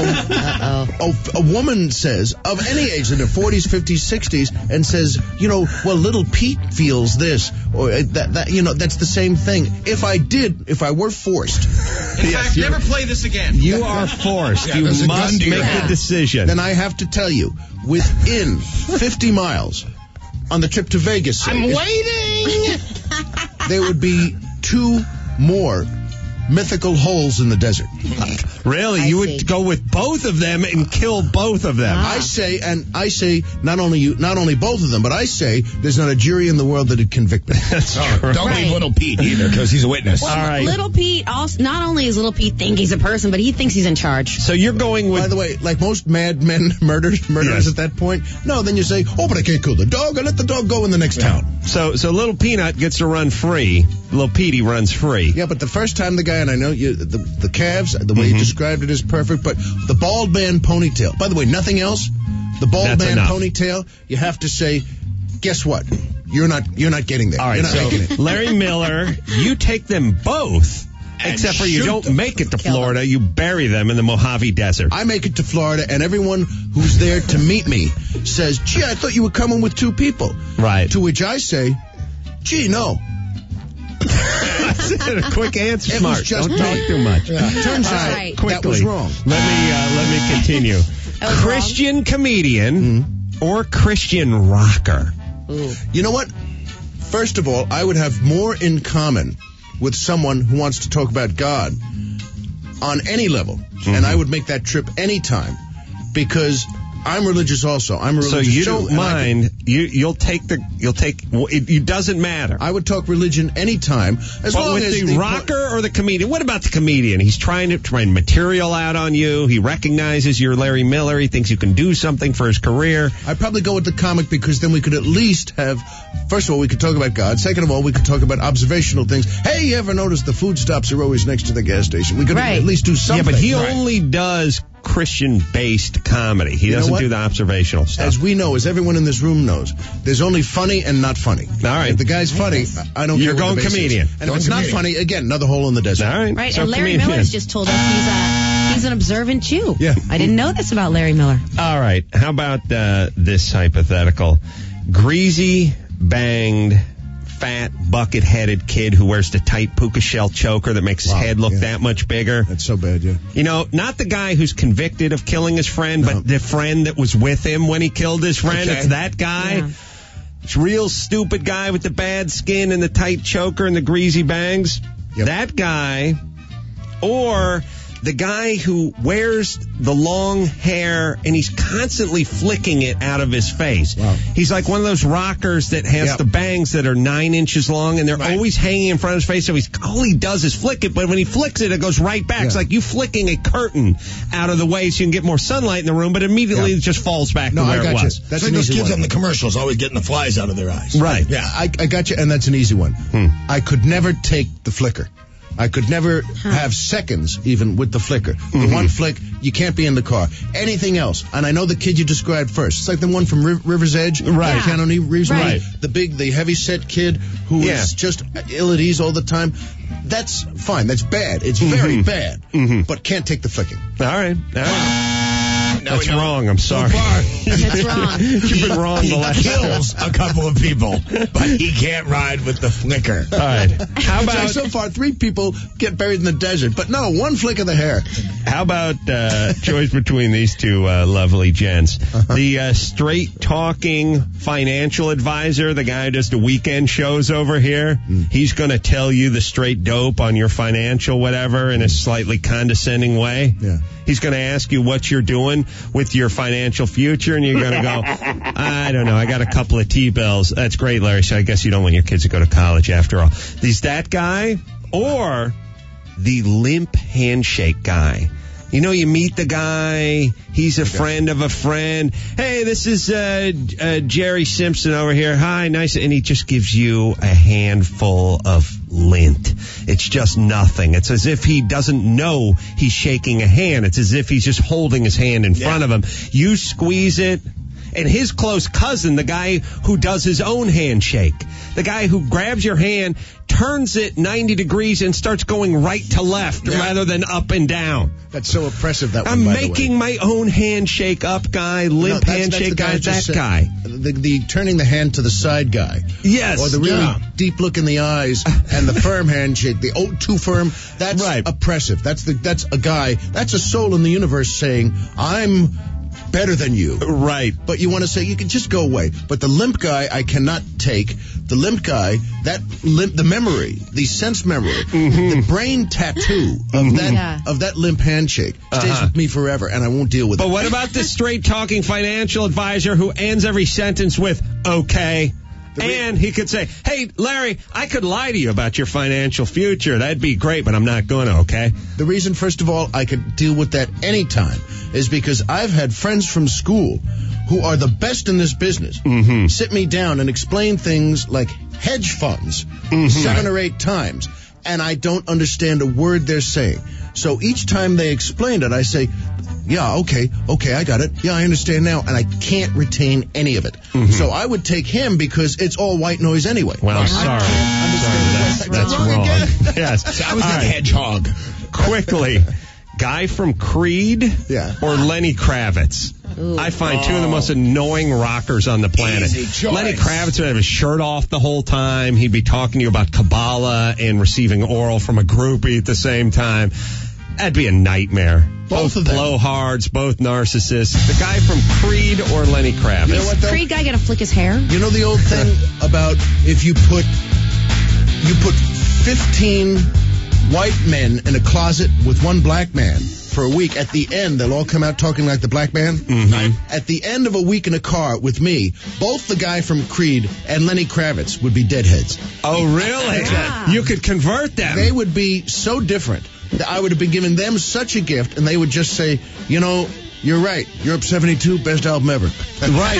a, a woman says, of any age, in their forties, fifties, sixties, and says, you know, well, little Pete feels this, or that, that you know, that's the same thing. If I did, if I were forced. In fact, never play this again. You are forced. Yeah, you there's a gun must to your make head. the decision. Then I have to tell you, within fifty miles, on the trip to Vegas, say, I'm waiting! there would be two more mythical holes in the desert. Really? I you see. would go with both of them and kill both of them? I say, and I say, not only you, not only both of them, but I say there's not a jury in the world that would convict me. That's Oh, true. don't Right. leave little Pete either, because he's a witness. All right. Little Pete, also, not only is Little Pete think he's a person, but he thinks he's in charge. So you're going with... By the way, like most mad men murders, murderers Yes. at that point, no, then you say, oh, but I can't kill the dog. I let the dog go in the next town. So, so Little Peanut gets to run free. Little Petey runs free. Yeah, but the first time the guy, and I know you, the, the calves, the way Mhm. you described it is perfect, but the bald man ponytail. By the way, nothing else. The bald That's man enough. ponytail, you have to say, guess what? You're not, you're not getting there. All right, You're not so making it. Larry Miller, you take them both, except for you shoot don't them. make it to Florida. You bury them in the Mojave Desert. I make it to Florida, and everyone who's there to meet me says, gee, I thought you were coming with two people. Right. To which I say, gee, no. That's it. A quick answer, It smart. was just Don't me. talk too much. Turns All out right. quickly. that was wrong. Let me uh, let me continue. That was Christian comedian or Christian rocker? Ooh. You know what? First of all, I would have more in common with someone who wants to talk about God on any level, and I would make that trip anytime because I'm religious also. I'm a religious So you Jew, don't and I could- mind? You you'll take the you'll take. Well, it, it doesn't matter. I would talk religion anytime, as But long with as the, rocker or the comedian, what about the comedian? He's trying to try material out on you. He recognizes you're Larry Miller. He thinks you can do something for his career. I'd probably go with the comic because then we could at least have, first of all, we could talk about God. Second of all, we could talk about observational things. Hey, you ever notice the food stops are always next to the gas station? We could Right. at least do something. Yeah, but he Right. only does Christian-based comedy. He You know doesn't what? do the observational stuff. As we know, as everyone in this room knows, there's only funny and not funny. All right. If the guy's funny, I I don't You're care what going the base is. comedian. And Going if it's not comedian. funny, again, another hole in the desert. All right. Right, So and Larry comedian. Miller's just told us he's a he's an observant Jew. Yeah. I didn't know this about Larry Miller. All right. How about uh, this hypothetical? Greasy, banged, fat, bucket-headed kid who wears the tight puka shell choker that makes his Wow, head look yeah. that much bigger. That's so bad, yeah. You know, not the guy who's convicted of killing his friend, No. but the friend that was with him when he killed his friend. Okay. It's that guy. Yeah. It's real stupid guy with the bad skin and the tight choker and the greasy bangs. Yep. That guy. Or the guy who wears the long hair and he's constantly flicking it out of his face. Wow. He's like one of those rockers that has Yep. the bangs that are nine inches long and they're Right. always hanging in front of his face. So he's all he does is flick it, but when he flicks it, it goes right back. Yeah. It's like you flicking a curtain out of the way so you can get more sunlight in the room, but immediately Yeah. it just falls back No, to where I got it you. was. That's It's like an those easy kids one. on the commercials always getting the flies out of their eyes. Right. Yeah. I, I got you, and that's an easy one. Hmm. I could never take the flicker. I could never have seconds even with the flicker. The Mm-hmm. one flick, you can't be in the car. Anything else, and I know the kid you described first. It's like the one from Riv- River's Edge, Right. Keanu Reeves, Right. movie. The big, the heavy-set kid who is Yeah. just ill at ease all the time. That's fine. That's bad. It's very Mhm. bad. Mhm. But can't take the flicking. All right. All right. Now That's we know. wrong. I'm sorry. So far, That's wrong. You've been wrong he the last kills a couple of people, but he can't ride with the flicker. All right. How It's like about so far three people get buried in the desert, but no, one flick of the hair. How about uh, choice between these two uh, lovely gents? Uh-huh. The uh, straight-talking financial advisor, the guy who does the weekend shows over here, Mm. he's going to tell you the straight dope on your financial whatever in a slightly condescending way. Yeah. He's going to ask you what you're doing with your financial future, and you're going to go, I don't know, I got a couple of T-bills. That's great, Larry, so I guess you don't want your kids to go to college after all. Is that guy or the limp handshake guy? You know, you meet the guy, he's a friend of a friend. Hey, this is uh, uh, Jerry Simpson over here. Hi, nice. And he just gives you a handful of lint. It's just nothing. It's as if he doesn't know he's shaking a hand. It's as if he's just holding his hand in front of him. You squeeze it. And his close cousin, the guy who does his own handshake, the guy who grabs your hand, turns it ninety degrees and starts going right to left Yeah. rather than up and down. That's so oppressive, that one, I'm by the way. making my own handshake up guy, limp No, that's- that's handshake the guy guy, I just that said. guy. The, the turning the hand to the side guy. Yes. Or the really Yeah. deep look in the eyes and the firm handshake, the oh, too firm. That's Right. oppressive. That's the that's a guy, that's a soul in the universe saying, I'm better than you. Right. But you want to say, you can just go away. But the limp guy, I cannot take. The limp guy, that limp, the memory, the sense memory, Mm-hmm. the brain tattoo of that Yeah. of that limp handshake stays Uh-huh. with me forever, and I won't deal with But it. what about the straight-talking financial advisor who ends every sentence with, okay? And he could say, hey, Larry, I could lie to you about your financial future. That'd be great, but I'm not going to, okay? The reason, first of all, I could deal with that anytime is because I've had friends from school who are the best in this business Mm-hmm. sit me down and explain things like hedge funds Mm-hmm. seven or eight times, and I don't understand a word they're saying. So each time they explain it, I say, yeah, okay, okay, I got it. Yeah, I understand now, and I can't retain any of it. So I would take him because it's all white noise anyway. Well, I'm I sorry. can't understand Sorry, the that's, that's wrong wrong. again. Yes. I was All the right. hedgehog. Quickly, guy from Creed Yeah. or Lenny Kravitz? I find two of the most annoying rockers on the planet. Easy choice. Lenny Kravitz would have his shirt off the whole time. He'd be talking to you about Kabbalah and receiving oral from a groupie at the same time. That'd be a nightmare. Both of them. blowhards, both narcissists. The guy from Creed or Lenny Kravitz? You know what, though? Creed guy gonna flick his hair? You know the old thing about if you put you put fifteen white men in a closet with one black man for a week, at the end they'll all come out talking like the black man. Mm-hmm. At the end of a week in a car with me, both the guy from Creed and Lenny Kravitz would be deadheads. Oh, really? Yeah. You could convert them. They would be so different that I would have been giving them such a gift, and they would just say, you know, you're right. Europe seventy-two, best album ever. Right.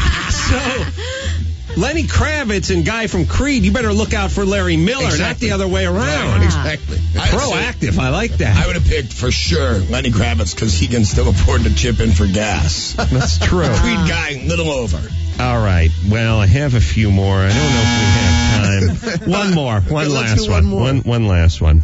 So, Lenny Kravitz and guy from Creed, you better look out for Larry Miller, not Exactly. the other way around. Exactly. I would say- Proactive. I like that. I would have picked for sure Lenny Kravitz because he can still afford to chip in for gas. That's true. Creed guy, little over. All right. Well, I have a few more. I don't know if we have time. One more. One Let's last do one more. One, one last one.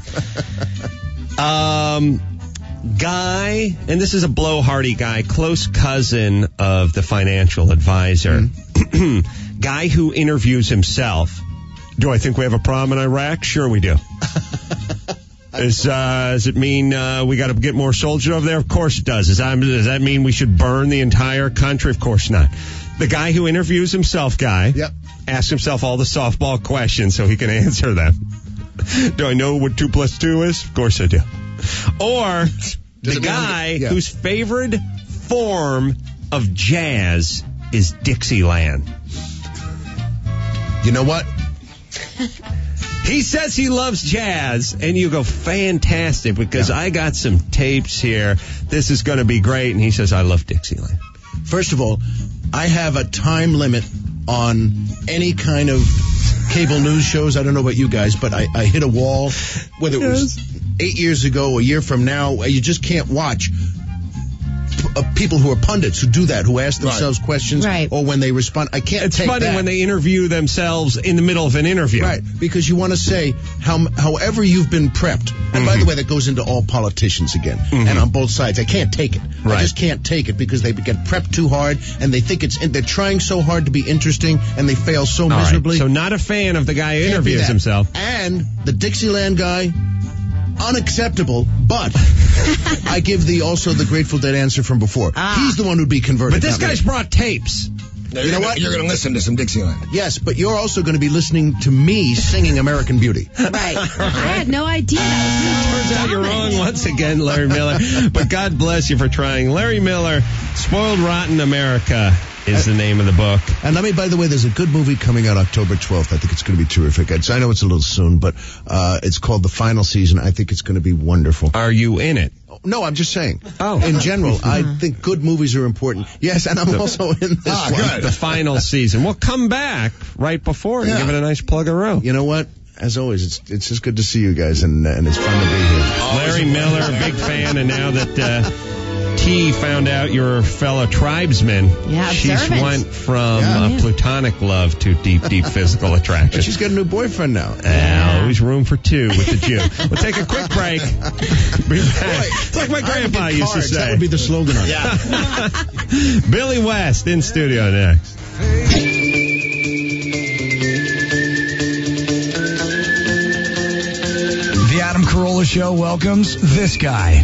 Um, guy, and this is a blowhardy guy, close cousin of the financial advisor. Guy who interviews himself. Do I think we have a problem in Iraq? Sure we do. Is, uh, does it mean uh, we got to get more soldiers over there? Of course it does. Does that, does that mean we should burn the entire country? Of course not. The guy who interviews himself, guy, Yep. asks himself all the softball questions so he can answer them. Do I know what two plus two is? Of course I do. Or the mean guy I'm- yeah. whose favorite form of jazz is Dixieland. You know what? He says he loves jazz, and you go, fantastic, because Yeah. I got some tapes here. This is going to be great. And he says, I love Dixieland. First of all, I have a time limit on any kind of cable news shows. I don't know about you guys, but I, I hit a wall, whether it was eight years ago, a year from now. You just can't watch uh, people who are pundits who do that, who ask themselves right. questions, right. or when they respond. I can't It's take funny that. when they interview themselves in the middle of an interview. Right, because you want to say, how, however you've been prepped. And mm-hmm. by the way, that goes into all politicians again, mm-hmm. and on both sides. I can't take it. Right. I just can't take it because they get prepped too hard, and they think it's, they're trying so hard to be interesting, and they fail so all miserably. Right. So not a fan of the guy who Can't interviews himself. And the Dixieland guy, unacceptable, but I give the also the Grateful Dead answer from before. Ah. He's the one who'd be converted. But this guy's me. brought tapes. No, you know what? You're going to listen to some Dixieland. Yes, but you're also going to be listening to me singing American Beauty. Right. I had no idea. Turns out you're wrong once again, Larry Miller. But God bless you for trying. Larry Miller, Spoiled Rotten America is the name of the book. And let me, by the way, there's a good movie coming out October twelfth. I think it's going to be terrific. It's, I know it's a little soon, but uh, it's called The Final Season. I think it's going to be wonderful. Are you in it? No, I'm just saying. Oh. In general, I think good movies are important. Yes, and I'm also in this ah, one. Good. The final season. We'll come back right before and yeah. give it a nice plug a row. You know what? As always, it's it's just good to see you guys, and and it's fun to be here. Larry Miller, a big fan, and now that uh, T found out you're a fellow tribesman, yeah, she's observant. went from Yeah. uh, Yeah. platonic love to deep, deep physical attraction. And she's got a new boyfriend now. Uh, always room for two with the Jew. We'll take a quick break. Be back. It's like my grandpa used to Cards. say. That would be the slogan on it. Yeah. Billy West in studio next. The Adam Carolla Show welcomes this guy.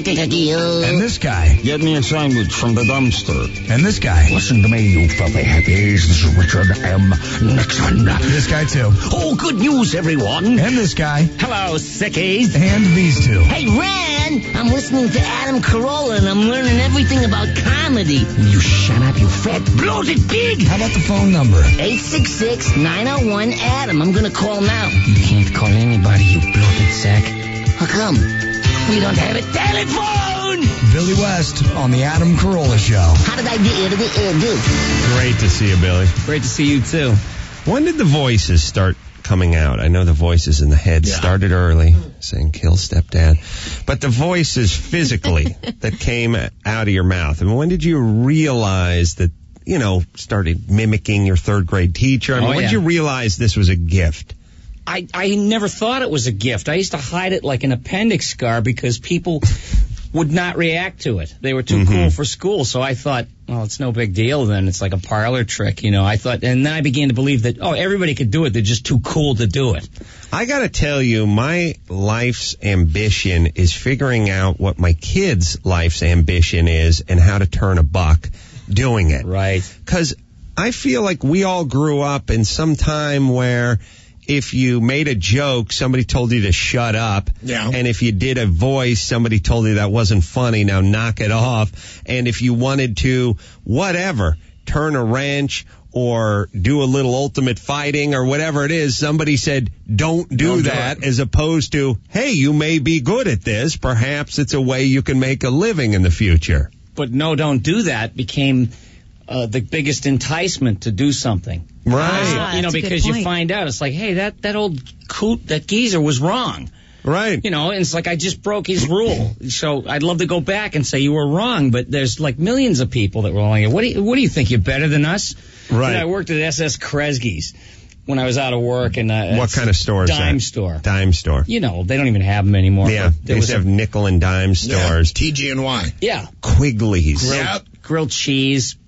And this guy. Get me a sandwich from the dumpster. And this guy. Listen to me, you filthy hippies. This is Richard M. Nixon. This guy, too. Oh, good news, everyone. And this guy. Hello, sickies. And these two. Hey, Ren, I'm listening to Adam Carolla, and I'm learning everything about comedy. Will you shut up, you fat bloated pig? How about the phone number? eight six six, nine oh one, Adam. I'm going to call now. You can't call anybody, you bloated sack. How come? We don't have a telephone! Billy West on the Adam Carolla Show. How did I get it? Uh, do? Great to see you, Billy. Great to see you, too. When did the voices start coming out? I know the voices in the head Yeah. started early, saying kill stepdad. But the voices physically that came out of your mouth, I mean, when did you realize that, you know, started mimicking your third grade teacher? I mean, Oh, when yeah. did you realize this was a gift? I, I never thought it was a gift. I used to hide it like an appendix scar because people would not react to it. They were too Mm-hmm. cool for school. So I thought, well, it's no big deal then. It's like a parlor trick, you know. I thought, and then I began to believe that, oh, everybody could do it. They're just too cool to do it. I got to tell you, my life's ambition is figuring out what my kids' life's ambition is and how to turn a buck doing it. Right. Because I feel like we all grew up in some time where if you made a joke, somebody told you to shut up. Yeah. And if you did a voice, somebody told you that wasn't funny, now knock it off. And if you wanted to, whatever, turn a wrench or do a little ultimate fighting or whatever it is, somebody said, don't do Don't do that, it. as opposed to, hey, you may be good at this. Perhaps it's a way you can make a living in the future. But no, don't do that became uh, the biggest enticement to do something. Right. Ah, you know, that's a good because you point. find out, it's like, hey, that, that old coot, that geezer was wrong. Right. You know, and it's like I just broke his rule. So I'd love to go back and say you were wrong, but there's like millions of people that were like, what do you, what do you think? You're better than us? Right. You know, I worked at S S Kresge's when I was out of work. And uh, What it's kind of store is Dime that? store. Dime store. You know, they don't even have them anymore. Yeah, but they there used was to have a, nickel and dime stores. T G and Y. yeah, Quigley's. grilled, Yep. grilled cheese,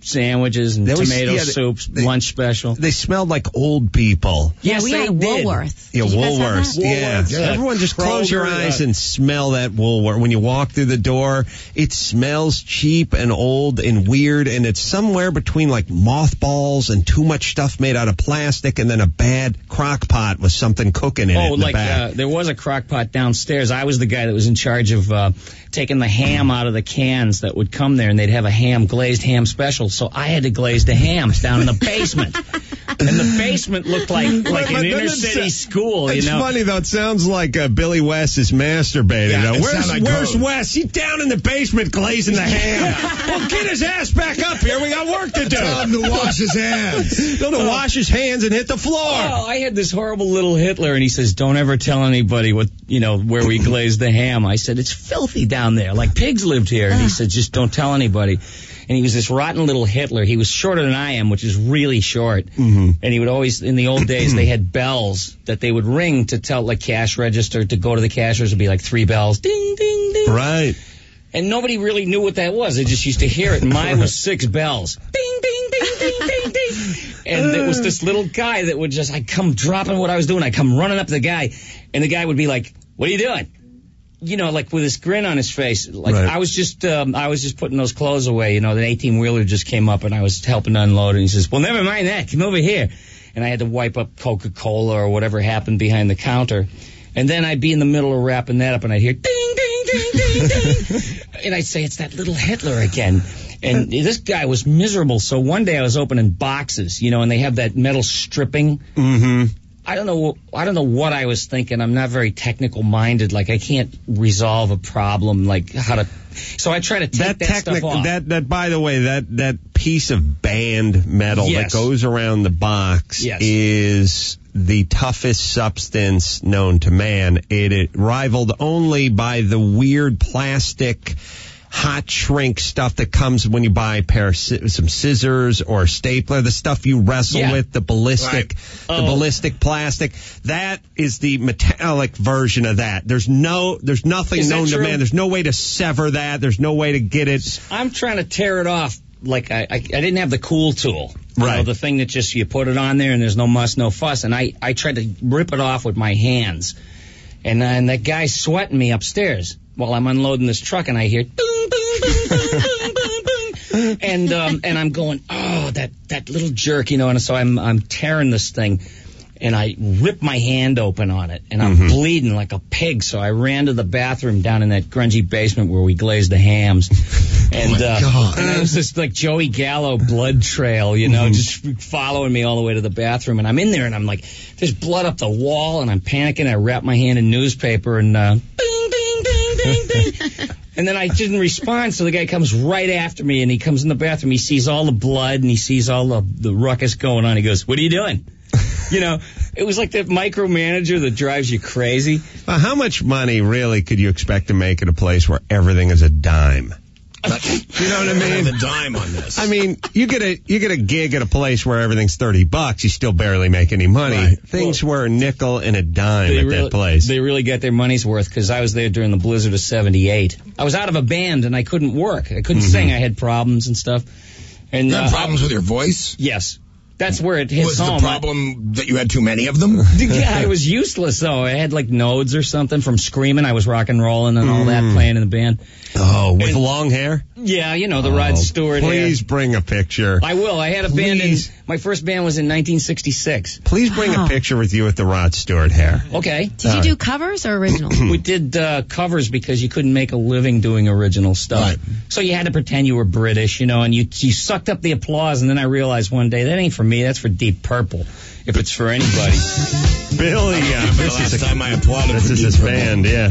sandwiches and They always- tomato yeah, they- soups, they- lunch special. They smelled like old people. Yes, we they had did. Woolworth. Yeah, Did you guys have Woolworths. that? Yeah. Woolworths, yeah. Everyone just close your Kroger, eyes uh, and smell that Woolworth. When you walk through the door, it smells cheap and old and weird, and it's somewhere between like mothballs and too much stuff made out of plastic, and then a bad crock pot with something cooking in it Oh, in the like back. uh, there was a crock pot downstairs. I was the guy that was in charge of uh, taking the ham out of the cans that would come there, and they'd have a ham, glazed ham special. So I had to glaze the hams down in the basement. And the basement looked like like But an doesn't inner it city sa- school, you It's know. funny though. It sounds like uh, Billy West is masturbating. Yeah, though. it Where's sounds like Where's code. West? He's down in the basement glazing the ham. Well, get his ass back up here. We got work to do. Tell him to wash his hands. Tell him to wash his hands and hit the floor. Oh, I had this horrible little Hitler, and he says, "Don't ever tell anybody what you know where we glazed the ham." I said, "It's filthy down there, like pigs lived here." And he said, "Just don't tell anybody." And he was this rotten little Hitler. He was shorter than I am, which is really short. Mm-hmm. And he would always, in the old days, they had bells that they would ring to tell, like, cash register, to go to the cashiers. It would be like three bells. Ding, ding, ding. Right. And nobody really knew what that was. They just used to hear it. And mine was six bells. Ding, ding, ding, ding, ding, ding. And there was this little guy that would just, I'd come dropping what I was doing. I'd come running up to the guy, and the guy would be like, "What are you doing?" You know, like with this grin on his face. Like Right. I was just, um, I was just putting those clothes away. You know, the eighteen wheeler just came up, and I was helping to unload it. And he says, "Well, never mind that. Come over here." And I had to wipe up Coca-Cola or whatever happened behind the counter. And then I'd be in the middle of wrapping that up, and I'd hear ding, ding, ding, ding, ding. And I'd say, "It's that little Hitler again." And this guy was miserable. So one day I was opening boxes, you know, and they have that metal stripping. Mm-hmm. I don't know. I don't know what I was thinking. I'm not very technical minded. Like I can't resolve a problem. Like how to. So I try to take that, That stuff technical, off. that that by the way, that that piece of band metal Yes. that goes around the box Yes. is the toughest substance known to man. It, it rivaled only by the weird plastic hot shrink stuff that comes when you buy a pair of sci- some scissors or a stapler, the stuff you wrestle Yeah. with, the ballistic, Right. the Oh. ballistic plastic. That is the metallic version of that. There's no, there's nothing Is that known to true? man. There's no way to sever that. There's no way to get it. I'm trying to tear it off. Like I, I, I didn't have the cool tool, you Right. know, the thing that just you put it on there and there's no muss, no fuss. And I, I tried to rip it off with my hands, and then that guy's sweating me upstairs while I'm unloading this truck, and I hear, boom, boom, boom, boom, boom, boom, boom. and um, and I'm going, oh, that that little jerk, you know. And so I'm I'm tearing this thing. And I ripped my hand open on it, and I'm Mm-hmm. bleeding like a pig. So I ran to the bathroom down in that grungy basement where we glazed the hams. And, my uh, God. and it was this like Joey Gallo blood trail, you know, Mm-hmm. just following me all the way to the bathroom. And I'm in there, and I'm like, there's blood up the wall, and I'm panicking. I wrap my hand in newspaper, and uh, ding, ding, ding, ding, ding. And then I didn't respond, so the guy comes right after me, and he comes in the bathroom. He sees all the blood, and he sees all the, the ruckus going on. He goes, "What are you doing?" You know, it was like that micromanager that drives you crazy. Well, how much money really could you expect to make at a place where everything is a dime? You know what I mean? The dime on this. I mean, you get a you get a gig at a place where everything's thirty bucks, you still barely make any money. Right. Things were a nickel and a dime They at really, that place. they really got their money's worth because I was there during the blizzard of seventy-eight. I was out of a band and I couldn't work. I couldn't Mm-hmm. sing. I had problems and stuff. And you had uh, problems with your voice? Yes. That's where it hits Was home. the problem that you had too many of them? Yeah, I was useless though. I had like nodes or something from screaming. I was rock and rolling and all that, playing in the band. Oh, with And- long hair? Yeah, you know, the Rod Oh, Stewart hair. Please bring a picture. I will. I had a band in, Please. my first band was in nineteen sixty-six. Please bring Wow. a picture with you with the Rod Stewart hair. Okay. Did you do covers or original? We did uh, covers because you couldn't make a living doing original stuff. Right. So you had to pretend you were British, you know, and you you sucked up the applause, and then I realized one day, that ain't for me, that's for Deep Purple, if it's for anybody. Billy, uh, Remember the this is last a, time I applauded this for is Deep his Purple? band, yeah.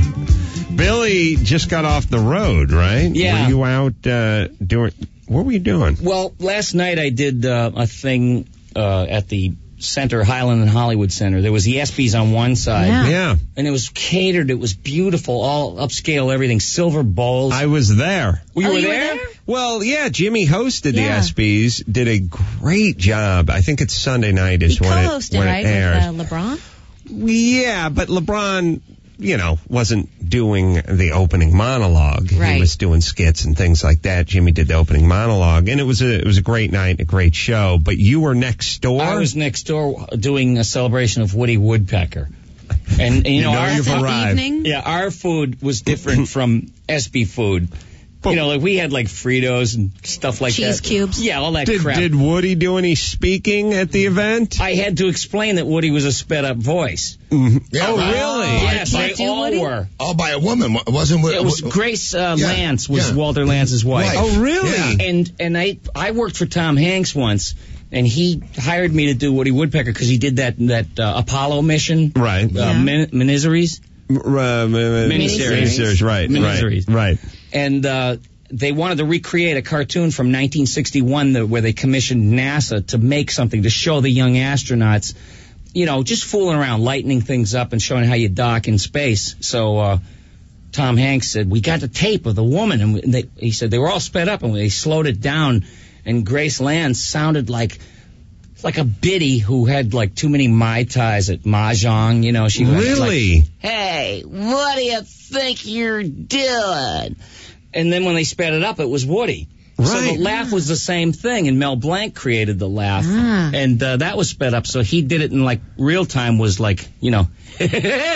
Billy just got off the road, right? Yeah. Were you out uh, doing? What were you doing? Well, last night I did uh, a thing uh, at the Center, Highland and Hollywood Center. There was the ESPYs on one side. Yeah. Yeah, And it was catered. It was beautiful, all upscale, everything, silver bowls. I was there. Well, you Oh, were you were there? there? Well, yeah, Jimmy hosted the Yeah. ESPYs, did a great job. I think it's Sunday night is He when it co-hosted, when right, it airs. with uh, LeBron? Yeah, but LeBron, you know, wasn't doing the opening monologue. Right. He was doing skits and things like that. Jimmy did the opening monologue, and it was a it was a great night, a great show. But you were next door. I was next door doing a celebration of Woody Woodpecker. And, and you, You know, know our you've arrived. Evening? yeah, our food was different from S B food. You know, like we had like Fritos and stuff like Cheese that. cubes. Yeah, all that Did, crap. did Woody do any speaking at the event? I had to explain that Woody was a sped up voice. Mm-hmm. Yeah, Oh, right. really? Yes, Can't they do all Woody? were. All by a woman. Wa- Wasn't It was Grace uh, Yeah, Lance was yeah. Walter Lance's wife. Right. Oh, really? Yeah. And and I I worked for Tom Hanks once, and he hired me to do Woody Woodpecker because he did that that uh, Apollo mission, Right. Uh, Yeah. min- miniseries, M- uh, Miniseries. Miniseries, right, Miniseries. right, right. and uh, they wanted to recreate a cartoon from nineteen sixty-one that, where they commissioned NASA to make something to show the young astronauts, you know, just fooling around, lightening things up and showing how you dock in space. So uh, Tom Hanks said, we got the tape of the woman, and they, he said they were all sped up, and they slowed it down, and Grace Lance sounded like like a biddy who had like too many Mai Tais at Mahjong, you know. She was Really? like, hey, what do you think you're doing? And then when they sped it up, it was Woody. So Right. the laugh was the same thing, and Mel Blanc created the laugh, Ah. and uh, that was sped up. So he did it in like real time. Was like, you know, and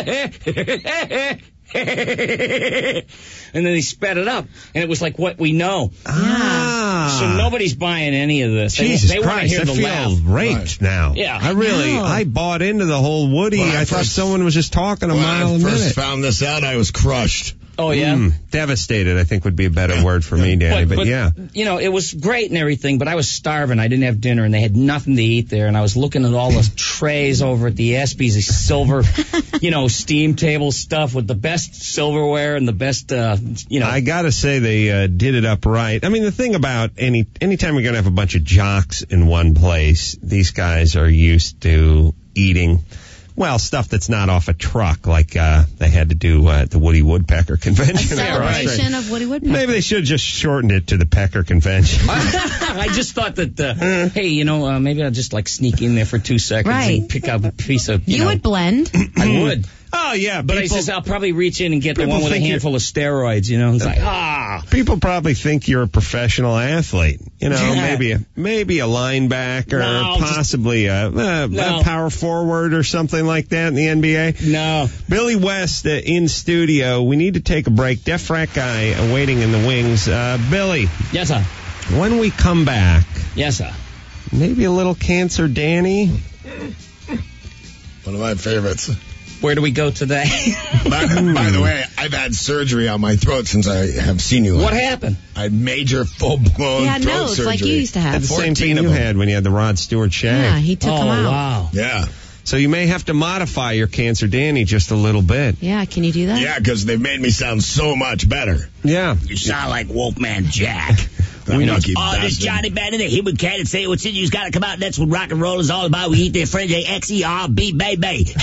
then he sped it up, and it was like what we know. Ah. So nobody's buying any of this. They- Jesus they want to Christ, hear I the feel laugh. raped Right. now. Yeah. I really, know. I bought into the whole Woody. When I I thought first- someone was just talking a When mile I a first minute. found this out, I was crushed. Oh yeah. Mm, devastated, I think, would be a better word for me, Danny. But, yeah. you know, it was great and everything, but I was starving. I didn't have dinner, and they had nothing to eat there. And I was looking at all the trays over at the ESPYs, the silver, you know, steam table stuff with the best silverware and the best, uh, you know. I gotta say they uh, did it up right. I mean, the thing about any anytime you're gonna have a bunch of jocks in one place, these guys are used to eating, well, stuff that's not off a truck, like uh, they had to do uh, at the Woody Woodpecker A Convention. celebration of Woody Woodpecker. Maybe they should have just shortened it to the Pecker Convention. I just thought that, uh, hey, you know, uh, maybe I'll just like sneak in there for two seconds Right. and pick up a piece of, you, You know. would blend. I would. Oh, yeah, But I people- says I'll probably reach in and get the people one with a think handful of steroids, you know. It's like, ah. People probably think you're a professional athlete. You know, Yeah. maybe a, maybe a linebacker, No, just- possibly a, a, No. a power forward or something like that in the N B A. No. Billy West uh, in studio. We need to take a break. Deaf Rat Guy uh, waiting in the wings. Uh, Billy, Yes, sir. when we come back, Yes, sir. maybe a little Cancer Danny. One of my favorites. Where do we go today? by, by the way, I've had surgery on my throat since I have seen you. What happened? I had major full-blown Yeah, throat no, it's surgery. like you used to have. Had the same fourteen thing of you them. had when you had the Rod Stewart shave. Yeah, he took oh, him out. wow. Yeah. So you may have to modify your Cancer Danny just a little bit. Yeah, can you do that? Yeah, because they've made me sound so much better. Yeah. You sound like Wolfman Jack. We know, keep Oh, this bastard. Johnny Bennett, the human cat, and say what's in you's got to come out. That's what rock and roll is all about. We eat their friends, they X E R B, baby.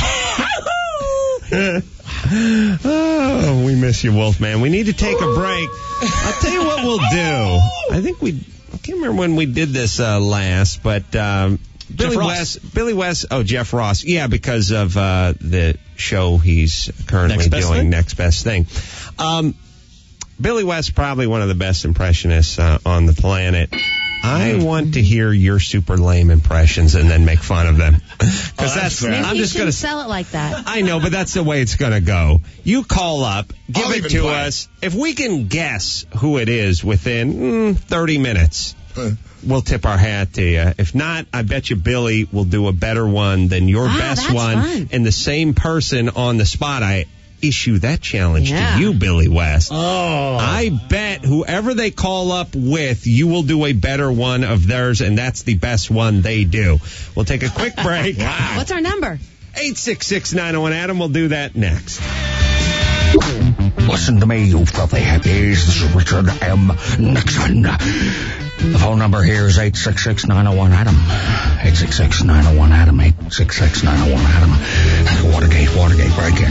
Oh, we miss you, Wolfman. We need to take a break. I'll tell you what we'll do. I think we, I can't remember when we did this uh, last, but um, Billy Ross. West, Billy West, oh, Jeff Ross. Yeah, because of uh, the show he's currently Next Best doing, Thing? Next Best Thing. Um, Billy West, probably one of the best impressionists uh, on the planet. I want to hear your super lame impressions and then make fun of them. Because that's that's, fair. Maybe I'm you just shouldn't going to sell it like that. I know, but that's the way it's going to go. You call up, give I'll it even to play. us. If we can guess who it is within mm, thirty minutes, Huh. we'll tip our hat to you. If not, I bet you Billy will do a better one than your Ah, best that's one. fun. And the same person on the spot. I issue that challenge Yeah. to you, Billy West. Oh. I bet whoever they call up with, you will do a better one of theirs, and that's the best one they do. We'll take a quick break. Wow. What's our number? eight six six, nine oh one, Adam. We'll do that next. Listen to me, you filthy hippies. This is Richard M. Nixon. The phone number here is eight six six, nine oh one, Adam. eight six six, nine oh one, Adam. eight six six, nine oh one, Adam. Watergate, Watergate break-in.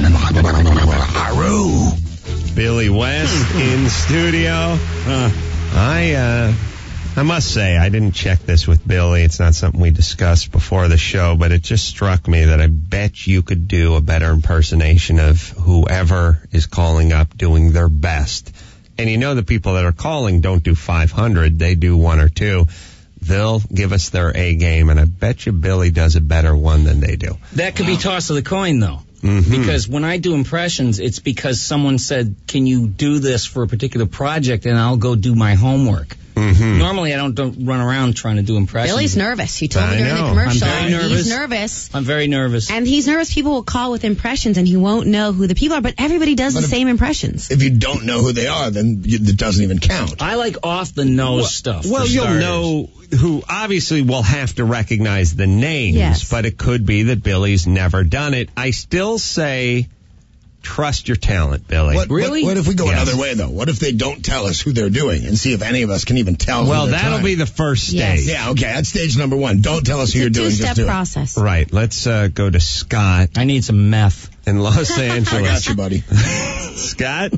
Haru. Billy West in studio. Uh, I, uh, I must say, I didn't check this with Billy. It's not something we discussed before the show, but it just struck me that I bet you could do a better impersonation of whoever is calling up doing their best. And you know the people that are calling don't do five hundred. They do one or two. They'll give us their A game, and I bet you Billy does a better one than they do. That could be toss of the coin, though. Mm-hmm. Because when I do impressions, it's because someone said, can you do this for a particular project, and I'll go do my homework. Mm-hmm. Normally, I don't, don't run around trying to do impressions. Billy's nervous. He told me I during know. the commercial. I'm very nervous. He's nervous. I'm very nervous. And he's nervous people will call with impressions, and he won't know who the people are, but everybody does But the if- same impressions. If you don't know who they are, then you, it doesn't even count. I like off-the-nose Well- stuff. Well, for you'll starters. know who obviously will have to recognize the names, Yes. but it could be that Billy's never done it. I still say trust your talent, Billy. What, Really? What, what if we go Yes. another way, though? What if they don't tell us who they're doing and see if any of us can even tell who Well, they're that'll trying? be the first stage. Yes. Yeah, okay, that's stage number one. Don't tell us It's who a you're doing, just two-step do it. process. Right. Let's uh, go to Scott I need some meth. in Los I Angeles. got you, buddy. Scott?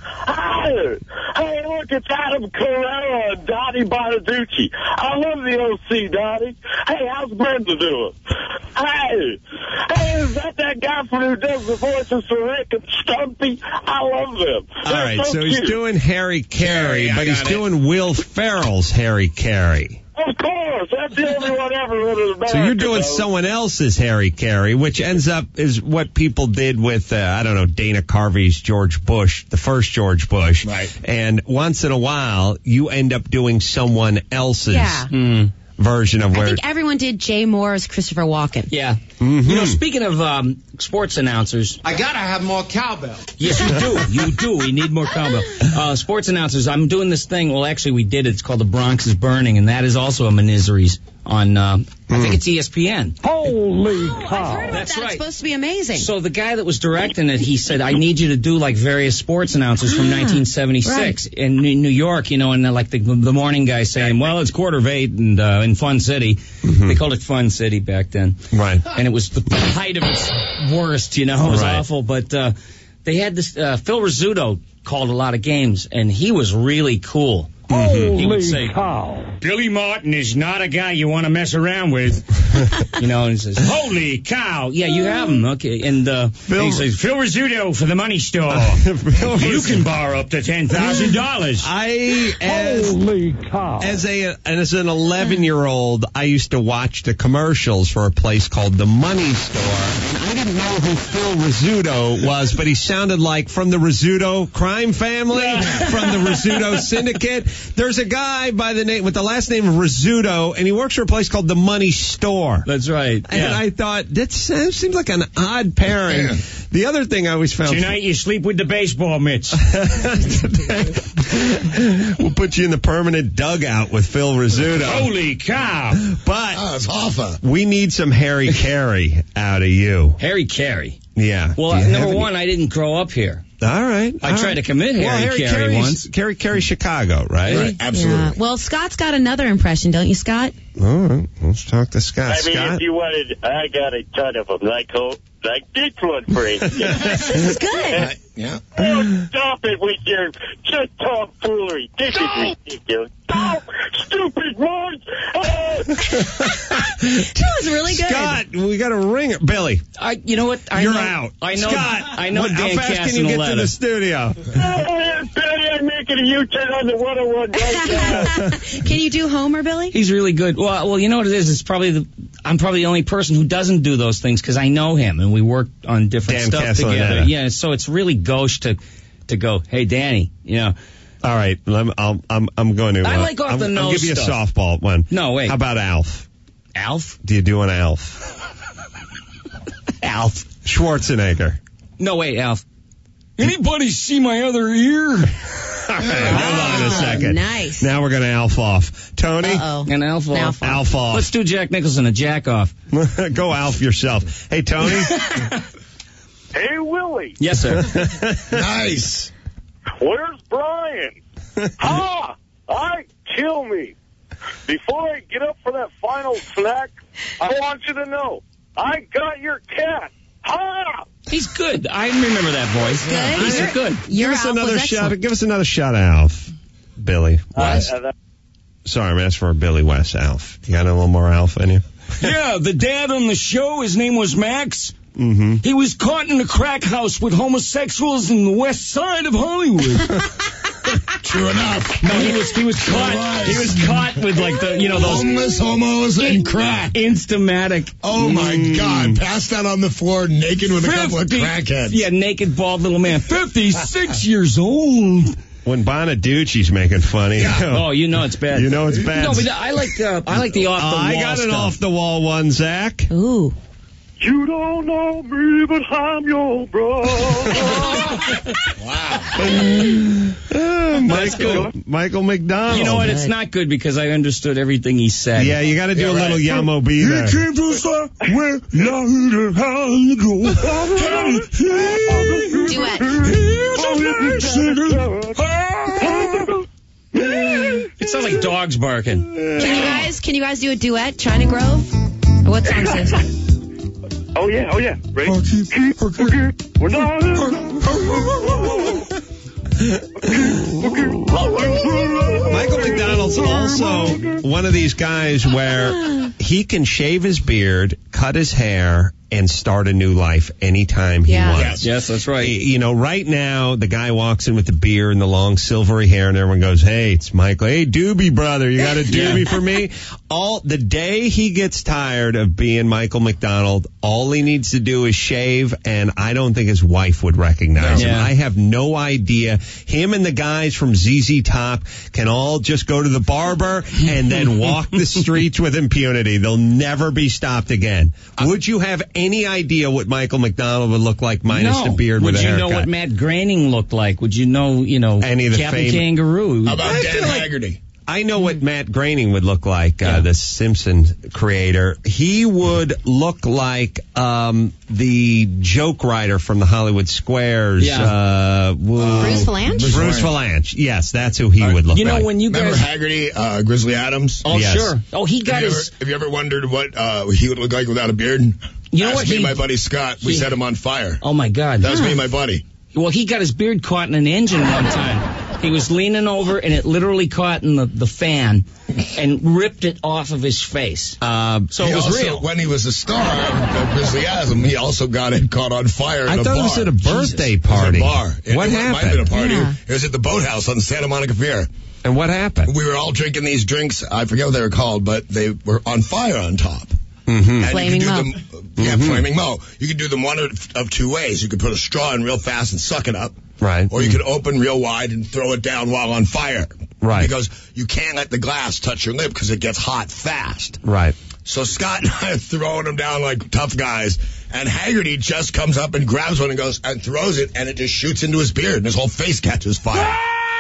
Hi. Hey, look, it's Adam Carrera and Dottie Bonaducci. I love the O C, Dottie. Hey, how's Brenda doing? Hey. Hey, is that that guy from who does the voices for Rick and Stumpy? I love them. All They're right, so, so he's cute. doing Harry Carey, Carey, I but he's got it. doing Will Ferrell's Harry Carey. Of course. That's the only one ever in America. So you're doing though. someone else's Harry Carey, which ends up is what people did with, uh, I don't know, Dana Carvey's George Bush, the first George Bush. Right. And once in a while, you end up doing someone else's Yeah. Mm. version of I where... think everyone did Jay Moore's Christopher Walken. Yeah. Mhm. You know, speaking of um, sports announcers, I gotta have more cowbell. yes, you do. You do. We need more combo. Uh, sports announcers, I'm doing this thing. Well, actually, we did it. It's called The Bronx is Burning, and that is also a miniseries on, uh, I think it's E S P N. Holy Oh, I've heard about That's that. right. It's supposed to be amazing. So the guy that was directing it, he said, I need you to do like various sports announcers from Ah, nineteen seventy-six in New New York, you know, and uh, like the, the morning guy saying, well, it's quarter of eight and uh, in Fun City. They called it Fun City back then. Right. And it was the height of its worst, you know, it was Right. awful. But uh, they had this, uh, Phil Rizzuto called a lot of games, and he was really cool. He would say, Billy Martin is not a guy you want to mess around with. You know, and he says, holy cow. Yeah, you have him. Okay. And uh, Phil- he says, Phil Rizzuto for the money store. You can borrow up to ten thousand dollars. I, as, as a as an eleven year old, I used to watch the commercials for a place called the Money Store. And I didn't know who Phil Rizzuto was, but he sounded like from the Rizzuto crime family, from the Rizzuto syndicate. There's a guy by the name with the last name of Rizzuto, and he works for a place called the Money Store. That's right. And Yeah. I thought that seems like an odd pairing. Yeah. The other thing I always found. Tonight you sleep with the baseball mitts. We'll put you in the permanent dugout with Phil Rizzuto. Holy cow. But Oh, it's Hoffa. we need some Harry Carey out of you. Harry Carey. Yeah. Well, Do you have number any- one, I didn't grow up here. All right. I all tried right. to commit well, Harry Harry Carey Carey's- once. Harry Carey, Chicago, right? Right, absolutely. Yeah. Well, Scott's got another impression, don't you, Scott? All right. Let's talk to Scott. I mean, Scott? if you wanted, I got a ton of them. Like, oh, like this one, for instance. This is good. Yeah. Oh, stop it with your just tomfoolery. This is ridiculous. Oh, stupid words. Oh. That was really good. Scott, we got a ringer. Billy, I, you know what? I you're know, out. I know. Scott, I know. what, Dan how fast Cass can you in get the to the studio? Oh, yeah, Billy, I'm making a U-turn on the one oh one right now. Can you do Homer, Billy? He's really good. Well, well, you know what it is? It's probably the. I'm probably the only person who doesn't do those things because I know him and we work on different Dan stuff Castellaneta. together. Yeah, so it's really gauche to to go. Hey, Danny, you know. All right. Let me, I'll, I'm, I'm going to. Uh, I like off I'm, the I'll nose give you a stuff. softball one. No, wait. How about Alf? Alf? Do you do an Alf? Alf. Schwarzenegger. No, wait, Alf. Anybody see my other ear? All right, hold on a second. Nice. Now we're going to Alf off. Tony? Uh-oh. An Alf off. Alf off. Alf off. Let's do Jack Nicholson a jack off. Go Alf yourself. Hey, Tony? Hey, Willie, Yes, sir. Nice. where's Brian? Ha! I kill me. Before I get up for that final snack, I want you to know, I got your cat. Ha! He's good. I remember that voice. Good. He's Your- good. Your give us Alf another was shot. excellent. Give us another shot of Alf, Billy. Uh, Wes. uh, Sorry, I'm asking for Billy West, Alf. You got a little more Alf in you? Yeah, the dad on the show, his name was Max. Mm-hmm. He was caught in a crack house with homosexuals in the west side of Hollywood. True enough. No, he was he was caught. He was caught with like the you know those homeless homos and crack. Instamatic. Oh my Mm. God! Passed out on the floor, naked with a couple of fifty crackheads. Yeah, naked bald little man, fifty-six years old. When Bonaducci's making fun of you. Oh, you know it's bad. You know it's bad. No, but I like uh, I like the off the wall. I got an stuff. off the wall one, Zach. Ooh. You don't know me, but I'm your brother. Uh, Michael Michael McDonald. You know what? It's not good because I understood everything he said. Yeah, you got to do Yeah, a little right. Yamo B there. He came to start with Yahoo, how you go. Duet. It sounds like dogs barking. Can you guys, can you guys do a duet, China Grove? Or what song is this? Oh, yeah, oh, yeah. Ready? Keep, we're not. Michael McDonald's also one of these guys where he can shave his beard, cut his hair, and start a new life anytime he Yeah. wants. Yes, yes, that's right. You know, right now, the guy walks in with the beard and the long silvery hair, and everyone goes, hey, it's Michael. Hey, Doobie brother, you got a doobie for me? All the day he gets tired of being Michael McDonald, all he needs to do is shave, and I don't think his wife would recognize No. him. Yeah. I have no idea. Him and the guys from Z Z Top can all just go to the barber and then walk the streets with impunity. They'll never be stopped again. Would you have any idea what Michael McDonald would look like minus no. the beard Would with a you haircut? know what Matt Groening looked like? Would you know, you know, Any of the Captain fame- Kangaroo? How about I Dan feel like- Haggerty? I know what Matt Groening would look like, uh, Yeah. the Simpson creator. He would look like um, the joke writer from the Hollywood Squares. Yeah. Uh, whoa. Bruce Valanche? Bruce Valanche. Yes, that's who he would look You know, like. when you Remember guys... Haggerty, uh, Grizzly Adams? Oh, Yes. sure. Oh, he got have, you his... ever, have you ever wondered what uh, he would look like without a beard? You know Ask what? me He- and my buddy Scott. We he- set him on fire. Oh, my God. That was me and my buddy. Well, he got his beard caught in an engine one time. He was leaning over, and it literally caught in the, the fan and ripped it off of his face. Uh, So He it was also, real. when he was a star of Grizzly Adams, he also got it caught on fire in I a thought bar. it was at a birthday Jesus. It was party. a bar. It, What it happened? might have been a party. Yeah. It was at the Boathouse on Santa Monica Pier. and what happened? We were all drinking these drinks. I forget what they were called, but they were on fire on top. Mm-hmm. And Flaming you could Mo. do them, yeah, Flaming Mo. You could do them one of, of two ways. You could put a straw in real fast and suck it up. Right. Or you could open real wide and throw it down while on fire. Right. Because you can't let the glass touch your lip because it gets hot fast. Right. So Scott and I are throwing them down like tough guys, and Haggerty just comes up and grabs one and goes and throws it, and it just shoots into his beard, and his whole face catches fire.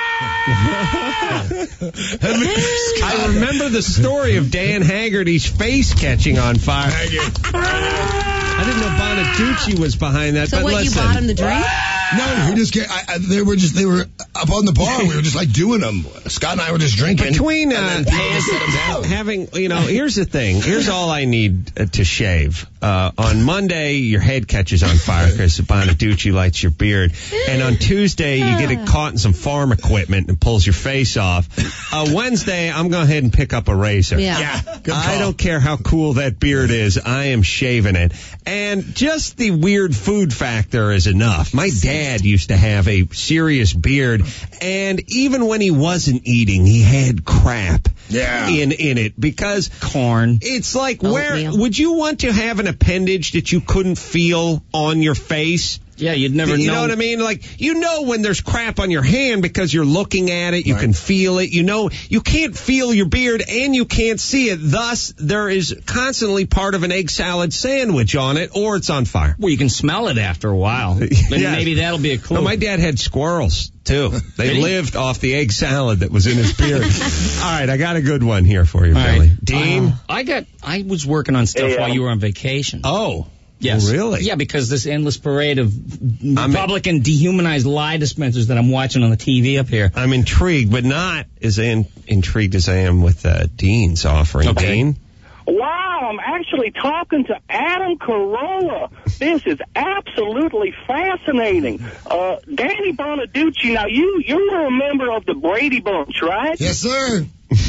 I remember the story of Dan Haggerty's face catching on fire. I didn't know Bonaducci was behind that, So but what, listen. you bought him the drink? No, we just get. I, I, they were just. They were up on the bar. We were just like doing them. Scott and I were just drinking. Between uh, and then people just set them down. having, you know, here's the thing. Here's all I need uh, to shave. Uh, on Monday, your head catches on fire because Bonaducci lights your beard. And on Tuesday, you get it caught in some farm equipment and pulls your face off. Uh, Wednesday, I'm going ahead and pick up a razor. Yeah. Yeah, good I call. don't care how cool that beard is. I am shaving it. And just the weird food factor is enough. My dad used to have a serious beard, and even when he wasn't eating, he had crap Yeah. in, in it because Corn. it's like, Oatmeal. where would you want to have an appendage that you couldn't feel on your face? Yeah, you'd never You know. know what I mean? Like, you know when there's crap on your hand because you're looking at it, you Right. can feel it. You know, you can't feel your beard and you can't see it. Thus, there is constantly part of an egg salad sandwich on it, or it's on fire. Well, you can smell it after a while. And Yeah. maybe that'll be a clue. No, my dad had squirrels, too. They Did he? lived off the egg salad that was in his beard. All right, I got a good one here for you, All Billy. right. Dean? Uh, I got. I was working on stuff Hey, while um, you were on vacation. Oh. Yes. Oh, really? Yeah, because this endless parade of Republican dehumanized lie dispensers that I'm watching on the T V up here. I'm intrigued, but not as in, intrigued as I am with uh, Dean's offering. Okay. Dean? Wow, I'm actually talking to Adam Carolla. This is absolutely fascinating. Uh, Danny Bonaducci, now you, you're a member of the Brady Bunch, right? Yes, sir.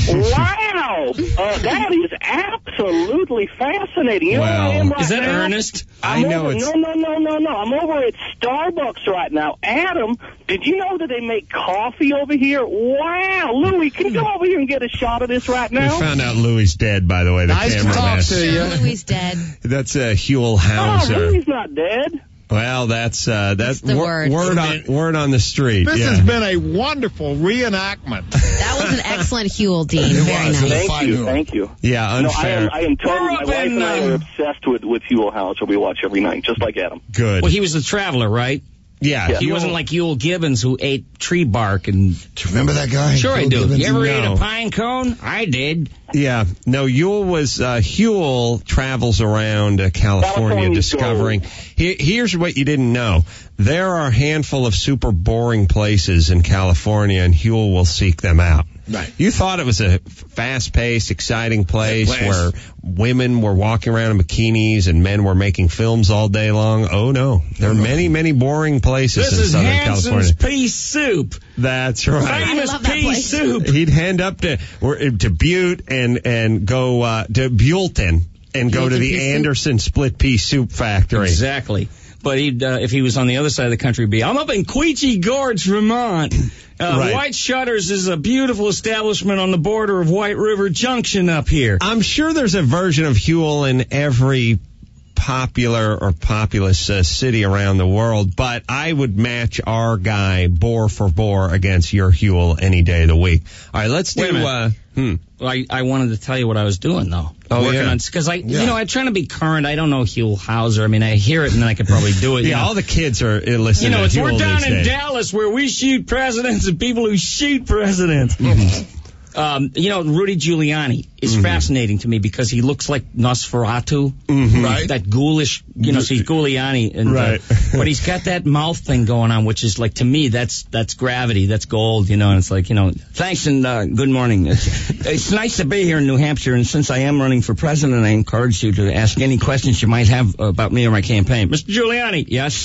Wow, uh, that is absolutely fascinating. You know Well, where I am right Is that now? Ernest? I I'm know over, it's... No, no, no, no, no. I'm over at Starbucks right now. Adam, did you know that they make coffee over here? Wow, Louie, can you come over here and get a shot of this right We now? found out Louis dead, by the way. The Nice to talk cameraman. to you. Sure, Louis dead. That's uh, Huell Oh, Hauser. Louie's not dead. Well, that's uh, that's the wor- word. word on word on the street. This yeah. has been a wonderful reenactment. That was an excellent Huell, Dean. Very was. nice. It Thank you, thank you. Yeah, No, I unfair. am, I am totally, We're my up wife in, and I uh, are obsessed with, with Huell Hauser. We watch every night, just like Adam. Good. Well, he was a traveler, right? yeah, Yeah. He Huell- wasn't like Ewell Gibbons who ate tree bark and. Do you remember that guy? Sure, I Huell do. Gibbons? You ever No. eat a pine cone? I did. Yeah, no, Huell was, uh, Huell travels around uh, California California discovering. gold. He, here's what you didn't know. There are a handful of super boring places in California, and Huell will seek them out. Right. You thought it was a fast-paced, exciting place, Place. where women were walking around in bikinis and men were making films all day long. Oh, no. There are many, many boring places This in is Southern Hanson's California. pea soup. That's right. Famous love that pea place. soup. He'd hand up to or, to Butte and and go uh, to Buellton and go to Buellton the Pea Soup? Anderson Split Pea Soup Factory. Exactly. But he'd, uh, if he was on the other side of the country, he'd be, I'm up in Queechy Gorge, Vermont. Uh, Right. White Shutters is a beautiful establishment on the border of White River Junction up here. I'm sure there's a version of Huell in every popular or populous uh, city around the world, but I would match our guy bore for bore against your Huell any day of the week. All right, let's do. Wait a minute. Uh, hmm. Well, I, I wanted to tell you what I was doing, though. Oh, Working yeah. on, because I, Yeah. you know, I'm trying to be current. I don't know Huell Hauser. I mean, I hear it and then I could probably do it. you Yeah, know. all the kids are uh, listening You know, to it's, Huell we're down these in days. Dallas where we shoot presidents and people who shoot presidents. Um, you know, Rudy Giuliani is Mm-hmm. fascinating to me because he looks like Nosferatu, Mhm. Right. that ghoulish, you know, so he's Giuliani, and, Right. uh, but he's got that mouth thing going on, which is like, to me, that's that's gravity, that's gold, you know, and it's like, you know, thanks and uh, good morning. It's, it's nice to be here in New Hampshire, and since I am running for president, I encourage you to ask any questions you might have about me or my campaign. Mister Giuliani, yes?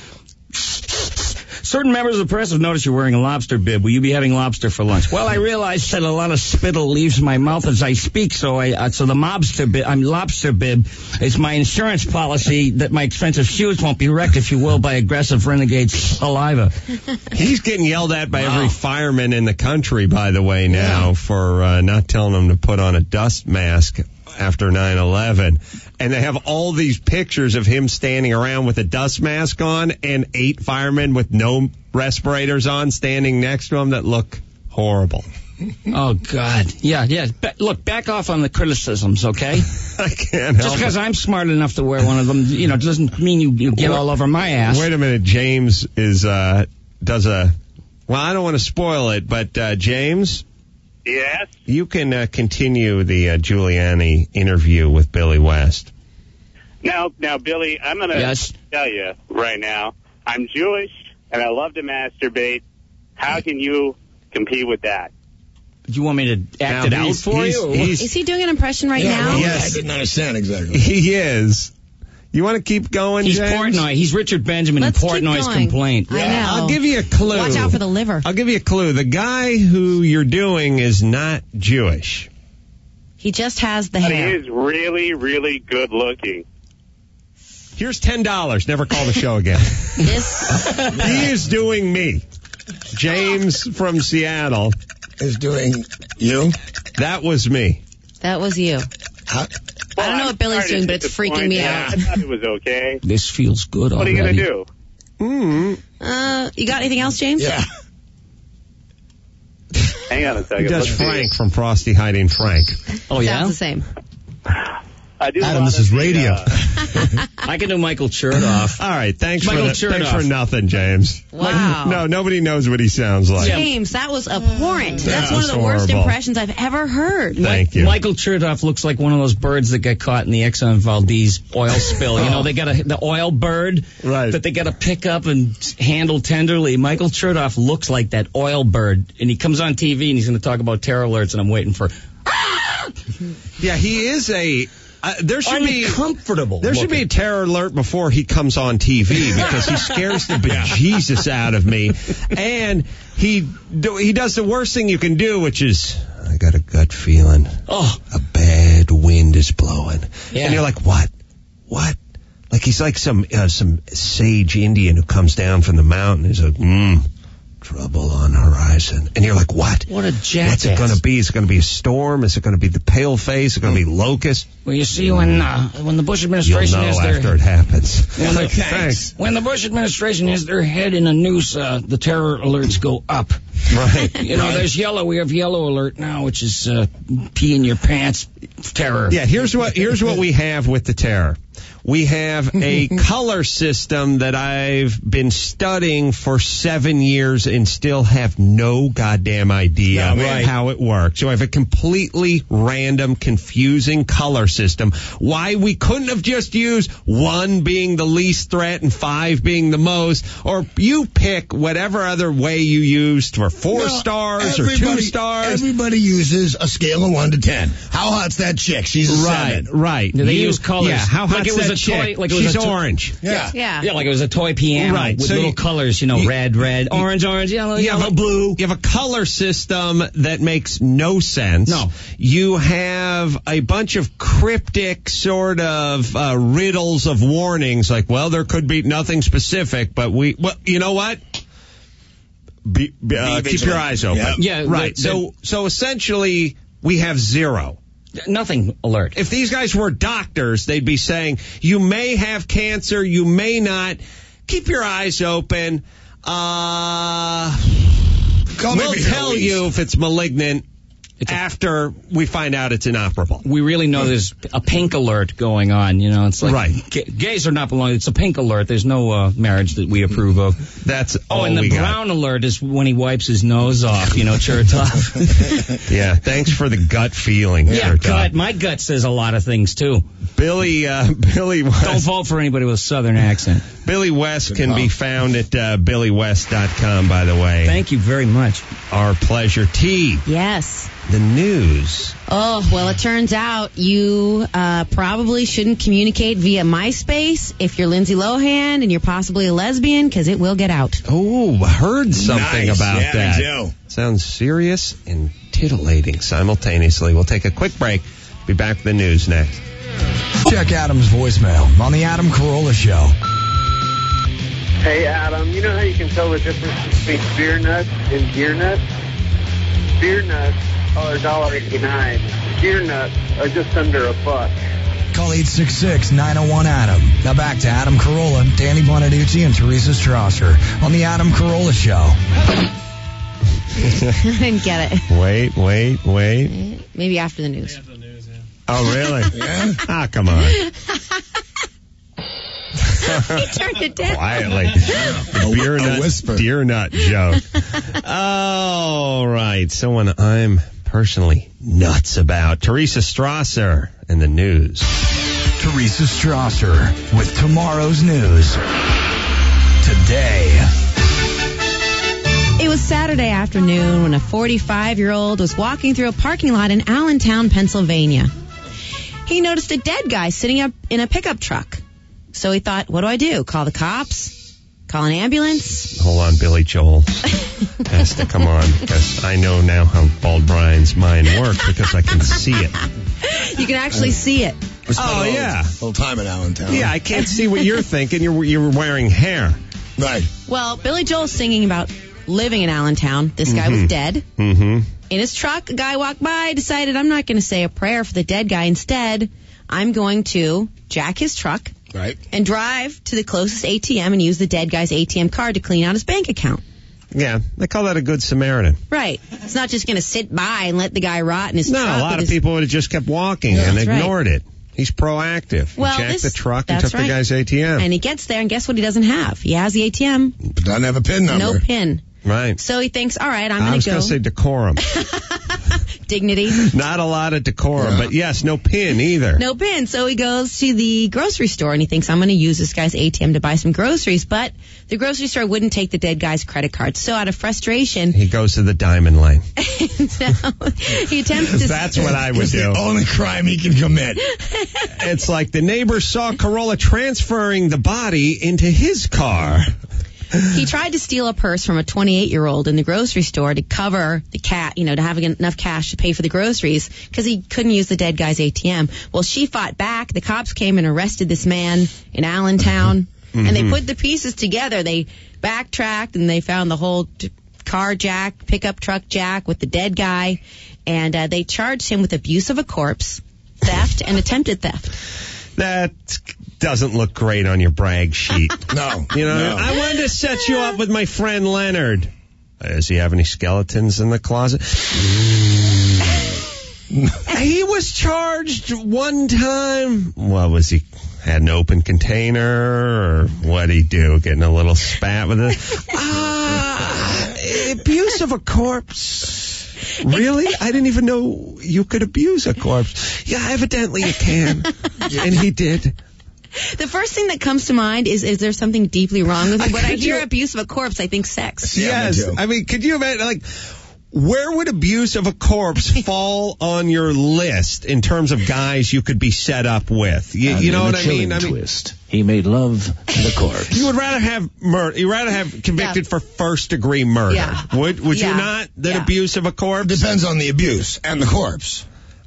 Certain members of the press have noticed you're wearing a lobster bib. Will you be having lobster for lunch? Well, I realize that a lot of spittle leaves my mouth as I speak, so I uh, so the mobster bib, I'm lobster bib, is my insurance policy that my expensive shoes won't be wrecked, if you will, by aggressive renegade saliva. He's getting yelled at by every fireman in the country, by the way, now for uh, not telling him to put on a dust mask after nine eleven. And they have all these pictures of him standing around with a dust mask on and eight firemen with no respirators on standing next to him that look horrible. Oh, God. Yeah, yeah. Ba- look, back off on the criticisms, okay? I can't Just help because it. I'm smart enough to wear one of them, you know, doesn't mean you, you get Wait- all over my ass. Wait a minute. James is, uh, does a, well, I don't want to spoil it, but, uh, James, Yes? you can uh, continue the uh, Giuliani interview with Billy West. Now, now, Billy, I'm going to Yes. tell you right now, I'm Jewish and I love to masturbate. How can you compete with that? Do you want me to act Now, it out he's- for he's- you? or what? he's- Is he doing an impression right now? Yes. I didn't understand exactly. He is. You want to keep going, He's James? Portnoy. He's Richard Benjamin Let's in keep Portnoy's going. Complaint. I know. I'll give you a clue. Watch out for the liver. I'll give you a clue. The guy who you're doing is not Jewish. He just has the But he hair. is really, really good looking. Here's ten dollars. Never call the show again. This He is doing me. James from Seattle. Is doing you? That was me. that was you. How, I don't know what Billy's doing, but it's freaking me out. I thought it was okay. This feels good What are already. you going to do? Mm. Uh, you got anything else, James? yeah. Hang on a second. He does Let's see. Frank from Frosty Hiding Frank. Oh, yeah? Sounds the same. I do a Adam, lot this of is the, radio. uh, I can do Michael Chertoff. All right, thanks for Michael the, Chertoff. thanks for nothing, James. Wow. No, nobody knows what he sounds like. James, that was abhorrent. That's one of That's the worst horrible. impressions I've ever heard. Thank you. Michael Chertoff looks like one of those birds that got caught in the Exxon Valdez oil spill. You know, they got a, the oil bird Right. that they got to pick up and handle tenderly. Michael Chertoff looks like that oil bird, and he comes on T V and he's going to talk about terror alerts, and I'm waiting for. Yeah, he is a. Uh, there should be uncomfortable. There should be a terror alert before he comes on T V because he scares the bejesus out of me, and he do, he does the worst thing you can do, which is I got a gut gut feeling. Oh. A bad wind is blowing. Yeah. And you're like, what? What? Like he's like some uh, some sage Indian who comes down from the mountain. He's like, mmm, trouble on the horizon. And you're like, what? What a jackass. What's it going to be? Is it going to be a storm? Is it going to be the pale face? Is it going to be locust? Well, you see, when uh, when the Bush administration You'll know has their after it happens. when, the, Thanks. when the Bush administration has their head in a noose, uh, the terror alerts go up. Right. You know, Right. there's yellow. We have yellow alert now, which is uh, pee in your pants terror. Yeah, here's what here's what we have with the terror. We have a color system that I've been studying for seven years and still have no goddamn idea No, right. how it works. So I have a completely random, confusing color system. Why we couldn't have just used one being the least threat and five being the most, or you pick whatever other way you used for four No, stars or two everybody- stars. Everybody uses a scale of one to ten. How hot's that chick? She's a Right, seven. right. Do they You- use colors? Yeah, how Like hot's it was that a chick? toy- like it was She's a to- orange. Yeah. Yeah. Yeah, like it was a toy piano Right, with so little you- colors, you know, you- red, red, orange, orange, yellow, You have yellow, a blue. You have a color system that makes no sense. No. You have a bunch of cryptic sort of uh, riddles of warnings, like, well, there could be nothing specific, but we, well, you know what? Be, be, uh, Be keep your vigilant. eyes open. Yeah. Yeah, right. the- so, so essentially, we have zero. Nothing alert. If these guys were doctors, they'd be saying, you may have cancer, you may not. Keep your eyes open. Uh, Call me we'll Beer tell Louise. you if it's malignant It's a- after we find out it's inoperable. We really know there's a pink alert going on. You know, it's like Right. ga- gays are not belonging. It's a pink alert. There's no uh, marriage that we approve of. That's Oh, all and the we got. brown alert is when he wipes his nose off. You know, Chertoff. Yeah, thanks for the gut feeling. Yeah, Chertoff. gut. My gut says a lot of things too. Billy, uh, Billy West. Don't vote for anybody with a southern accent. Billy West can call. be found at uh, billy west dot com, by the way. Thank you very much. Our pleasure. T, Yes. the news. Oh, well, it turns out you uh, probably shouldn't communicate via MySpace if you're Lindsay Lohan and you're possibly a lesbian, because it will get out. Oh, heard something Nice. about Yeah, that. me too. Sounds serious and titillating simultaneously. We'll take a quick break. Be back with the news next. Check Adam's voicemail on the Adam Carolla Show. Hey, Adam, you know how you can tell the difference between beer nuts and gear nuts? Beer nuts are one dollar eighty-nine. Gear nuts are just under a buck. Call eight six six, nine oh one, Adam. Now back to Adam Carolla, Danny Bonaducci, and Teresa Strasser on the Adam Carolla Show. I didn't get it. Wait, wait, wait. Maybe after the news. Oh, really? Yeah. Ah, come on. He turned it down. Quietly. A- Beer a nut, whisper. deer nut joke. All right. Someone I'm personally nuts about. Teresa Strasser in the news. Teresa Strasser with tomorrow's news. Today. It was Saturday afternoon when a forty-five-year-old was walking through a parking lot in Allentown, Pennsylvania. He noticed a dead guy sitting up in a pickup truck. So he thought, what do I do? Call the cops? Call an ambulance? Hold on, Billy Joel. Has to come on, because I know now how Bald Brian's mind works because I can see it. You can actually see it. We spent Oh, a little- yeah. little time in Allentown. Yeah, I can't see what you're thinking. You're you're wearing hair. Right. Well, Billy Joel's singing about living in Allentown. This guy was dead. Mm-hmm. In his truck, a guy walked by, decided, I'm not going to say a prayer for the dead guy. Instead, I'm going to jack his truck Right. and drive to the closest A T M and use the dead guy's A T M card to clean out his bank account. Yeah, they call that a good Samaritan. Right. It's not just going to sit by and let the guy rot in his No, truck. a lot with of his- people would have just kept walking Yeah, and that's right. ignored it. He's proactive. Well, he jacked this- the truck and that's took right. the guy's A T M. And he gets there, and guess what he doesn't have? He has the A T M. But doesn't have a PIN number. No PIN. Right. So he thinks, all right, I'm I going was to going go. to say decorum. Dignity. Not a lot of decorum, Yeah. but yes, no pin either. No PIN. So he goes to the grocery store and he thinks, I'm going to use this guy's A T M to buy some groceries. But the grocery store wouldn't take the dead guy's credit card. So out of frustration, He goes to the diamond lane. no, he attempts to. That's what I would It's do. the only crime he can commit. It's like the neighbor saw Corolla transferring the body into his car. He tried to steal a purse from a twenty-eight-year-old in the grocery store to cover the cat, you know, to have enough cash to pay for the groceries because he couldn't use the dead guy's A T M. Well, she fought back. The cops came and arrested this man in Allentown, mm-hmm. and they put the pieces together. They backtracked and they found the whole t- car jack, pickup truck jack with the dead guy, and uh, they charged him with abuse of a corpse, theft, and attempted theft. That doesn't look great on your brag sheet. No. You know, no. I wanted to set you up with my friend Leonard. Uh, does he have any skeletons in the closet? He was charged one time. What was he? Had an open container, or what'd he do? Getting a little spat with it? Ah, uh, abuse of a corpse. Really? I didn't even know you could abuse a corpse. Yeah, evidently you can. And he did. The first thing that comes to mind is, is there something deeply wrong with it? When I, I hear you, abuse of a corpse, I think sex. Yes. Yeah, I mean, could you imagine, like, where would abuse of a corpse fall on your list in terms of guys you could be set up with? You, you know what I mean? I mean, twist. He made love to the corpse. You would rather have murder. You'd rather have convicted Yeah. for first degree murder. Yeah. Would Would Yeah. you not? Than Yeah. abuse of a corpse? Depends on the abuse and the corpse.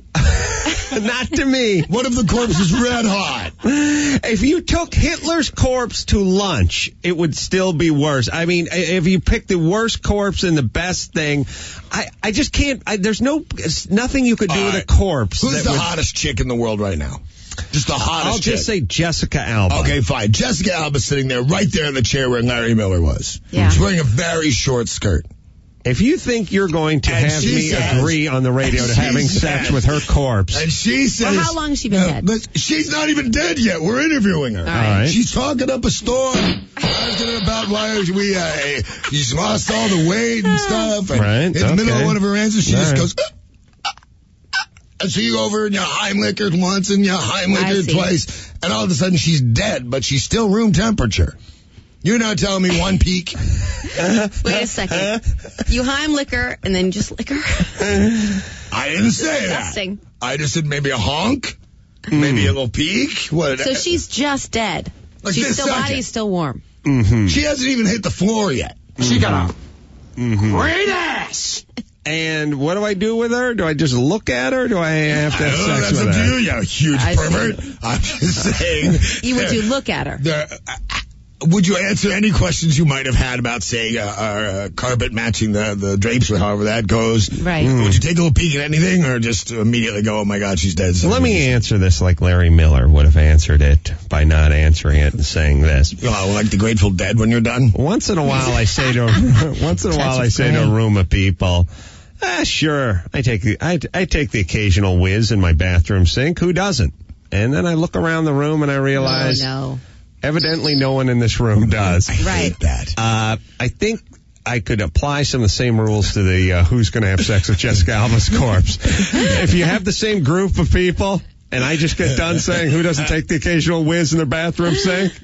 Not to me. What if the corpse is red hot? If you took Hitler's corpse to lunch, it would still be worse. I mean, if you pick the worst corpse and the best thing, I, I just can't. I, there's no nothing you could do All with right. a corpse. Who's that the would, hottest chick in the world right now? Just the hottest I'll chick. just say Jessica Alba. Okay, fine. Jessica Alba's sitting there right there in the chair where Larry Miller was. Yeah. She's wearing a very short skirt. If you think you're going to And have she me says- agree on the radio to and she having sex says- with her corpse, And she says... Well, how long has she been uh, dead? but she's not even dead yet. We're interviewing her. All right. She's talking up a storm. Asking her about why we, uh, she's lost all the weight and stuff. And Right, in the middle okay. of one of her answers, she All just right. goes... "Uh, uh, uh," and so you go over and you Heimlicher once and you I Heimlicher see. twice. And all of a sudden she's dead, but she's still room temperature. You're not telling me one peak? Wait a second. You Heimlicher and then just lick her? I didn't say Disgusting. that. I just said maybe a honk, maybe a little peek. What? So she's just dead. Like She's this still second. body is still warm. mm-hmm. She hasn't even hit the floor yet. She got a Mm-hmm. great ass. And what do I do with her? Do I just look at her? Or do I have to have Oh, sex that's with up her? to you, you huge I see. pervert. I'm just saying. You would do look at her. There, uh, would you answer any questions you might have had about, say, uh, our uh, carpet matching the, the drapes or however that goes? Right. Mm. Would you take a little peek at anything or just immediately go, oh, my God, she's dead? So Let me answer this like Larry Miller would have answered it by not answering it and saying this. Oh, like the Grateful Dead when you're done? Once in a while, I say to once in a while I say to a room of people, ah, sure, I take the I, I take the occasional whiz in my bathroom sink. Who doesn't? And then I look around the room and I realize, Oh, no. evidently, no one in this room does. I Right. hate that. Uh, I think I could apply some of the same rules to the uh, who's going to have sex with Jessica Alba's corpse. If you have the same group of people, and I just get done saying who doesn't take the occasional whiz in their bathroom sink,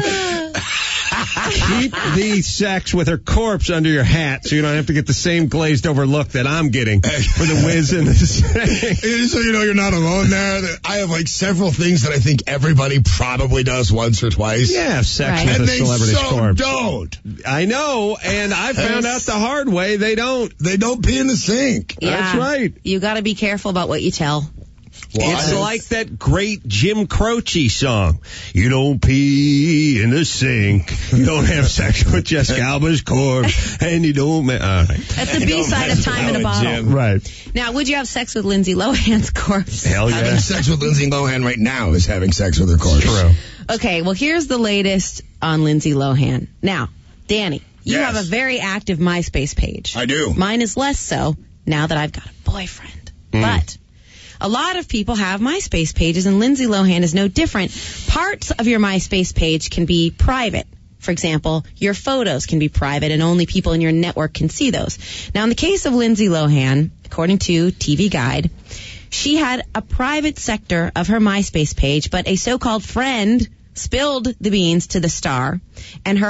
keep the sex with her corpse under your hat so you don't have to get the same glazed over look that I'm getting for the whiz in the sink. So you know you're not alone there. I have like several things that I think everybody probably does once or twice. Yeah, sex Right. with And a they celebrity's so corpse. don't. I know, and I found out the hard way they don't. They don't pee in the sink. Yeah. That's right. You got to be careful about what you tell. It's like that great Jim Croce song. You don't pee in the sink. You don't have sex with Jessica Alba's corpse. And you don't... Ma- All right. That's the B-side of Time in a Bottle. Right. Now, would you have sex with Lindsay Lohan's corpse? Hell yeah. Having sex with Lindsay Lohan right now is having sex with her corpse. True. Okay, well, here's the latest on Lindsay Lohan. Now, Danny, you Yes. have a very active MySpace page. I do. Mine is less so now that I've got a boyfriend. Mm. But a lot of people have MySpace pages, and Lindsay Lohan is no different. Parts of your MySpace page can be private. For example, your photos can be private, and only people in your network can see those. Now, in the case of Lindsay Lohan, according to T V Guide, she had a private sector of her MySpace page, but a so-called friend spilled the beans to the star, and her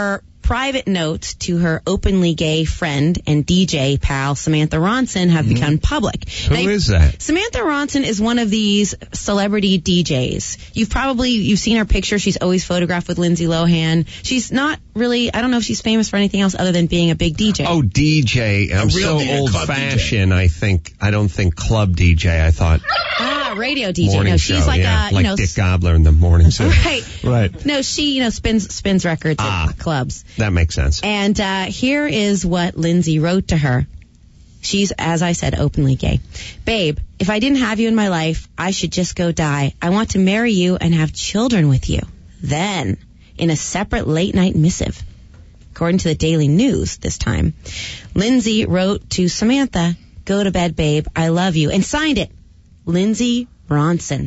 private notes to her openly gay friend and D J pal Samantha Ronson have Mm-hmm. become public. Who is that? Samantha Ronson is one of these celebrity D Js. You've probably you've seen her picture. She's always photographed with Lindsay Lohan. She's not really. I don't know if she's famous for anything else other than being a big D J. Oh, D J. I'm real so D J, old club fashioned. I think I don't think club D J. I thought Ah, radio D J. morning No, show. she's like yeah, a you like know. Dick Gobbler in the morning show. Right. Right. No, she you know spins spins records Ah. at clubs. That makes sense. And uh, here is what Lindsay wrote to her. She's, as I said, openly gay. Babe, if I didn't have you in my life, I should just go die. I want to marry you and have children with you. Then, in a separate late-night missive, according to the Daily News this time, Lindsay wrote to Samantha, go to bed, babe. I love you. And signed it, Lindsay Ronson.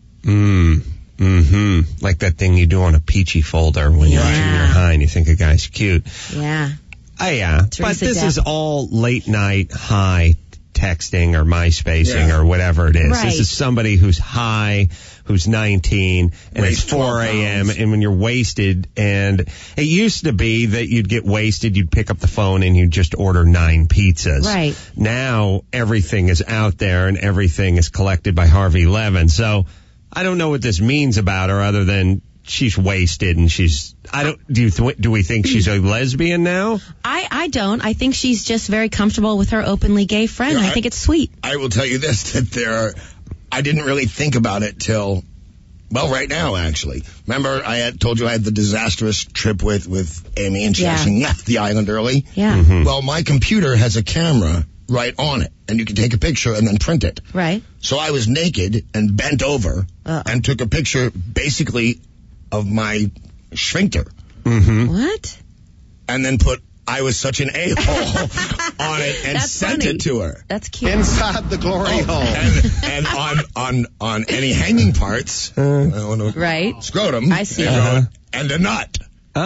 Mm. Mm-hmm. Like that thing you do on a peachy folder when you're Yeah. junior high and you think a guy's cute. Yeah. Oh, yeah. But Teresa this Depp. is all late night high texting or MySpacing Yeah. or whatever it is. Right. This is somebody who's high, who's nineteen, and Weighs it's four a.m. twelve and when you're wasted, and it used to be that you'd get wasted, you'd pick up the phone and you'd just order nine pizzas. Right. Now everything is out there and everything is collected by Harvey Levin. So I don't know what this means about her other than she's wasted and she's, I don't, do you, th- do we think she's a lesbian now? I, I don't. I think she's just very comfortable with her openly gay friend. Yeah, I I- think it's sweet. I will tell you this, that there are, I didn't really think about it till, well, right now, actually. Remember, I had told you I had the disastrous trip with, with Amy, and she Yeah. actually left the island early. Yeah. Mm-hmm. Well, my computer has a camera right on it, and you can take a picture and then print it. Right. So I was naked and bent over Uh-oh. and took a picture, basically, of my sphincter, Mm-hmm. What? and then put I was such an a-hole on it and That's sent funny. it to her. That's cute. Inside the glory hole. And, and on, on, on any hanging parts, I don't know, Right. scrotum, I see. and, Uh-huh. and a nut.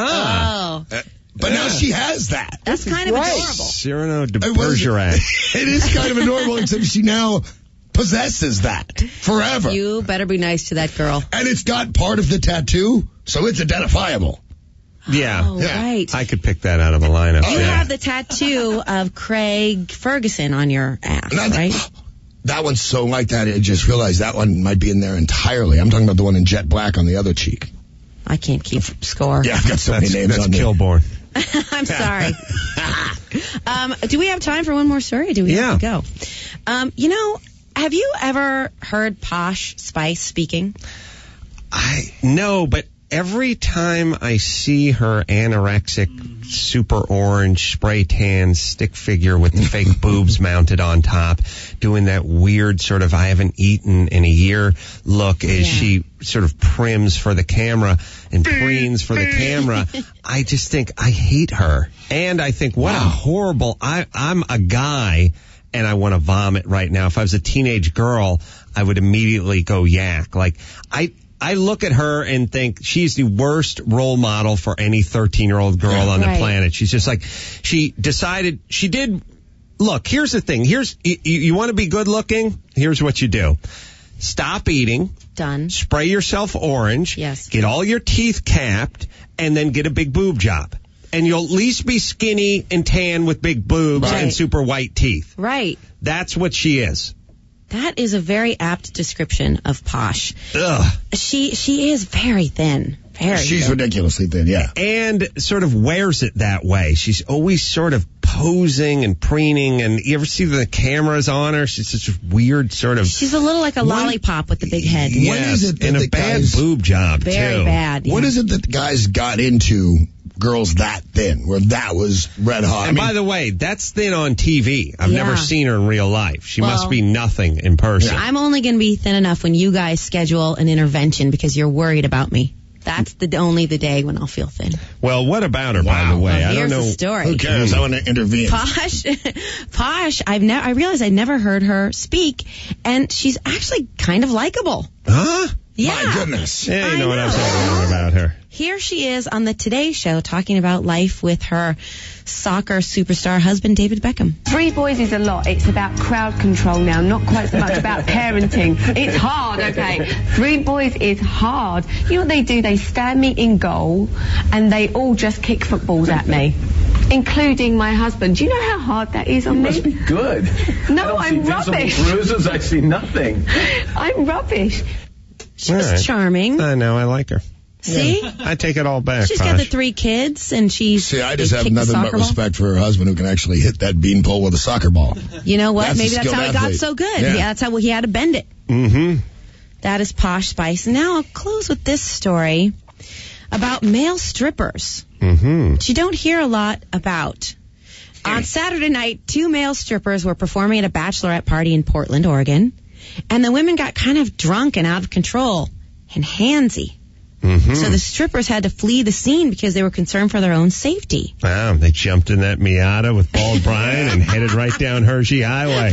Ah. Oh, Uh, But now she has that. that's kind of adorable. Cyrano de It was- Bergerac. It is kind of adorable, except she now possesses that forever. You better be nice to that girl. And it's got part of the tattoo, so it's identifiable. Yeah. Oh, Yeah. right. I could pick that out of a lineup. Oh, You yeah. have the tattoo of Craig Ferguson on your ass, Not- right? That one's so like that, I just realized that one might be in there entirely. I'm talking about the one in jet black on the other cheek. I can't keep score. Yeah, I've got so That's, many names that's on there. Kilborn. I'm sorry. um, do we have time for one more story? Or do we Yeah. have to go? Um, you know, have you ever heard Posh Spice speaking? I no, but every time I see her anorexic, super orange, spray tan stick figure with the fake boobs mounted on top, doing that weird sort of I haven't eaten in a year look as Yeah. she sort of prims for the camera and preens for the camera, I just think I hate her. And I think what a horrible, I, I'm a guy and I want to vomit right now. If I was a teenage girl, I would immediately go yak. Like, I, I look at her and think she's the worst role model for any thirteen-year-old girl on the Right. planet. She's just like, she decided, she did, look, here's the thing. Here's, you, you want to be good looking? Here's what you do. Stop eating. Done. Spray yourself orange. Yes. Get all your teeth capped and then get a big boob job. And you'll at least be skinny and tan with big boobs Right. and super white teeth. Right. That's what she is. That is a very apt description of Posh. Ugh. She she is very thin. Very She's thin. ridiculously thin, yeah. And sort of wears it that way. She's always sort of posing and preening, and you ever see the cameras on her? She's such a weird sort of... She's a little like a lollipop with the big head. What Yes, is it that and a the bad guys- boob job, Very too. bad. What yeah. is it that the guys got into girls that thin, where that was red hot? And I mean, by the way, that's thin on T V. I've Yeah. never seen her in real life. She Well, must be nothing in person. I'm only going to be thin enough when you guys schedule an intervention because you're worried about me. That's the only the day when I'll feel thin. Well, what about her, by the way? Well, I don't here's know. the story. who cares? I want to intervene. Posh, Posh. I've never. I realized I never heard her speak, and she's actually kind of likable. Huh? Yeah. My goodness. Yeah, you I know what I'm know. saying about her. here she is on the Today Show talking about life with her soccer superstar husband, David Beckham. Three boys is a lot. It's about crowd control now, not quite so much about parenting. It's hard, okay? Three boys is hard. You know what they do? They stand me in goal and they all just kick footballs at me, including my husband. Do you know how hard that is on you me? Must be good. No, I I'm see rubbish. Visible bruises. I see nothing. I'm rubbish. She was All right. charming. I know. I like her. See? I take it all back. She's Posh. got the three kids, and she's. See, I just they have kick the nothing but soccer ball. respect for her husband who can actually hit that beanpole with a soccer ball. You know what? That's a Maybe that's skilled how he got athlete. so good. Yeah. Yeah, that's how he had to bend it. Mm-hmm. That is Posh Spice. And now I'll close with this story about male strippers, Mm-hmm. which you don't hear a lot about. On Saturday night, two male strippers were performing at a bachelorette party in Portland, Oregon, and the women got kind of drunk and out of control and handsy. Mm-hmm. So the strippers had to flee the scene because they were concerned for their own safety. Wow, they jumped in that Miata with Bald Brian and headed right down Hershey Highway.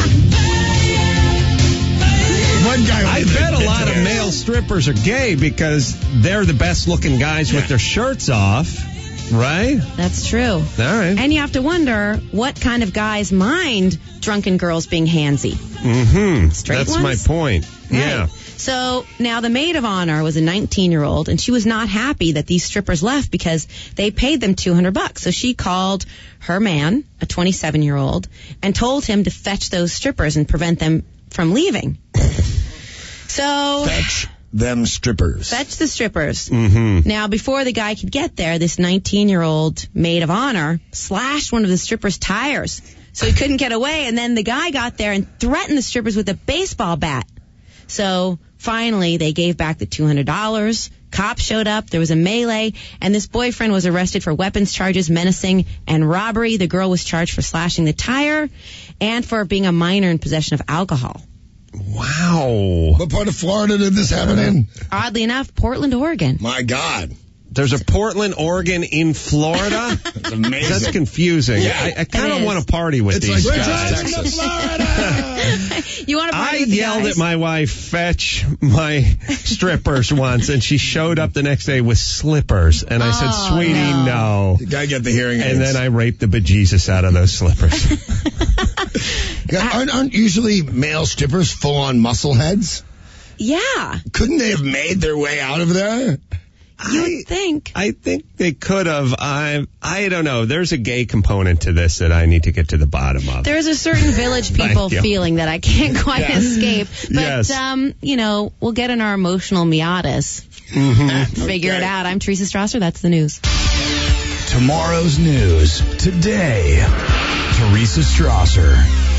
One guy I bet a lot of male strippers are gay because they're the best looking guys with their shirts off, right? That's true. All right. And you have to wonder what kind of guys mind drunken girls being handsy. Mm-hmm. Straight That's ones? my point. Right. Yeah. So now the maid of honor was a nineteen-year-old, and she was not happy that these strippers left because they paid them two hundred bucks. So she called her man, a twenty-seven-year-old, and told him to fetch those strippers and prevent them from leaving. So Fetch them strippers. fetch the strippers. Mm-hmm. Now, before the guy could get there, this nineteen-year-old maid of honor slashed one of the strippers' tires, so he couldn't get away. And then the guy got there and threatened the strippers with a baseball bat. So finally, they gave back the two hundred dollars. Cops showed up. There was a melee, and this boyfriend was arrested for weapons charges, menacing, and robbery. The girl was charged for slashing the tire and for being a minor in possession of alcohol. Wow. What part of Florida did this happen in? Oddly enough, Portland, Oregon. My God. There's a Portland, Oregon in Florida? That's amazing. That's confusing. Yeah. I, I kind It of is. want to party with It's these like guys. Texas. You want to I party with the yelled guys? at my wife, fetch my strippers once, and she showed up the next day with slippers. And I said, Oh, sweetie, no. no. You gotta get the hearing aids. And then I raped the bejesus out of those slippers. Yeah, aren't, aren't usually male strippers full-on muscle heads? Yeah, Couldn't they have made their way out of there? you I- would think. I think they could have. I I don't know. There's a gay component to this that I need to get to the bottom of. There's a certain village people Thank you. feeling that I can't quite Yeah. escape. But, Yes. um, you know, we'll get in our emotional Miatas. Mm-hmm. Figure it out. I'm Teresa Strasser. That's the news. Tomorrow's news today. Teresa Strasser.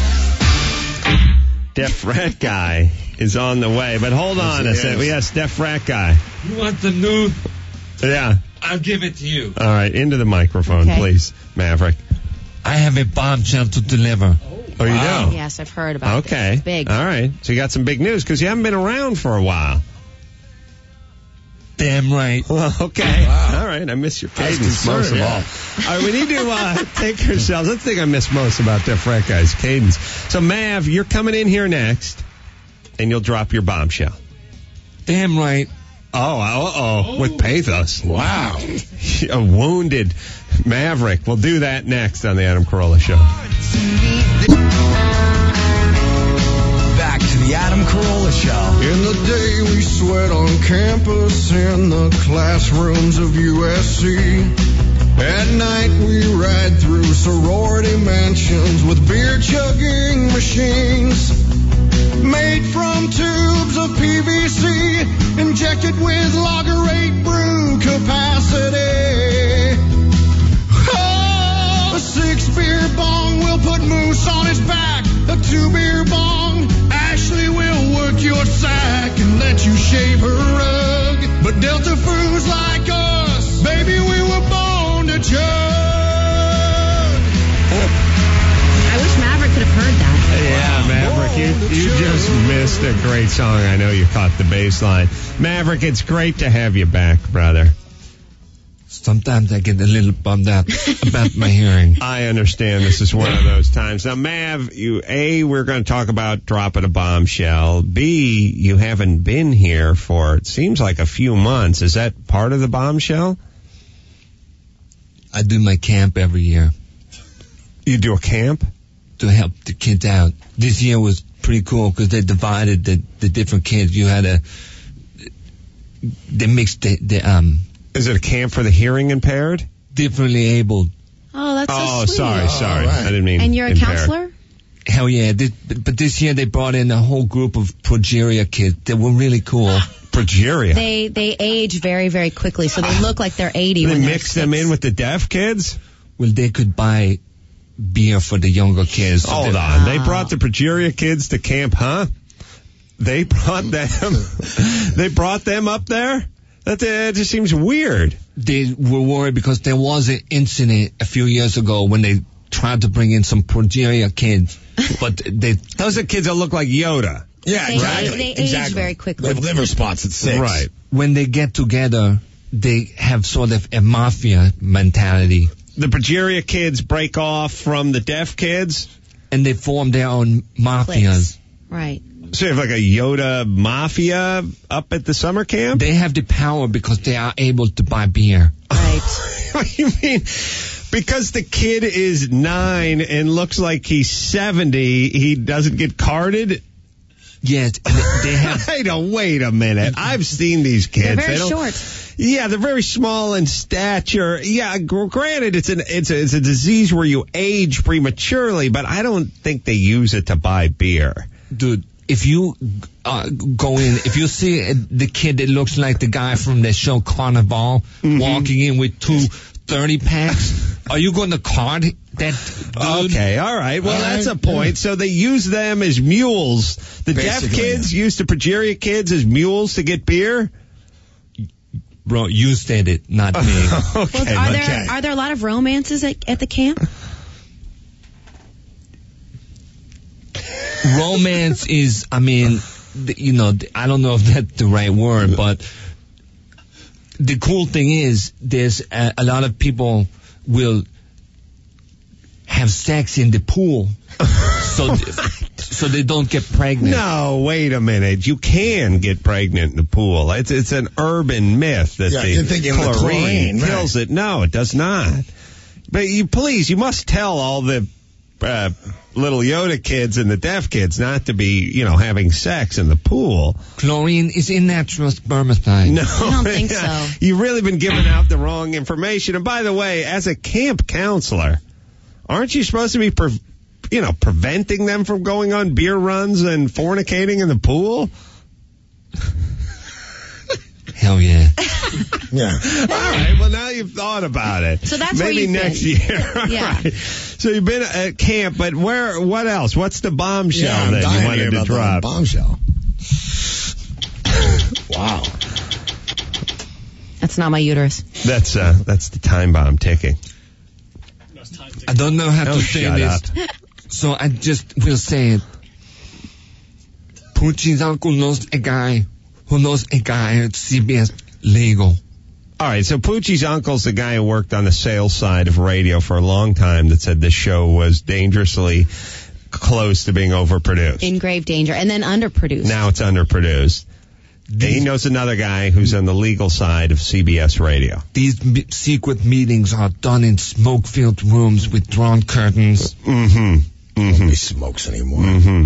Deaf rat guy is on the way, but hold on a Yes, he second. is. Yes, deaf rat guy. You want the news? Yeah. I'll give it to you. All right, into the microphone, Okay. please, Maverick. I have a bombshell to deliver. Oh, you do? Yes, I've heard about it. Okay. It's big. All right. So you got some big news because you haven't been around for a while. Damn right. Well, okay. All right. I miss your cadence concerned, most of yeah. all. All right. We need to uh, take ourselves. That's the thing I miss most about Deaf Rat Guy's cadence. So, Mav, you're coming in here next, and you'll drop your bombshell. Damn right. Oh, uh-oh. With pathos. Wow. A wounded Maverick. We'll do that next on the Adam Carolla Show. Back to the Adam Carolla Show. In the day we sweat on campus in the classrooms of U S C. At night we ride through sorority mansions with beer chugging machines. Made from tubes of P V C, injected with lager eight brew capacity. Oh, a six beer bong will put Moose on his back. A two beer bong, Ashley will work your sack and let you shave her rug. But Delta Foos like us, baby, we were born to chug. I wish Maverick could have heard that. Yeah, Maverick, you, you just missed a great song. I know you caught the bass line. Maverick, it's great to have you back, brother. Sometimes I get a little bummed out about my hearing. I understand this is one of those times. Now, Mav, you A, we're going to talk about dropping a bombshell. B, you haven't been here for, it seems like a few months. Is that part of the bombshell? I do my camp every year. You do a camp? To help the kids out. This year was pretty cool because they divided the, the different kids. You had a, they mixed the, the um, Is it a camp for the hearing impaired? Differently abled. Oh, that's so Oh, sweet. sorry, sorry. right. I didn't mean And you're a impaired. counselor? Hell yeah. This, but, but this year they brought in a whole group of progeria kids that were really cool. Progeria. They they age very, very quickly, so they look like they're eighty. They when they're mix them six. in with the deaf kids? Well, they could buy beer for the younger kids. So Hold they- on. They brought the progeria kids to camp, huh? They brought them. They brought them up there? That uh, just seems weird. They were worried because there was an incident a few years ago when they tried to bring in some progeria kids, but they Those are kids that look like Yoda. Yeah, They, exactly. they age exactly. very They quickly. have liver spots at six. Right. when they get together, they have sort of a mafia mentality. The progeria kids break off from the deaf kids? And they form their own mafias. Right. So you have like a Yoda mafia up at the summer camp? They have the power because they are able to buy beer. Right. What do you mean? Because the kid is nine and looks like he's seventy, he doesn't get carded? Yes, and they have... I don't, wait a minute. I've seen these kids. They're very They don't- short. Yeah, they're very small in stature. Yeah, gr- granted, it's an it's a, it's a disease where you age prematurely, but I don't think they use it to buy beer. Dude, if you uh, go in, if you see uh, the kid that looks like the guy from the show Carnival Mm-hmm. walking in with two thirty packs, are you going to card that dude? Okay, all right. Well, All that's right, a point. So they use them as mules. The deaf Basically, kids use the progeria kids as mules to get beer? Bro, you said it, not me. Okay, Well, are there okay. are there a lot of romances at, at the camp? Romance is, I mean, the, you know, the- I don't know if that's the right word, but the cool thing is there's a, a lot of people will have sex in the pool so so they don't get pregnant. No, wait a minute. You can get pregnant in the pool. It's it's an urban myth that Yeah, the you're thinking of the chlorine chlorine, right. kills it. No, it does not. But you please, you must tell all the uh, little Yoda kids and the deaf kids not to be, you know, having sex in the pool. Chlorine is in natural spermicide. No, I don't think so. You've really been giving out the wrong information. And by the way, as a camp counselor, aren't you supposed to be, pre- you know, preventing them from going on beer runs and fornicating in the pool? Hell yeah. Yeah. All right. Well, now you've thought about it. So that's where maybe you've next been. year. All Yeah. right. So you've been at camp, but where? What else? What's the bombshell Yeah, I'm that dying you to wanted hear to about the drop? bombshell. Wow. That's not my uterus. That's uh, that's the time bomb ticking. I don't know how Oh, to say shut this, so I just will say it. Poochie's uncle knows a guy who knows a guy at C B S Legal. All right, so Poochie's uncle's the guy who worked on the sales side of radio for a long time that said this show was dangerously close to being overproduced. In grave danger. And then underproduced. Now it's underproduced. And he knows another guy who's on the legal side of C B S Radio. These m- secret meetings are done in smoke-filled rooms with drawn curtains. Mm-hmm. Mm-hmm. Nobody smokes anymore. Mm-hmm.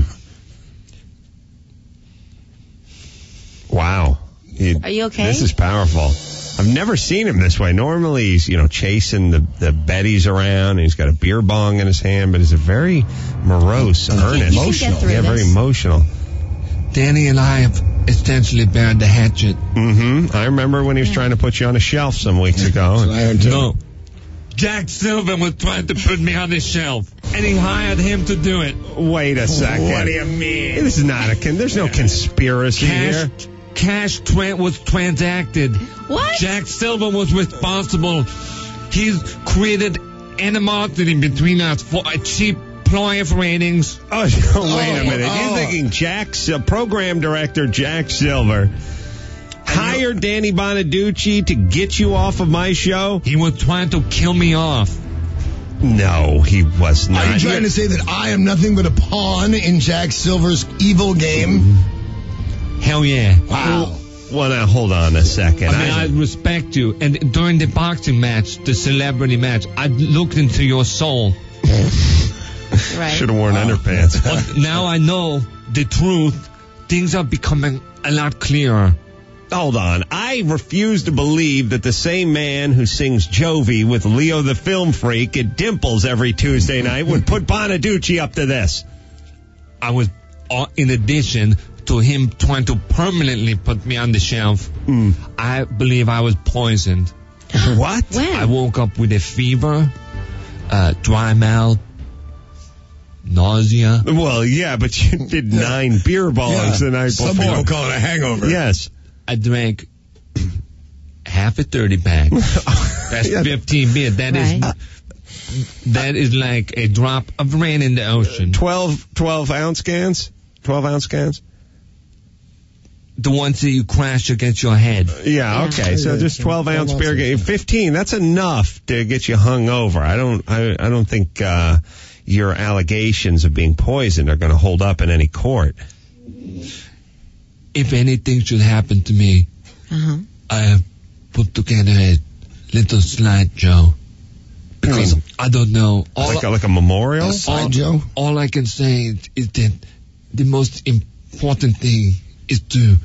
Wow. He- Are you okay? This is powerful. I've never seen him this way. Normally he's, you know, chasing the, the Bettys around and he's got a beer bong in his hand, but he's a very morose, earnest. You can get through yeah, very this. emotional. Danny and I have essentially buried the hatchet. Mm-hmm. I remember when he was trying to put you on a shelf some weeks ago. I heard too. No. Jack Silver was trying to put me on the shelf, and he hired him to do it. Wait a second. What do you mean? This is not a con- there's no conspiracy Cash, here. cash tra- was transacted. What? Jack Silver was responsible. He created animosity between us for a cheap ploy of ratings. Oh, wait a minute. oh. You're thinking Jack's uh, program director Jack Silver hired Danny Bonaducci to get you off of my show? He was trying to kill me off. No, he was not. Are you trying to say that I am nothing but a pawn in Jack Silver's evil game? Hell yeah. Wow. Well, now, hold on a second. I mean, I, I respect you. And during the boxing match, the celebrity match, I looked into your soul. Right. Should have worn underpants. But now I know the truth. Things are becoming a lot clearer. Hold on. I refuse to believe that the same man who sings Jovi with Leo the Film Freak at Dimples every Tuesday night would put Bonaducci up to this. I was, uh, in addition to him trying to permanently put me on the shelf, mm. I believe I was poisoned. What? When? I woke up with a fever, uh, dry mouth, nausea. Well, yeah, but you did nine beer bongs Yeah. the night Some before. people call it a hangover. Yes. I drank half a thirty pack. That's Yeah. fifteen beer. That is Right. that is like a drop of rain in the ocean. twelve, twelve ounce cans? twelve ounce cans? The ones that you crash against your head. Yeah, okay. So just twelve ounce beer. Ga- fifteen, that's enough to get you hung over. I don't, I, I don't think, uh, your allegations of being poisoned are going to hold up in any court. If anything should happen to me, Uh-huh. I have put together a little slideshow. Because I don't know. All Like a, like a memorial? all, all I can say is, is that the most important thing is to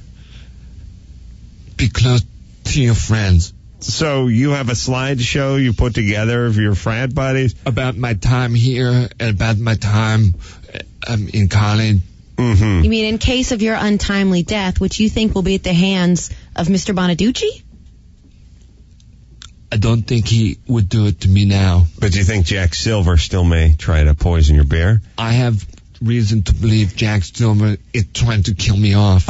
be close to your friends. So you have a slideshow you put together of your frat buddies? About my time here and about my time um, in college. Mm-hmm. You mean in case of your untimely death, which you think will be at the hands of Mister Bonaducci? I don't think he would do it to me now. But do you think Jack Silver still may try to poison your beer? I have reason to believe Jack Silver is trying to kill me off.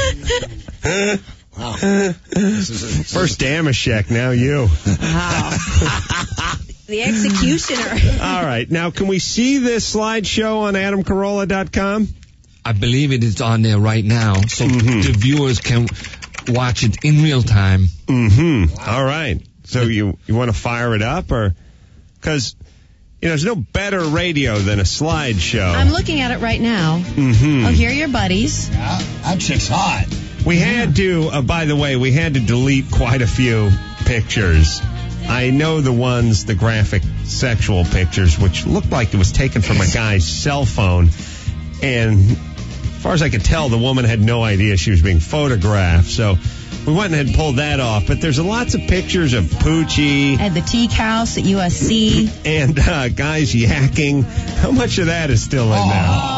Wow. First Damashek, now you. Wow. The executioner. All right. Now, can we see this slideshow on adam carolla dot com? I believe it is on there right now, so Mm-hmm. the viewers can watch it in real time. Mm-hmm. All right. So you, you want to fire it up, or? Because, you know, there's no better radio than a slideshow. I'm looking at it right now. Mm-hmm. Oh, here are your buddies. Yeah, that chick's hot. We had to, uh, by the way, we had to delete quite a few pictures. I know the ones, the graphic sexual pictures, which looked like it was taken from a guy's cell phone. And as far as I could tell, the woman had no idea she was being photographed. So we went and had pulled that off. But there's lots of pictures of Poochie. At the Teak House at U S C. And uh, guys yakking. How much of that is still in there?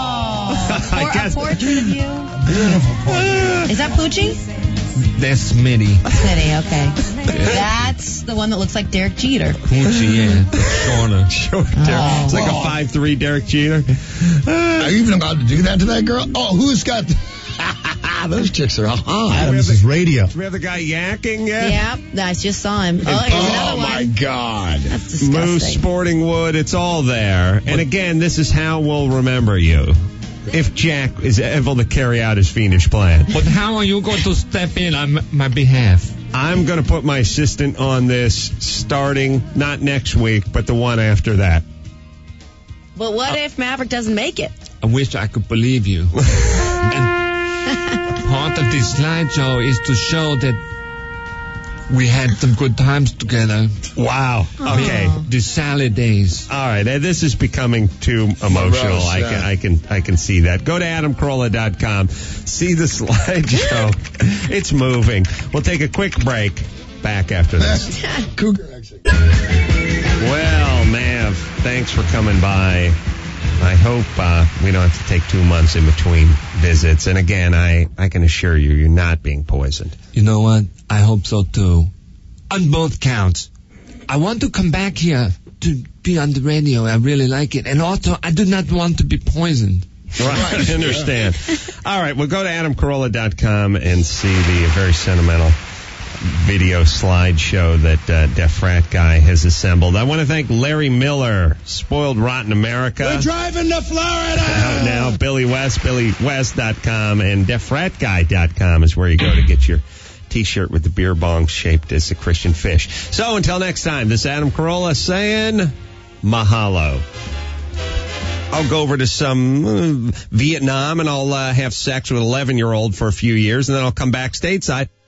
I Or guess. a portrait of you. Beautiful portrait. Is that Poochie? That's Smitty. Smitty, okay. That's the one that looks like Derek Jeter. Poochie, yeah. Shorter. Short Oh. Derek. It's like a five three Derek Jeter. Are you even allowed to do that to that girl? Oh, who's got... Those chicks are hot. Adams is radio. Do we have the guy yakking yet? Yeah, I just saw him. Oh, here's another Oh, one. my God. That's disgusting. Moose, Sporting Wood, it's all there. And again, this is how we'll remember you. If Jack is able to carry out his fiendish plan. But how are you going to step in on my behalf? I'm going to put my assistant on this starting, not next week, but the one after that. But what if Maverick doesn't make it? I wish I could believe you. And part of this slideshow is to show that we had some good times together. Wow. Okay. The salad days. All right. uh, This is becoming too emotional. Gross, I yeah. can, I can, I can see that. Go to adam carolla dot com. See the slideshow. It's moving. We'll take a quick break. Back after this. Cougar exit. Well, Mav, thanks for coming by. I hope uh, we don't have to take two months in between visits. And again, I, I can assure you, you're not being poisoned. You know what? I hope so too. On both counts. I want to come back here to be on the radio. I really like it. And also, I do not want to be poisoned. Right, I understand. All right, well, go to adam carolla dot com and see the very sentimental video slideshow that uh, Def Frat Guy has assembled. I want to thank Larry Miller, Spoiled Rotten America. We're driving to Florida. Out now, Billy West, billy west dot com, and def frat guy dot com is where you go to get your T-shirt with the beer bong shaped as a Christian fish. So until next time, this is Adam Carolla saying mahalo. I'll go over to some uh, Vietnam and I'll uh, have sex with an eleven-year-old for a few years, and then I'll come back stateside.